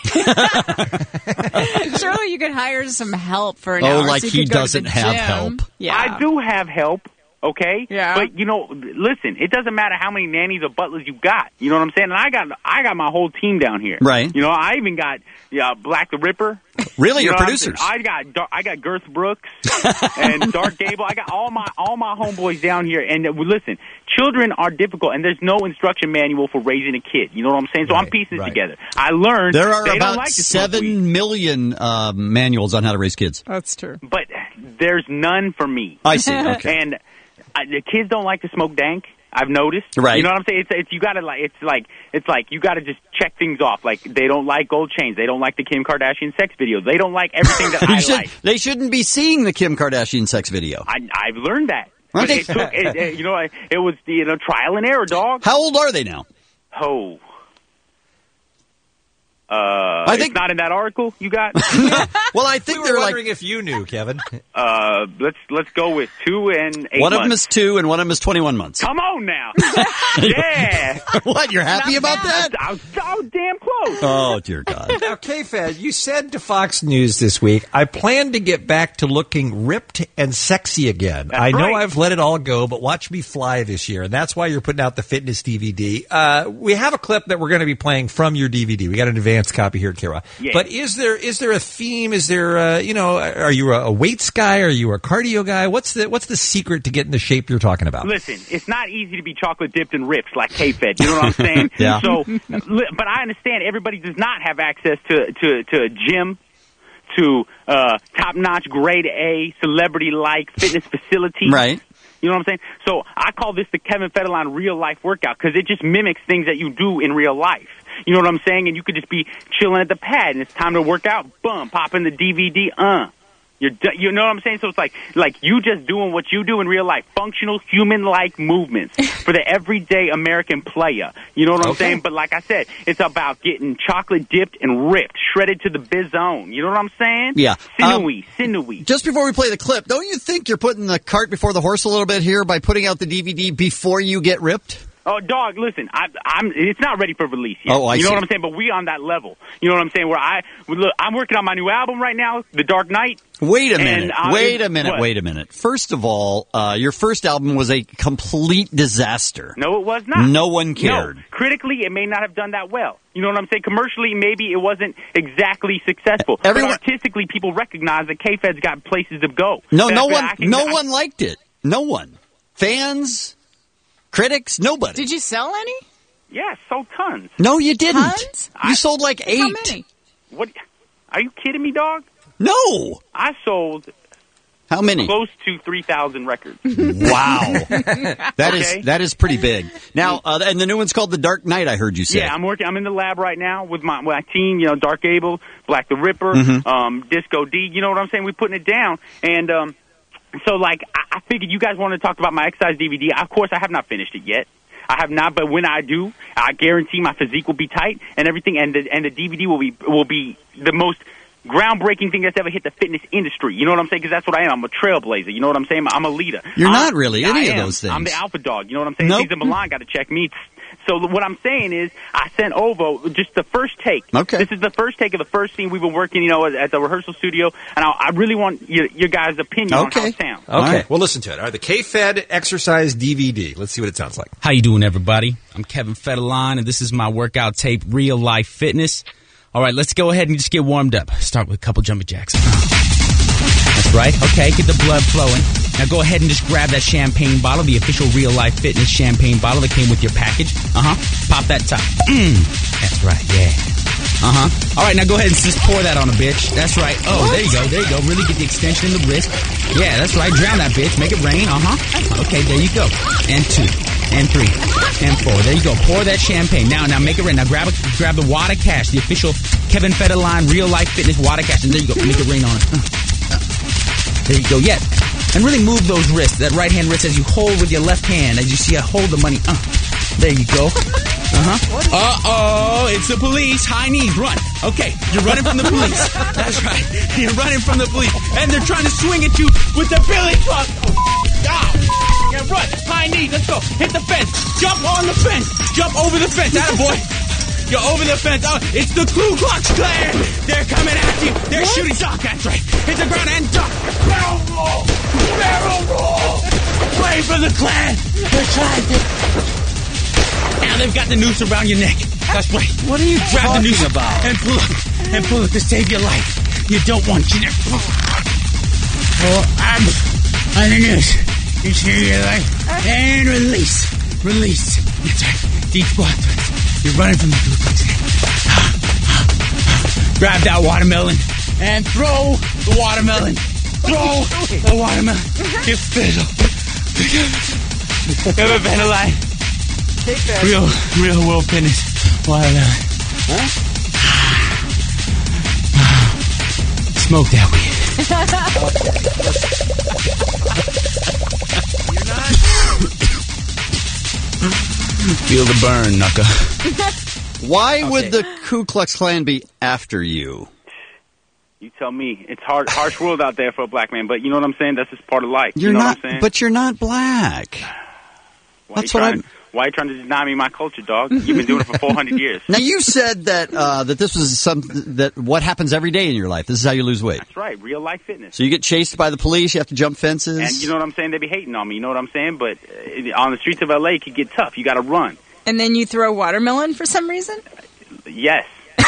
can't. Surely you could hire some help for an Oh, hour. like so you he could go to doesn't the have gym. help. Yeah. I do have help, okay? Yeah. But you know, listen, it doesn't matter how many nannies or butlers you got. You know what I'm saying? And I got I got my whole team down here. Right. You know, I even got yeah, Black the Ripper. Really, You your know what I'm saying? producers? I got Dar- I got Girth Brooks and Dark Gable. I got all my all my homeboys down here. And uh, listen, children are difficult, and there's no instruction manual for raising a kid. You know what I'm saying? So I'm piecing it together. I learned There are they don't about like to smoke weed. seven million uh, manuals on how to raise kids. That's true. But there's none for me. I see. Okay. And uh, the kids don't like to smoke dank. I've noticed. Right. You know what I'm saying? It's, it's you gotta like. It's like it's like you gotta just check things off. Like they don't like gold chains. They don't like the Kim Kardashian sex videos. They don't like everything that You I should- like. They shouldn't be seeing the Kim Kardashian sex video. I, I've learned that. But it took. It, it, you know, it, it was you know trial and error, dog. How old are they now? Oh. Uh, I it's think- not in that article you got. Well, I think We were they're like wondering if you knew, Kevin. uh, let's let's go with two and eight one of them months. is two and one of them is twenty-one months. Come on now. Yeah. What? You're happy about that? I was so damn clothes. Oh, dear God. Now, K-Fed, you said to Fox News this week, I plan to get back to looking ripped and sexy again. That's I know right. I've let it all go, but watch me fly this year. And that's why you're putting out the fitness D V D. Uh, we have a clip that we're going to be playing from your D V D. We got an advanced copy here at K-Rock. Yeah. But is there is there a theme? Is there, uh, you know, are you a weights guy? Are you a cardio guy? What's the what's the secret to getting the shape you're talking about? Listen, it's not easy to be chocolate dipped and ripped like K-Fed. You know what I'm saying? Yeah. So, li- but I understand everybody does not have access to to, to a gym, to uh, top-notch, grade A, celebrity-like fitness facilities. Right. You know what I'm saying? So I call this the Kevin Federline real-life workout because it just mimics things that you do in real life. You know what I'm saying? And you could just be chilling at the pad, and it's time to work out. Boom, pop in the D V D. Uh, you're do- you know what I'm saying? So it's like like you just doing what you do in real life, functional human-like movements for the everyday American player. You know what I'm Okay. saying? But like I said, it's about getting chocolate dipped and ripped, shredded to the bizone. You know what I'm saying? Yeah. Sinewy, sinewy. Just before we play the clip, don't you think you're putting the cart before the horse a little bit here by putting out the D V D before you get ripped? Oh, dog, listen, I, I'm. It's not ready for release yet. Oh, I You know see. what I'm saying? But we on that level. You know what I'm saying? Where I look, I'm working on my new album right now, The Dark Knight. Wait a And minute. I- Wait a minute. what? Wait a minute. First of all, uh, your first album was a complete disaster. No, it was not. No one cared. No. Critically, it may not have done that well. You know what I'm saying? Commercially, maybe it wasn't exactly successful. Everyone- but artistically, people recognize that K-Fed's got places to go. No, That- no that one. I can- No I- one liked it. No one. Fans, critics, nobody. Did you sell any? Yeah, sold tons. No, you didn't. Tons? You sold like eight. How many? What? Are you kidding me, dog? No. I sold How many? close to three thousand records. Wow. That is Okay. that is pretty big. Now, uh, and the new one's called The Dark Knight, I heard you say. Yeah, I'm working. I'm in the lab right now with my, my team. You know, Dark Abel, Black the Ripper, Mhm. um, Disco D. You know what I'm saying? We're putting it down, and um, so like I, I figured you guys wanted to talk about my exercise D V D. Of course, I have not finished it yet. I have not, but when I do, I guarantee my physique will be tight and everything, and the and the D V D will be will be the most groundbreaking thing that's ever hit the fitness industry. You know what I'm saying? Because that's what I am. I'm a trailblazer. You know what I'm saying? I'm a leader. You're I'm- not really any I of am. those things. I'm the alpha dog. You know what I'm saying? Nope. Things in Milan got to check me. So what I'm saying is, I sent Ovo just the first take. Okay. This is the first take of the first scene we've been working, you know, at, at the rehearsal studio, and I, I really want your, your guys' opinion on how it sounds. Okay, we'll listen to it. All right, the K-Fed exercise D V D. Let's see what it sounds like. How you doing, everybody? I'm Kevin Federline, and this is my workout tape, Real Life Fitness. All right, let's go ahead and just get warmed up. Start with a couple jumping jacks. That's right. Okay, get the blood flowing. Now go ahead and just grab that champagne bottle, the official Real Life Fitness champagne bottle that came with your package. Uh-huh. Pop that top. Mm. That's right, yeah. Uh-huh. All right, now go ahead and just pour that on a bitch. That's right. Oh, there you go, there you go. Really get the extension in the wrist. Yeah, that's right. Drown that bitch. Make it rain. Uh-huh. Okay, there you go. And two. And three. And four. There you go. Pour that champagne. Now, now make it rain. Now grab a, grab the Water Cash, the official Kevin Federline Real Life Fitness Water Cash. And there you go. Make it rain on it. Uh. There you go. Yeah. And really move those wrists. That right hand wrist as you hold with your left hand. As you see, I hold the money. Uh. There you go. Uh-huh. Uh-oh, it's the police. High knees, run. Okay, you're running from the police. That's right. You're running from the police. And they're trying to swing at you with the billy club. Down. Yeah, run. High knees. Let's go. Hit the fence. Jump on the fence. Jump over the fence. Atta boy. You're over the fence. Oh, it's the Ku Klux Klan. They're coming at you. They're what? shooting shots. That's right. Hit the ground and duck. Barrel roll. Barrel roll. Wait for the Klan. They're trying to... Now they've got the noose around your neck. That's right. What are you Grab talking the noose about? And pull it. And pull it to save your life. You don't want you to... Oh, I'm on the noose. You save your life. And release. Release. That's right. Deep squat. You're running from the Ku Klux Klan. Grab that watermelon and throw the watermelon. Throw the watermelon. You fiddle. Kevin Federline. Real, real world fitness. Watermelon. Huh? Smoke that weed. Feel the burn, Knucka. Why Okay. would the Ku Klux Klan be after you? You tell me. It's hard, harsh world out there for a black man, but you know what I'm saying? That's just part of life. You're you know not, what I'm saying? but you're not black. Why That's you what trying, I'm. Why are you trying to deny me my culture, dog? You've been doing it for four hundred years. Now, you said that uh, that this was some that what happens every day in your life. This is how you lose weight. That's right, real life fitness. So you get chased by the police. You have to jump fences. And you know what I'm saying? They be hating on me. You know what I'm saying? But uh, on the streets of L A, it could get tough. You got to run. And then you throw watermelon for some reason? Yes.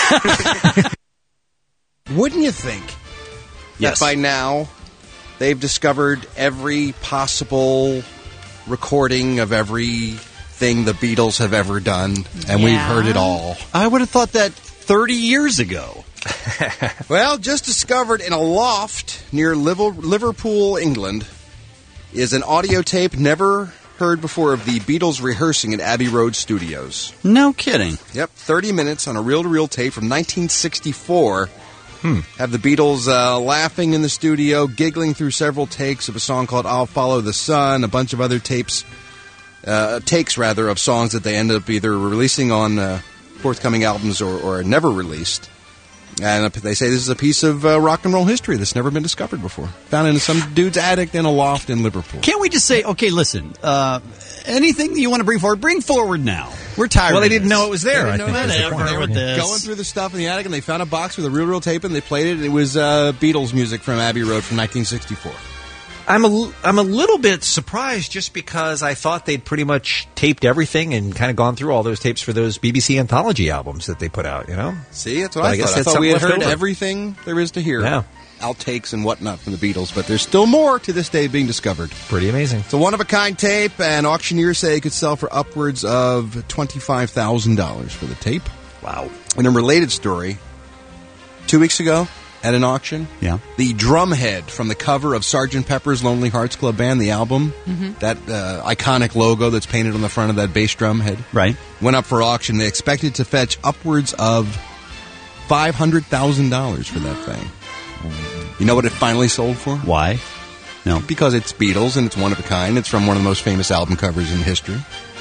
Wouldn't you think Yes. that by now they've discovered every possible recording of everything the Beatles have ever done, and we've Yeah. heard it all? I would have thought that thirty years ago. Well, just discovered in a loft near Liver- Liverpool, England, is an audio tape never heard before of the Beatles rehearsing at Abbey Road Studios. No kidding. Yep, thirty minutes on a reel-to-reel tape from nineteen sixty-four. Hmm. Have the Beatles uh, laughing in the studio, giggling through several takes of a song called I'll Follow the Sun, a bunch of other tapes, uh, takes rather, of songs that they ended up either releasing on uh, forthcoming albums or, or never released. And they say this is a piece of uh, rock and roll history that's never been discovered before. Found in some dude's attic in a loft in Liverpool. Can't we just say, okay, listen, uh, anything that you want to bring forward, bring forward now. We're tired Well, of they didn't this. know it was there, They I didn't know think. that Whatever ever with with this. Going through the stuff in the attic, and they found a box with a reel-to-reel tape, and they played it. It was uh, Beatles music from Abbey Road from nineteen sixty-four. I'm a, I'm a little bit surprised just because I thought they'd pretty much taped everything and kind of gone through all those tapes for those B B C anthology albums that they put out, you know? See, that's what But I, I guess thought. I that's thought we had something heard left over. everything there is to hear. Yeah. Outtakes and whatnot from the Beatles, but there's still more to this day being discovered. Pretty amazing. It's a one-of-a-kind tape, and auctioneers say it could sell for upwards of twenty-five thousand dollars for the tape. Wow. In a related story, two weeks ago at an auction, Yeah. the drum head from the cover of Sergeant Pepper's Lonely Hearts Club Band, the album, Mhm. that uh, iconic logo that's painted on the front of that bass drum head, Right. went up for auction. They expected to fetch upwards of five hundred thousand dollars for that thing. You know what it finally sold for? Why? No. Because it's Beatles and it's one of a kind. It's from one of the most famous album covers in history.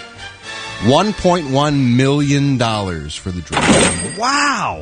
one point one million dollars for the drum. Wow.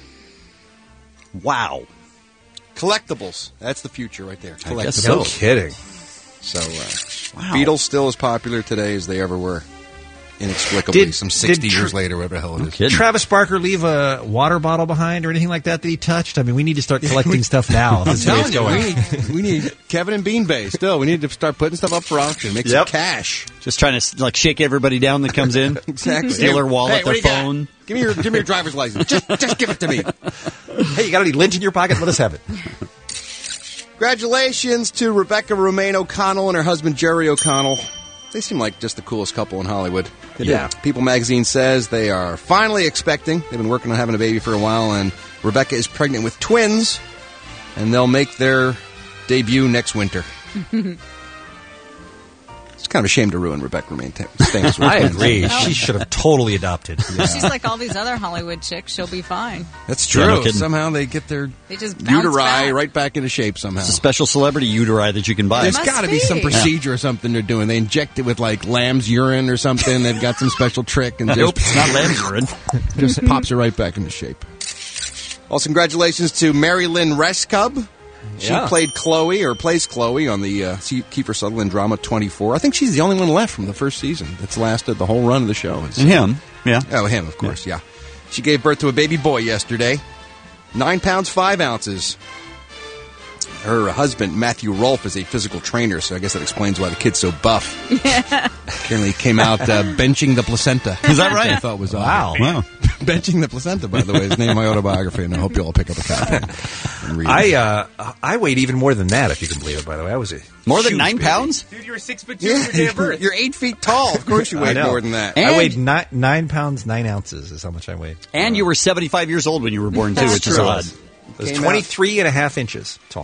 Wow. Collectibles. That's the future right there. Collectibles. I guess so. No kidding. So, uh, Wow. Beatles still as popular today as they ever were. Inexplicably, Did- some sixty did Tr- years later, whatever the hell it is. kidding. Travis Barker leave a water bottle behind or anything like that that he touched? I mean, we need to start collecting stuff now. I'm That's the way it's telling you, going. we need, we need Kevin and Bean Bay still. We need to start putting stuff up for auction. Make Yep. some cash. Just trying to like shake everybody down that comes in. Exactly. Steal their wallet, Hey, what their do you got? phone. Give me your give me your driver's license. Just just give it to me. Hey, you got any lint in your pocket? Let us have it. Congratulations to Rebecca Romaine O'Connell and her husband Jerry O'Connell. They seem like just the coolest couple in Hollywood. Yeah. People magazine says they are finally expecting. They've been working on having a baby for a while, and Rebecca is pregnant with twins, and they'll make their debut next winter. It's kind of a shame to ruin Rebecca Romaine Stan's I agree. She should have totally adopted. She's like all these other Hollywood chicks. She'll be fine. That's true. Yeah, no kidding. Somehow they get their They just bounce uteri back. right back into shape somehow. It's a special celebrity uteri that you can buy. There's must got to be be. some procedure or something they're doing. They inject it with like lamb's urine or something. They've got some special trick and Nope, just, it's not lamb's urine. just pops it right back into shape. Also, congratulations to Mary Lynn Rescub. She Yeah. played Chloe, or plays Chloe, on the uh, C- Kiefer Sutherland drama twenty-four. I think she's the only one left from the first season that's lasted the whole run of the show. It's- And him. Yeah. Oh, him, of course, yeah. She gave birth to a baby boy yesterday. Nine pounds, five ounces. Her husband, Matthew Rolfe, is a physical trainer, so I guess that explains why the kid's so buff. Apparently he came out uh, benching the placenta. Is that Which I right? thought was Wow. odd. Wow. Benching the placenta, by the way, is the name of my autobiography, and I hope you all pick up a copy and read it. I uh, I weighed even more than that, if you can believe it, by the way. I was a More than huge nine baby. pounds? Dude, you were six foot two Yeah, when your day of birth. you're eight feet tall. Of course you I weighed know. more than that. I And- weighed nine, nine pounds, nine ounces is how much I weighed. And you were seventy-five years old when you were born, too, which is true. odd. I was Came out- twenty-three and a half inches tall.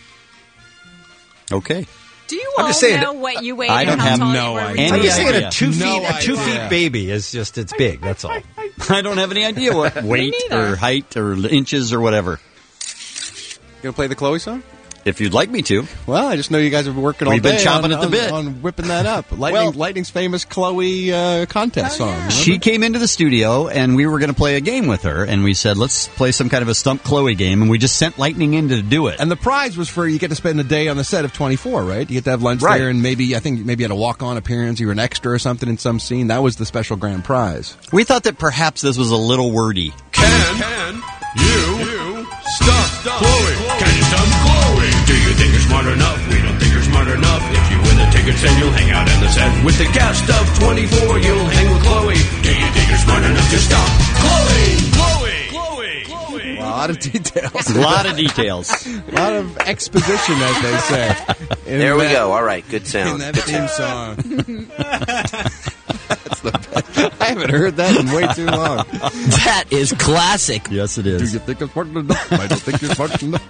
Okay. Do you I'm all just saying- know what you weighed I and don't how have tall no you were? idea. I'm Any just saying idea. a two No feet a two idea. feet baby is just it's big. That's all. I don't have any idea what weight neither. or height or inches or whatever. You gonna play the Chloe song? If you'd like me to. Well, I just know you guys have been working all We've day been chomping on, at the on, bit. on whipping that up. Lightning, Well- Lightning's famous Chloe uh, contest song. remember? She came into the studio, and we were going to play a game with her, and we said, let's play some kind of a Stump Chloe game, and we just sent Lightning in to do it. And the prize was for you get to spend a day on the set of twenty-four, right? You get to have lunch Right. there, and maybe I think maybe you had a walk-on appearance. You were an extra or something in some scene. That was the special grand prize. We thought that perhaps this was a little wordy. Can, can you, you stump Chloe? Can you stump Chloe? Do you think you're smart enough? We don't think you're smart enough. If you win the tickets, then you'll hang out in the set with the cast of twenty-four. You'll hang with Chloe. Do you think you're smart enough to stump Chloe? Chloe, Chloe, Chloe. A lot of details. A lot of details. A lot of exposition, as they say. In There we that- go. All right, good sound. In that Good theme sound. song. That's the best. I haven't heard that in way too long. That is classic. Yes, it Do is. you think you're smart enough? I don't think you're smart enough.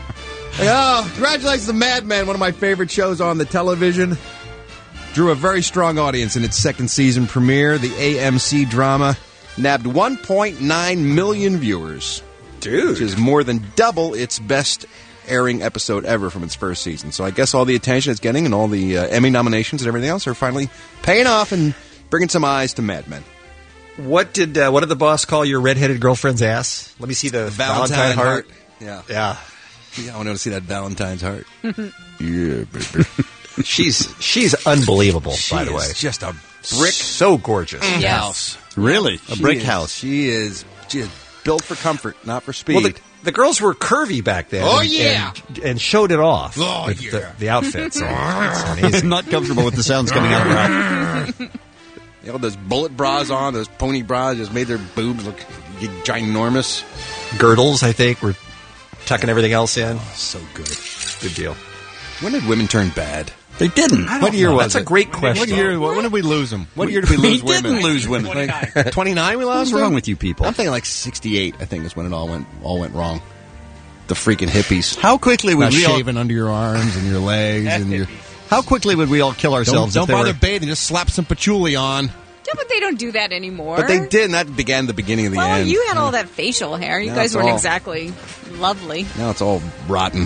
Oh, congratulations to Mad Men, one of my favorite shows on the television. Drew a very strong audience in its second season premiere. The A M C drama nabbed one point nine million viewers. Dude. Which is more than double its best airing episode ever from its first season. So I guess all the attention it's getting and all the uh, Emmy nominations and everything else are finally paying off and bringing some eyes to Mad Men. What did uh, what did the boss call your redheaded girlfriend's ass? Let me see the Valentine, Valentine, heart. heart. Yeah. Yeah. Yeah, I want to see that Valentine's heart. Yeah, baby. She's she's unbelievable, She by the is way. just a brick So gorgeous. house. Yes. Really? A She brick is- house. She is, she is built for comfort, not for speed. Well, the, the girls were curvy back then. Oh, and- yeah. and, and showed it off. Oh, with yeah. the, the outfits. It's I'm amazing. not comfortable with the sounds coming out of her mouth. They had those bullet bras on, those pony bras, just made their boobs look ginormous. Girdles, I think, were tucking everything else in. Oh, so good. Good deal. When did women turn bad? They didn't. What year know. was That's it? a great question. What year? When did we lose them? What year did we lose We women? didn't lose women. Like twenty-nine we lost What's them? wrong with you people? I'm thinking like sixty-eight, I think, is when it all went all went wrong. The freaking hippies. How quickly would Not we all, shaving under your arms and your legs and your... how quickly would we all kill Don't, ourselves don't if they bother were, bathing, just slap some patchouli on. Yeah, but they don't do that anymore. But they did, and that began the beginning of the Well, end. you had all that facial hair. You Now guys it's weren't all- exactly lovely. Now it's all rotten.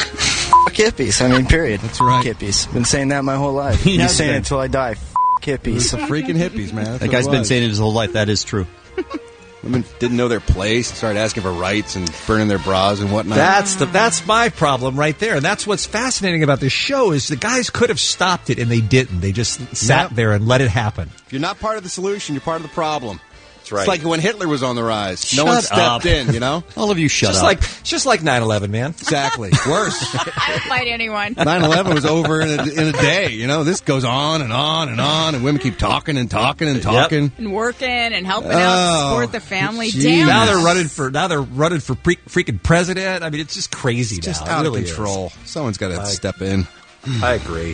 F- hippies. I mean, period. That's right. Hippies. Been saying that my whole life. He Been has saying been. it until I die. F- hippies. It's the freaking hippies, man. That's that what guy's it been was. saying it his whole life. That is true. Women didn't know their place, started asking for rights and burning their bras and whatnot. That's the that's my problem right there, and that's what's fascinating about this show is the guys could have stopped it and they didn't. They just sat Yep. there and let it happen. If you're not part of the solution, you're part of the problem. That's right. It's like when Hitler was on the rise. Shut no one stepped up. in, you know? All of you shut just up. like it's just like nine eleven, man. Exactly. Worse. I don't fight anyone. nine eleven was over in a, in a day, you know? This goes on and on and on, and women keep talking and talking and talking. And working and helping Oh, out, support the family. geez. Damn. Now it. they're running for now they're running for pre- freaking president. I mean, it's just crazy It's just now. It out really of control. Someone's got to I- step in. is. I agree.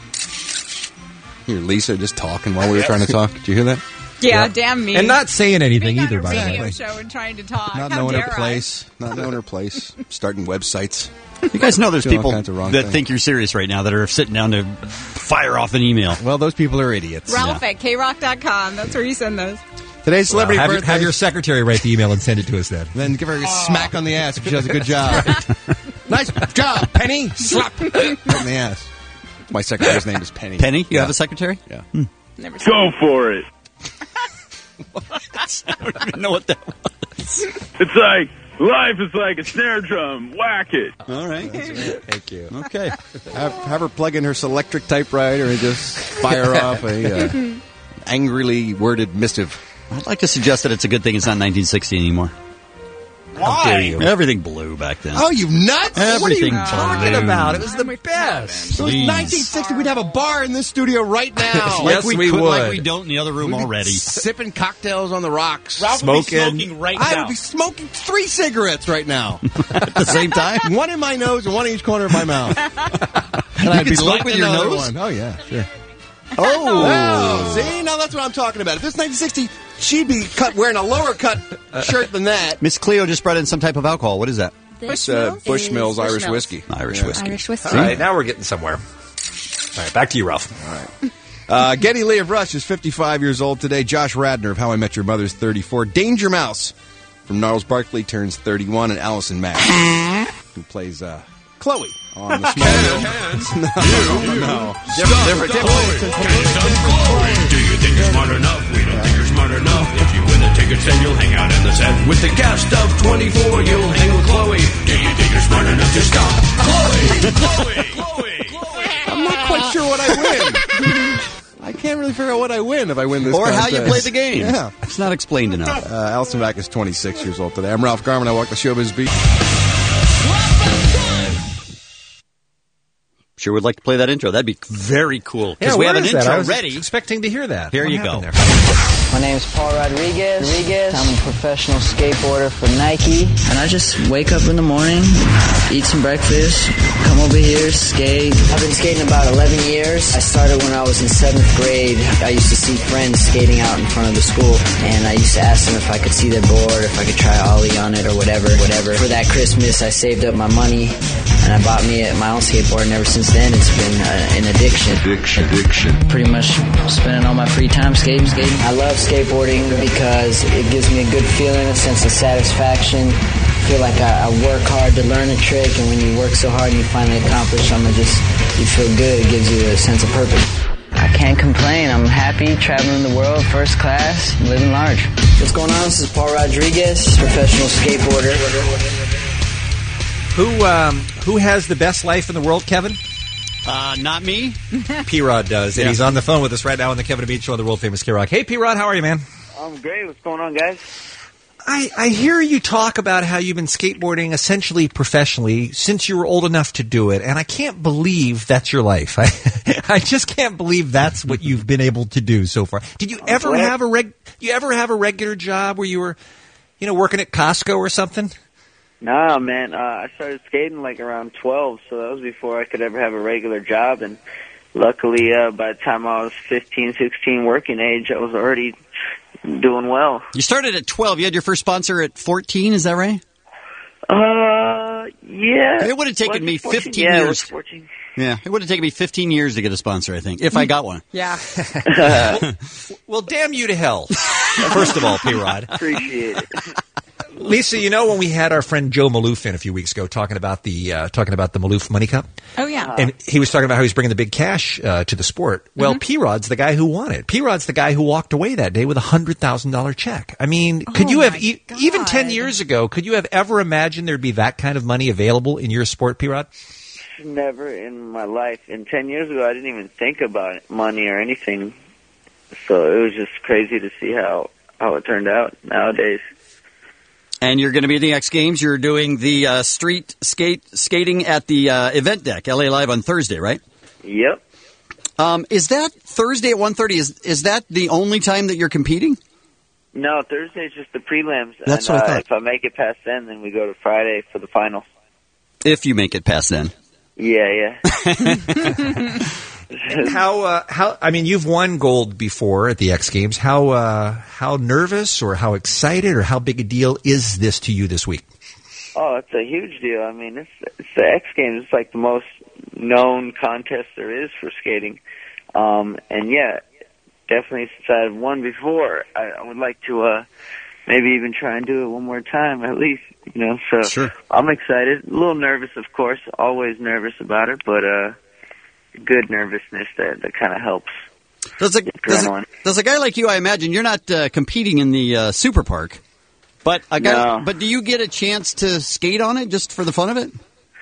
Here, Lisa just talking while we were trying to talk. Did you hear that? Yeah, Yep. damn me. And not saying anything Being either, on a by the radio way. show and trying to talk. Not How knowing dare her I? place. Not knowing her place. Starting websites. You guys know there's Doing all people kinds of wrong that things. think you're serious right now that are sitting down to fire off an email. Well, those people are idiots. Ralph at K rock dot com. That's where you send those. Today's celebrity Well, have, your, birthday. have your secretary write the email and send it to us then. Then give her a smack on the ass if she does a good job. Nice job, Penny. Slap in the ass. My secretary's name is Penny. Penny, you Yeah. have a secretary? Yeah. Never Go for it. I don't even know what that was. It's like life is like a snare drum. Whack it. All right. Thank you. Okay. Have, have her plug in her Selectric typewriter and just fire off a uh, angrily worded missive. I'd like to suggest that it's a good thing it's not nineteen sixty anymore. How dare you? Everything blue back then. Oh, you nuts! Everything What are you talking blue. about? It was the best. If it was Please. nineteen sixty, we'd have a bar in this studio right now. Yes, we could, would. Like we don't in the other room We'd be already. Sipping cocktails on the rocks. Ralph would be Smoking. smoking right I now. would be smoking three cigarettes right now. At the same time? One in my nose and one in each corner of my mouth. And I'd can be smoke lighting with your another nose? one. Oh, yeah, sure. Oh. Oh, see? Now that's what I'm talking about. If this nineteen sixty, she'd be cut wearing a lower cut shirt than that. Miss Cleo just brought in some type of alcohol. What is that? It's uh, Bushmills Irish whiskey. Irish Yeah. whiskey. Irish whiskey. All right, now we're getting somewhere. All right, back to you, Ralph. All right. Uh, Geddy Lee of Rush is fifty-five years old today. Josh Radnor of How I Met Your Mother is thirty-four. Danger Mouse from Gnarls Barkley turns thirty-one. And Allison Mack, who plays uh, Chloe on the small no, no, no. Different, different, different. Do you think you're smart enough? We don't think you're smart enough. If you win the tickets, then you'll hang out in the set with the cast of twenty-four. You'll hang with Chloe. Do you think you're smart enough to stop? Chloe, Chloe, Chloe. I'm not quite sure what I win. I can't really figure out what I win if I win this Or how contest. you play the game. Yeah. It's not explained enough. Uh, Alison Mack is twenty-six years old today. I'm Ralph Garman. I walk the Showbiz Beat. Sure would like to play that intro. That'd be very cool. Because Yeah, we where have an is that? intro I was ready. expecting to hear that. Here What you happened go. there? My name's Paul Rodriguez. Rodriguez. I'm a professional skateboarder for Nike. And I just wake up in the morning, eat some breakfast, come over here, skate. I've been skating about eleven years. I started when I was in seventh grade. I used to see friends skating out in front of the school, and I used to ask them if I could see their board, if I could try ollie on it or whatever, whatever. For that Christmas, I saved up my money, and I bought me my own skateboard, and ever since then, it's been uh, an addiction. Addiction. Addiction. Pretty much spending all my free time skating, skating. I love skateboarding because it gives me a good feeling, a sense of satisfaction. I feel like I, I work hard to learn a trick, and when you work so hard and you finally accomplish something, it just, you feel good. It gives you a sense of purpose. I can't complain. I'm happy traveling the world, first class, living large. What's going on? This is Paul Rodriguez, professional skateboarder. Who um, who has the best life in the world, Kevin? Uh, not me. P-Rod does, and Yeah. he's on the phone with us right now on the Kevin and Beat Show on the world-famous K-Rock. Hey, P-Rod, how are you, man? I'm great. What's going on, guys? I, I hear you talk about how you've been skateboarding essentially professionally since you were old enough to do it, and I can't believe that's your life. I, I just can't believe that's what you've been able to do so far. Did you ever glad. have a reg? You ever have a regular job where you were, you know, working at Costco or something? Nah, man. Uh, I started skating like around twelve, so that was before I could ever have a regular job. And luckily, uh, by the time I was fifteen, sixteen, working age, I was already doing well. You started at twelve. You had your first sponsor at fourteen, is that right? Uh, yeah. It would have taken Was it me fourteen? fifteen Yeah, it years. was fourteen. Yeah, it would have taken me fifteen years to get a sponsor, I think, if I got one. Yeah. well, well, damn you to hell. First of all, P-Rod. Appreciate it. Lisa, you know when we had our friend Joe Maloof in a few weeks ago talking about the uh, talking about the Maloof Money Cup? Oh, yeah. And he was talking about how he's bringing the big cash uh, to the sport. Well, P-Rod's the guy who won it. P-Rod's the guy who walked away that day with a one hundred thousand dollars check. I mean, could Oh, you have, my e- even ten years ago, could you have ever imagined there'd be that kind of money available in your sport, P-Rod? Never in my life. And ten years ago, I didn't even think about money or anything. So it was just crazy to see how, how it turned out nowadays. And you're going to be at the X Games. You're doing the uh, street skate skating at the uh, event deck, L A Live, on Thursday, right? Yep. Um, is that Thursday at one thirty? Is is that the only time that you're competing? No, Thursday's just the prelims. That's and, what I uh, thought. If I make it past then, then we go to Friday for the finals. If you make it past then. Yeah, yeah. how uh, how I mean, you've won gold before at the X Games. How uh, how nervous or how excited or how big a deal is this to you this week? Oh, it's a huge deal. I mean, it's it's the X Games. It's like the most known contest there is for skating. Um, and yeah, definitely since I've won before, I, I would like to uh, maybe even try and do it one more time at least. You know, so Sure. I'm excited. A little nervous, of course. Always nervous about it, but uh, good nervousness that that kind of helps. Does a, does, a, does a guy like you, I imagine, you're not uh, competing in the uh, Super Park, but a guy, No. but do you get a chance to skate on it just for the fun of it?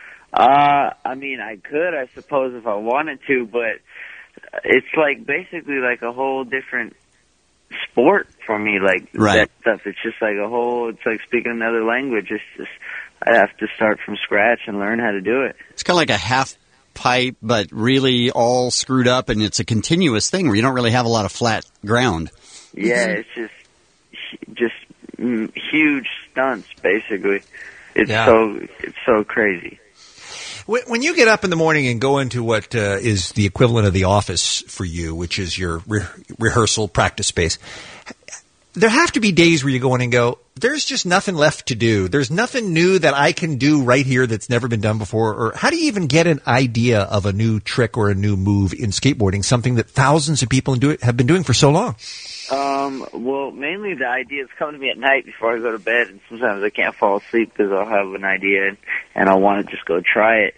Uh, I mean, I could, I suppose, if I wanted to, but it's like basically like a whole different sport for me. Like Right. that stuff, it's just like a whole. It's like speaking another language. It's just I have to start from scratch and learn how to do it. It's kind of like a half pipe, but really all screwed up, and it's a continuous thing where you don't really have a lot of flat ground. Yeah, it's just just mm, huge stunts. Basically, it's Yeah. so it's so crazy. When when you get up in the morning and go into what uh, is the equivalent of the office for you, which is your re- rehearsal practice space, there have to be days where you go in and go, there's just nothing left to do. There's nothing new that I can do right here that's never been done before. Or how do you even get an idea of a new trick or a new move in skateboarding, something that thousands of people do it, have been doing for so long? Um, well, mainly the ideas come to me at night before I go to bed, and sometimes I can't fall asleep because I'll have an idea and, and I'll want to just go try it.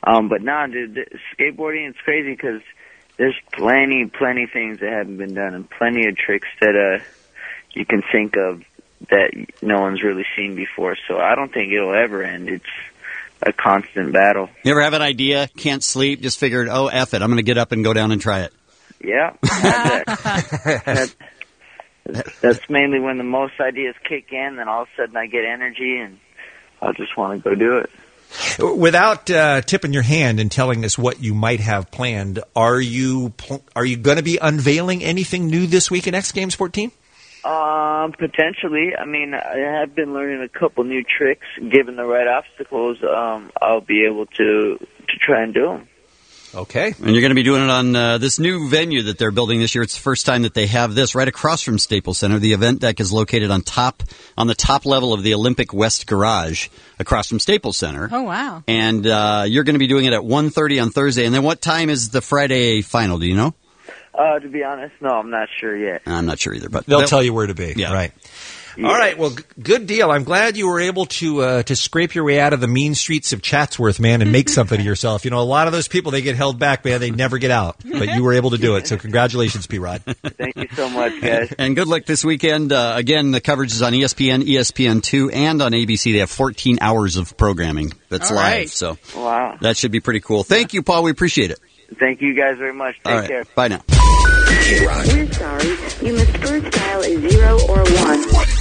Um, but nah, dude, the- skateboarding, it's crazy because there's plenty, plenty things that haven't been done and plenty of tricks that uh, you can think of that no one's really seen before. So I don't think it'll ever end. It's a constant battle. You ever have an idea, can't sleep, just figured, oh, F it, I'm going to get up and go down and try it? Yeah. That's, that's, that's mainly when the most ideas kick in, then all of a sudden I get energy and I just want to go do it. Without uh, tipping your hand and telling us what you might have planned, are you pl- are you going to be unveiling anything new this week in X Games fourteen? Um, potentially. I mean, I have been learning a couple new tricks. Given the right obstacles, um, I'll be able to to try and do them. Okay. And you're going to be doing it on uh, this new venue that they're building this year. It's the first time that they have this right across from Staples Center. The event deck is located on top on the top level of the Olympic West Garage across from Staples Center. Oh, wow. And uh, you're going to be doing it at one thirty on Thursday. And then what time is the Friday final? Do you know? Uh, to be honest, no, I'm not sure yet. I'm not sure either, but They'll tell you where to be. Yeah. Right. All right. Well, g- good deal. I'm glad you were able to uh, to scrape your way out of the mean streets of Chatsworth, man, and make something of yourself. You know, a lot of those people, they get held back, man. They never get out. But you were able to do it. So congratulations, P-Rod. Thank you so much, guys. And good luck this weekend. Uh, again, the coverage is on E S P N, E S P N two, and on A B C. They have fourteen hours of programming that's All live. right. So Wow. that should be pretty cool. Thank you, Paul. We appreciate it. Thank you guys very much. Take All right. care. Bye now. We're sorry. You must first dial a zero or one.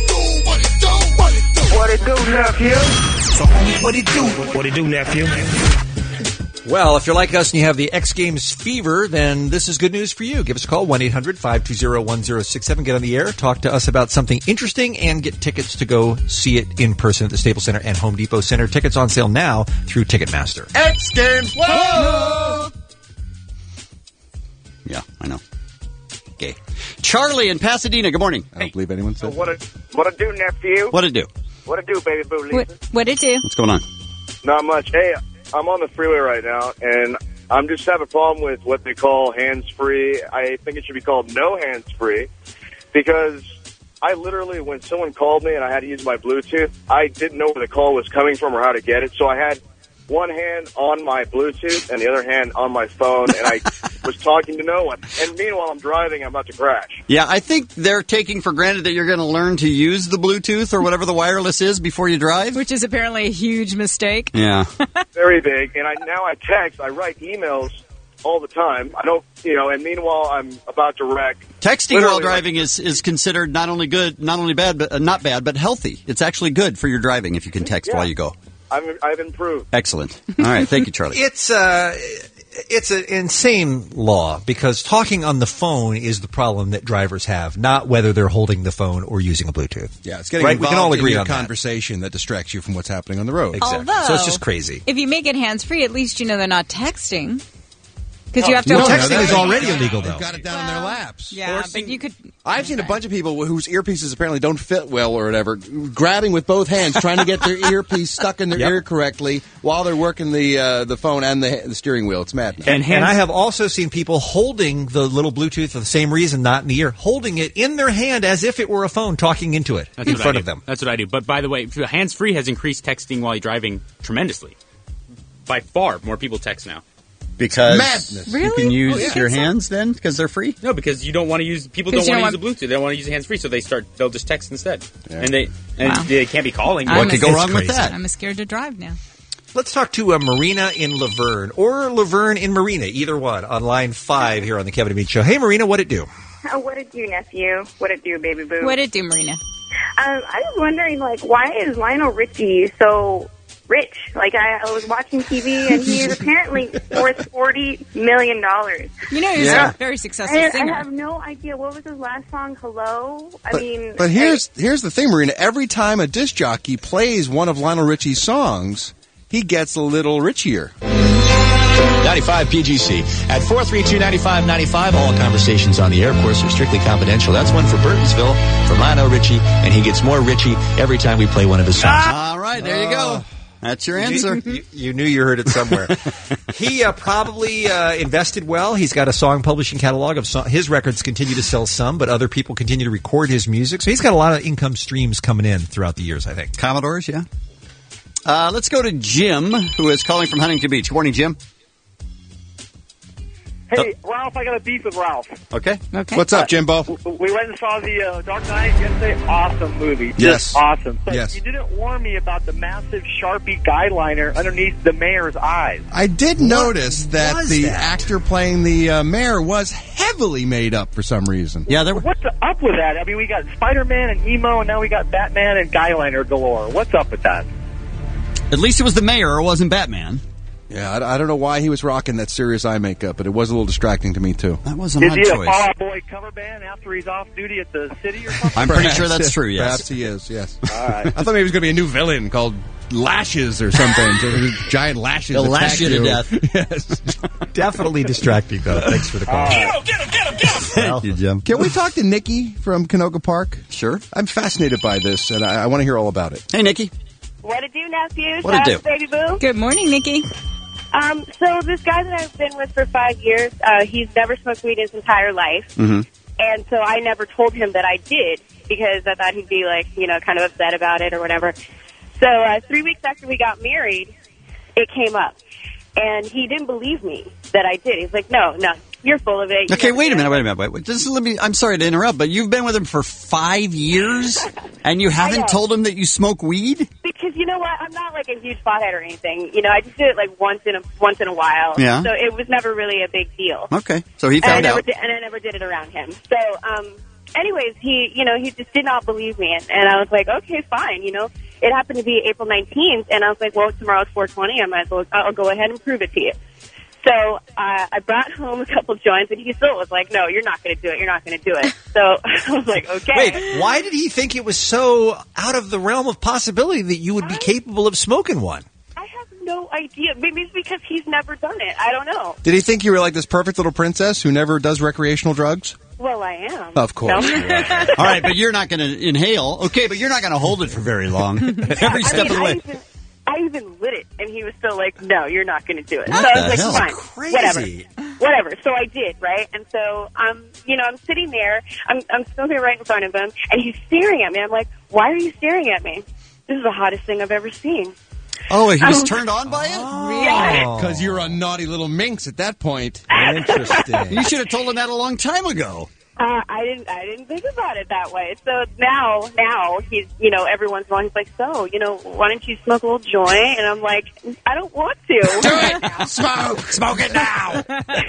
What it do, nephew? So, homie, what it do? What it do, nephew? Well, if you're like us and you have the X Games fever, then this is good news for you. Give us a call, one eight hundred five two zero one zero six seven. Get on the air, talk to us about something interesting, and get tickets to go see it in person at the Staples Center and Home Depot Center. Tickets on sale now through Ticketmaster. X Games. Whoa! Yeah, I know. Okay. Charlie in Pasadena, good morning. I don't believe anyone said What it, what it do, nephew? What it do? What it do, baby boo? What, what it do? What's going on? Not much. Hey, I'm on the freeway right now, and I'm just having a problem with what they call hands-free. I think it should be called no hands-free, because I literally, when someone called me and I had to use my Bluetooth, I didn't know where the call was coming from or how to get it, so I had one hand on my Bluetooth and the other hand on my phone, and I was talking to no one. And meanwhile, I'm driving, I'm about to crash. Yeah, I think they're taking for granted that you're going to learn to use the Bluetooth or whatever the wireless is before you drive. Which is apparently a huge mistake. Yeah. Very big. And I now I text, I write emails all the time. I don't, you know, and meanwhile, I'm about to wreck. Texting Literally, while driving is, is considered not only good, not only bad, but uh, not bad, but healthy. It's actually good for your driving if you can text Yeah. while you go. I've, I've improved. Excellent. All right. Thank you, Charlie. It's uh, it's an insane law because talking on the phone is the problem that drivers have, not whether they're holding the phone or using a Bluetooth. Yeah, it's getting right. We involved can all agree in your on that. conversation that. distracts you from what's happening on the road. Exactly. Although, so it's just crazy. If you make it hands-free, at least you know they're not texting. Because No, you have to no, hold no, it. that is already illegal, though. They've got it down in their laps. Yeah, but you could... I've seen a bunch of people whose earpieces apparently don't fit well or whatever, grabbing with both hands, trying to get their earpiece stuck in their Yep. ear correctly while they're working the uh, the phone and the, the steering wheel. It's madness. And, and I have also seen people holding the little Bluetooth for the same reason, not in the ear, holding it in their hand as if it were a phone, talking into it That's in what I front do. of them. That's what I do. But by the way, hands-free has increased texting while you're driving tremendously. By far, more people text now. Because Madness. you Really? can use Oh, yeah. your hands then because they're free? No, because you don't want to use people don't Because you want to don't use the Bluetooth. They don't want to use the hands free, so they start they'll just text instead, Yeah. and they and Wow. they can't be calling. I'm What could a- go wrong It's with crazy. that? I'm scared to drive now. Let's talk to uh, Marina in Laverne or Laverne in Marina, either one, on line five here on the Kevin and Bean Show. Hey, Marina, what it do? Oh, what it do, nephew? What it do, baby boo? What it do, Marina? Um, I was wondering, like, why is Lionel Richie so rich? Like, I, I was watching T V, and he is apparently worth forty million dollars. You know, he's Yeah. a very successful I, I singer. have no idea. What was his last song? Hello? I But, mean... but here's here's the thing, Marina. Every time a disc jockey plays one of Lionel Richie's songs, he gets a little richier. ninety-five P G C. At four three two, nine five nine five, all conversations on the air, of course, are strictly confidential. That's one for Burtonsville, for Lionel Richie, and he gets more Richie every time we play one of his songs. All right, there you go. That's your answer. You, you- you knew you heard it somewhere. he uh, probably uh, invested well. He's got a song publishing catalog of song- his records continue to sell some, but other people continue to record his music. So he's got a lot of income streams coming in throughout the years, I think. Commodores, yeah. Uh, let's go to Jim, who is calling from Huntington Beach. Good morning, Jim. Hey, Ralph, I got a beef with Ralph. Okay. Okay. What's up, Jimbo? We went and saw the uh, Dark Knight yesterday. Awesome movie. Yes. Just awesome. But Yes. you didn't warn me about the massive Sharpie guy liner underneath the mayor's eyes. I did notice that was the that? actor playing the uh, mayor was heavily made up for some reason. Yeah, there were. What's up with that? I mean, we got Spider-Man and Emo, and now we got Batman and guy liner galore. What's up with that? At least it was the mayor. It wasn't Batman. Yeah, I, I don't know why he was rocking that serious eye makeup, but it was a little distracting to me, too. That was Is he a Fall Out Boy cover band after he's off duty at the city or something? I'm pretty sure that's true, yes. Perhaps he is, yes. All right. I thought maybe it was going to be a new villain called Lashes or something. Giant lashes. They'll lash attack you to death. Yes. Definitely distracting, though. Thanks for the call. Thank you, Jim. Can we talk to Nikki from Canoga Park? Sure. I'm fascinated by this, and I, I want to hear all about it. Hey, Nikki. What it do, nephew? What it Shout do? out to Baby Boo. Good morning, Nikki. Um, so this guy that I've been with for five years, uh, he's never smoked weed his entire life. Mm-hmm. And so I never told him that I did because I thought he'd be like, you know, kind of upset about it or whatever. So uh, three weeks after we got married, it came up. And he didn't believe me that I did. He's like, no, no, you're full of it. You Okay, never wait a did." minute, wait a minute. Wait, wait. Just let me. I'm sorry to interrupt, but you've been with him for five years, and you I haven't know. told him that you smoke weed. Because you know what, I'm not like a huge pothead or anything. You know, I just did it like once in a once in a while. Yeah. So it was never really a big deal. Okay, so he and I found never out. Did, and I never did it around him. So, um, anyways, he, you know, he just did not believe me, and, and I was like, okay, fine. You know, it happened to be April nineteenth, and I was like, well, tomorrow's four twenty. I might as well. I'll go ahead and prove it to you. So uh, I brought home a couple joints, and he still was like, no, you're not going to do it. You're not going to do it. So I was like, okay. Wait, why did he think it was so out of the realm of possibility that you would be capable of smoking one? I have no idea. Maybe it's because he's never done it. I don't know. Did he think you were like this perfect little princess who never does recreational drugs? Well, I am. Of course. No? All right, but you're not going to inhale. Okay, but you're not going to hold it for very long. Every I step mean, of the I way. even, I even lit it, and he was still like, no, you're not going to do it. What so I the was like, hell? fine, Crazy. whatever. Whatever. So I did, right? And so, um, you know, I'm sitting there, I'm, I'm smoking right in front of him, and he's staring at me. I'm like, why are you staring at me? This is the hottest thing I've ever seen. Oh, he was Um, turned on by it? Yeah. Because you're a naughty little minx at that point. Interesting. You should have told him that a long time ago. Uh, I didn't. I didn't think about it that way. So now, now he's, you know, every once in a while he's like, "So, you know, why don't you smoke a little joint?" And I'm like, "I don't want to." Do it! Smoke! Smoke it now!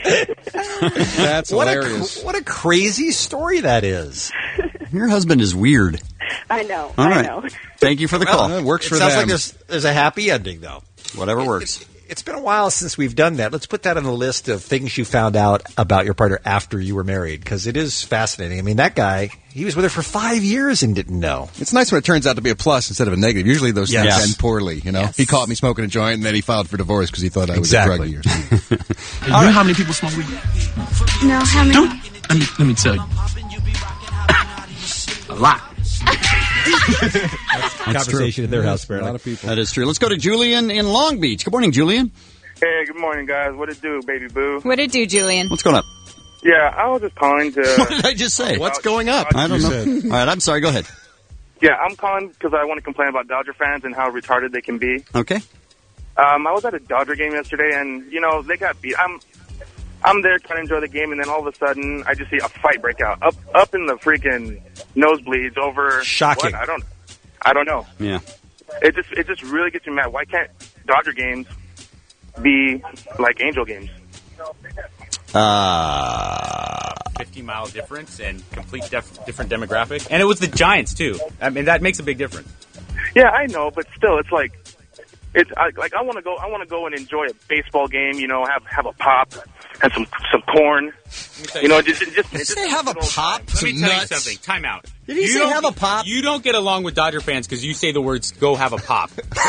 That's What a, hilarious. cr- what a crazy story that is. Your husband is weird. I know. All I right. know. Thank you for the Well, call. it works It for sounds them. like there's, there's a happy ending, though. Whatever works. It's been a while since we've done that. Let's put that on the list of things you found out about your partner after you were married, because it is fascinating. I mean, that guy, he was with her for five years and didn't know. It's nice when it turns out to be a plus instead of a negative. Usually those things Yes. end poorly, you know? He caught me smoking a joint, and then he filed for divorce because he thought I was Exactly. a druggie or something. You know how many people smoke weed? No, how many? Let me, let me tell you. A lot. Conversation in their house, A lot of people. That is true. Let's go to Julian in Long Beach. Good morning, Julian. Hey, good morning, guys. What it do, baby boo? What it do, Julian? What's going on? Yeah, I was just calling to... What did I just say? What's going up? I don't You know. said. All right, I'm sorry. Go ahead. Yeah, I'm calling because I want to complain about Dodger fans and how retarded they can be. Okay. Um, I was at a Dodger game yesterday, and, you know, they got beat. I'm I'm there trying to enjoy the game, and then all of a sudden, I just see a fight break out. Up up in the freaking nosebleeds over... Shocking. What? I don't I don't know. Yeah. It just it just really gets me mad. Why can't Dodger games be like Angel games? Uh, fifty mile difference and complete def- different demographic. And it was the Giants, too. I mean, that makes a big difference. Yeah, I know, but still, it's like it's I, like I want to go. I want to go and enjoy a baseball game. You know, have have a pop and some some corn. You know, just just, just, just Say have a pop, Let some me tell you nuts. something. Time out. Did he You say don't- have a pop? You don't get along with Dodger fans because you say the words "go have a pop."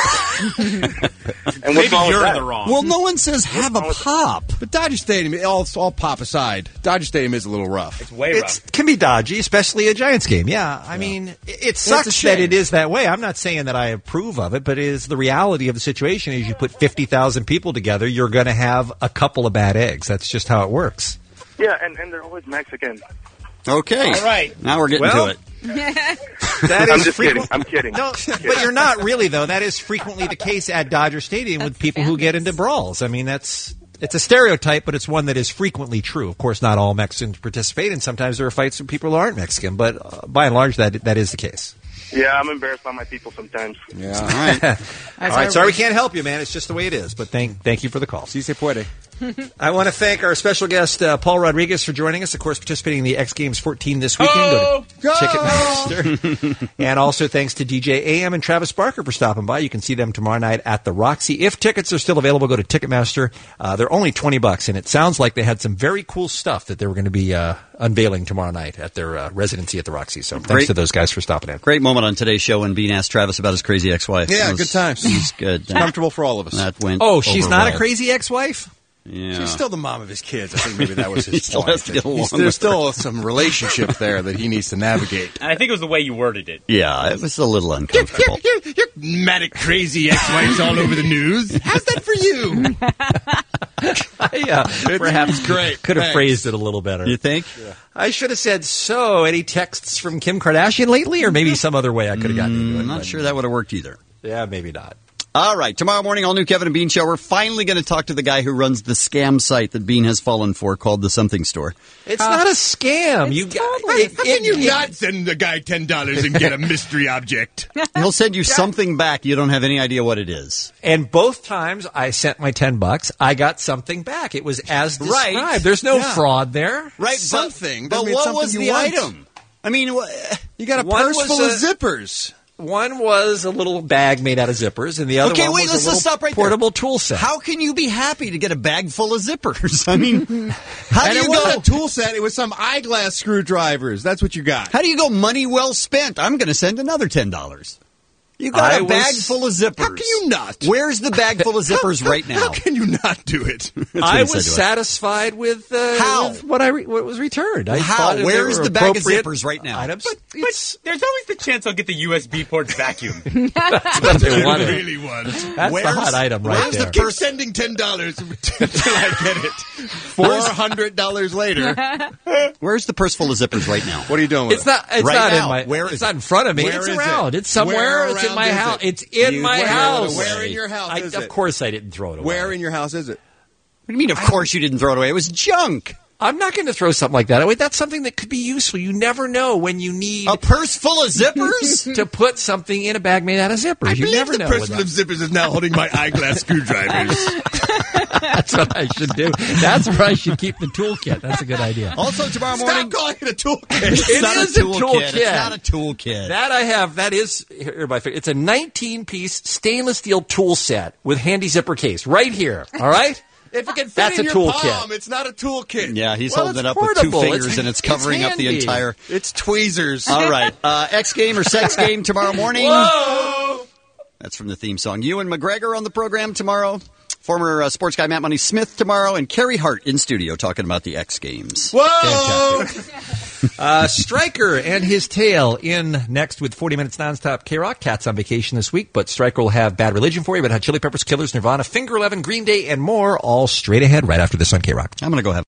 And Maybe wrong with you're that? the wrong. Well, no one says have a pop. But Dodger Stadium, all, all pop aside, Dodger Stadium is a little rough. It's way It rough. can be dodgy, especially a Giants game. Yeah, I mean, it, it a sucks shame. that it is that way. I'm not saying that I approve of it, but it is the reality of the situation. Is you put fifty thousand people together, you're going to have a couple of bad eggs. That's just how it works. Yeah, and, and they're always Mexican. Okay. All right. Now we're getting Well, to it. That I'm is just frequ- kidding. I'm kidding. No, but you're not really, though. That is frequently the case at Dodger Stadium with people who get into brawls. I mean, that's it's a stereotype, but it's one that is frequently true. Of course, not all Mexicans participate, and sometimes there are fights with people who aren't Mexican, but uh, by and large, that that is the case. Yeah, I'm embarrassed by my people sometimes. Yeah. All right. All right. Sorry we can't help you, man. It's just the way it is. But thank thank you for the call. Si se puede. I want to thank our special guest, uh, Paul Rodriguez, for joining us. Of course, participating in the X Games fourteen this weekend. Oh, Go to Ticketmaster. And also thanks to D J A M and Travis Barker for stopping by. You can see them tomorrow night at the Roxy. If tickets are still available, go to Ticketmaster. Uh, they're only twenty bucks, and it sounds like they had some very cool stuff that they were going to be uh, unveiling tomorrow night at their uh, residency at the Roxy. So thanks Great. to those guys for stopping in. Great moment on today's show when Bean asked Travis about his crazy ex-wife. Yeah, That was- good times. It was good. It's comfortable for all of us. That went Oh, she's over not well. a crazy ex-wife? Yeah. She's still the mom of his kids. I think maybe that was He his still point. has to get along He's- with There's her. still some relationship there that he needs to navigate. And I think it was the way you worded it. Yeah, it was a little uncomfortable. You're, you're mad at crazy ex-wives all over the news. How's that for you? I, uh, perhaps great. could have Thanks. phrased it a little better. You think? I should have said, so, any texts from Kim Kardashian lately? Or maybe some other way I could have gotten into it. I'm not but- sure that would have worked either. Yeah, maybe not. All right, tomorrow morning, all new Kevin and Bean show. We're finally going to talk to the guy who runs the scam site that Bean has fallen for called the Something Store. It's not a scam. You Totally. How can you not send the guy ten dollars and get a mystery object? He'll send you something back. You don't have any idea what it is. And both times I sent my ten bucks, I got something back. It was as described. Right. There's no Yeah. fraud there. Right, Something. But, That but means what something was you the want. item? I mean, wha- You got a One purse was full of a- zippers. One was a little bag made out of zippers, and the other Okay, one wait, was let's a little just stop right portable there. tool set. How can you be happy to get a bag full of zippers? I mean, how And do it you wasn't go? a tool set. It was some eyeglass screwdrivers. That's what you got. How do you go money well spent? I'm going to send another ten dollars. You got I a bag was- full of zippers. How can you not? Where's the bag full of zippers right now? How can you not do it? That's what I he said was to us. satisfied with, uh, How? with what I re- what was returned. I How? thought that they Where's were the bag of appropriate zippers right now? Items. But there's always the chance I'll get the U S B ports vacuumed. That's what they wanted. really was. That's Where's- the hot item right Where's there. the keep sending ten dollars until I get it? Four hundred dollars later. Where's the purse full of zippers right now? What are you doing with It's not. It's Right not now, in my. where it's is not it? in front of me. Where it's is around. it? It's somewhere. Where It's in around my is house. it? It's in You my threw it house. away. Where in your house I, is of it? course, I didn't throw it away. Where in your house is it? What do you mean, of course you didn't throw it away? It was junk. I'm not going to throw something like that away. That's something that could be useful. You never know when you need A purse full of zippers? to put something in a bag made out of zippers. I you believe never the know. person when of zippers is now holding my eyeglass screwdrivers. That's what I should do. That's where I should keep the toolkit. That's a good idea. Also tomorrow morning. Stop calling it a toolkit. It's It not is a a toolkit. toolkit. It's not a toolkit. That I have. That is here by it's a nineteen piece stainless steel tool set with handy zipper case right here. All right. If it can fit That's in a your toolkit. palm, it's not a toolkit. Yeah, he's Well, holding it's it up with two portable. fingers It's- and it's it's covering up the handy. entire. It's tweezers. All right. Uh, X game or sex game tomorrow morning. Whoa! That's from the theme song. Ewan McGregor on the program tomorrow. Former uh, sports guy Matt Money Smith tomorrow, and Carrie Hart in studio talking about the X Games. Whoa! uh, Stryker and his tail in next with forty minutes nonstop K-Rock. Cat's on vacation this week, but Stryker will have Bad Religion for you, but Hot Chili Peppers, Killers, Nirvana, Finger eleven, Green Day, and more all straight ahead right after this on K-Rock. I'm going to go have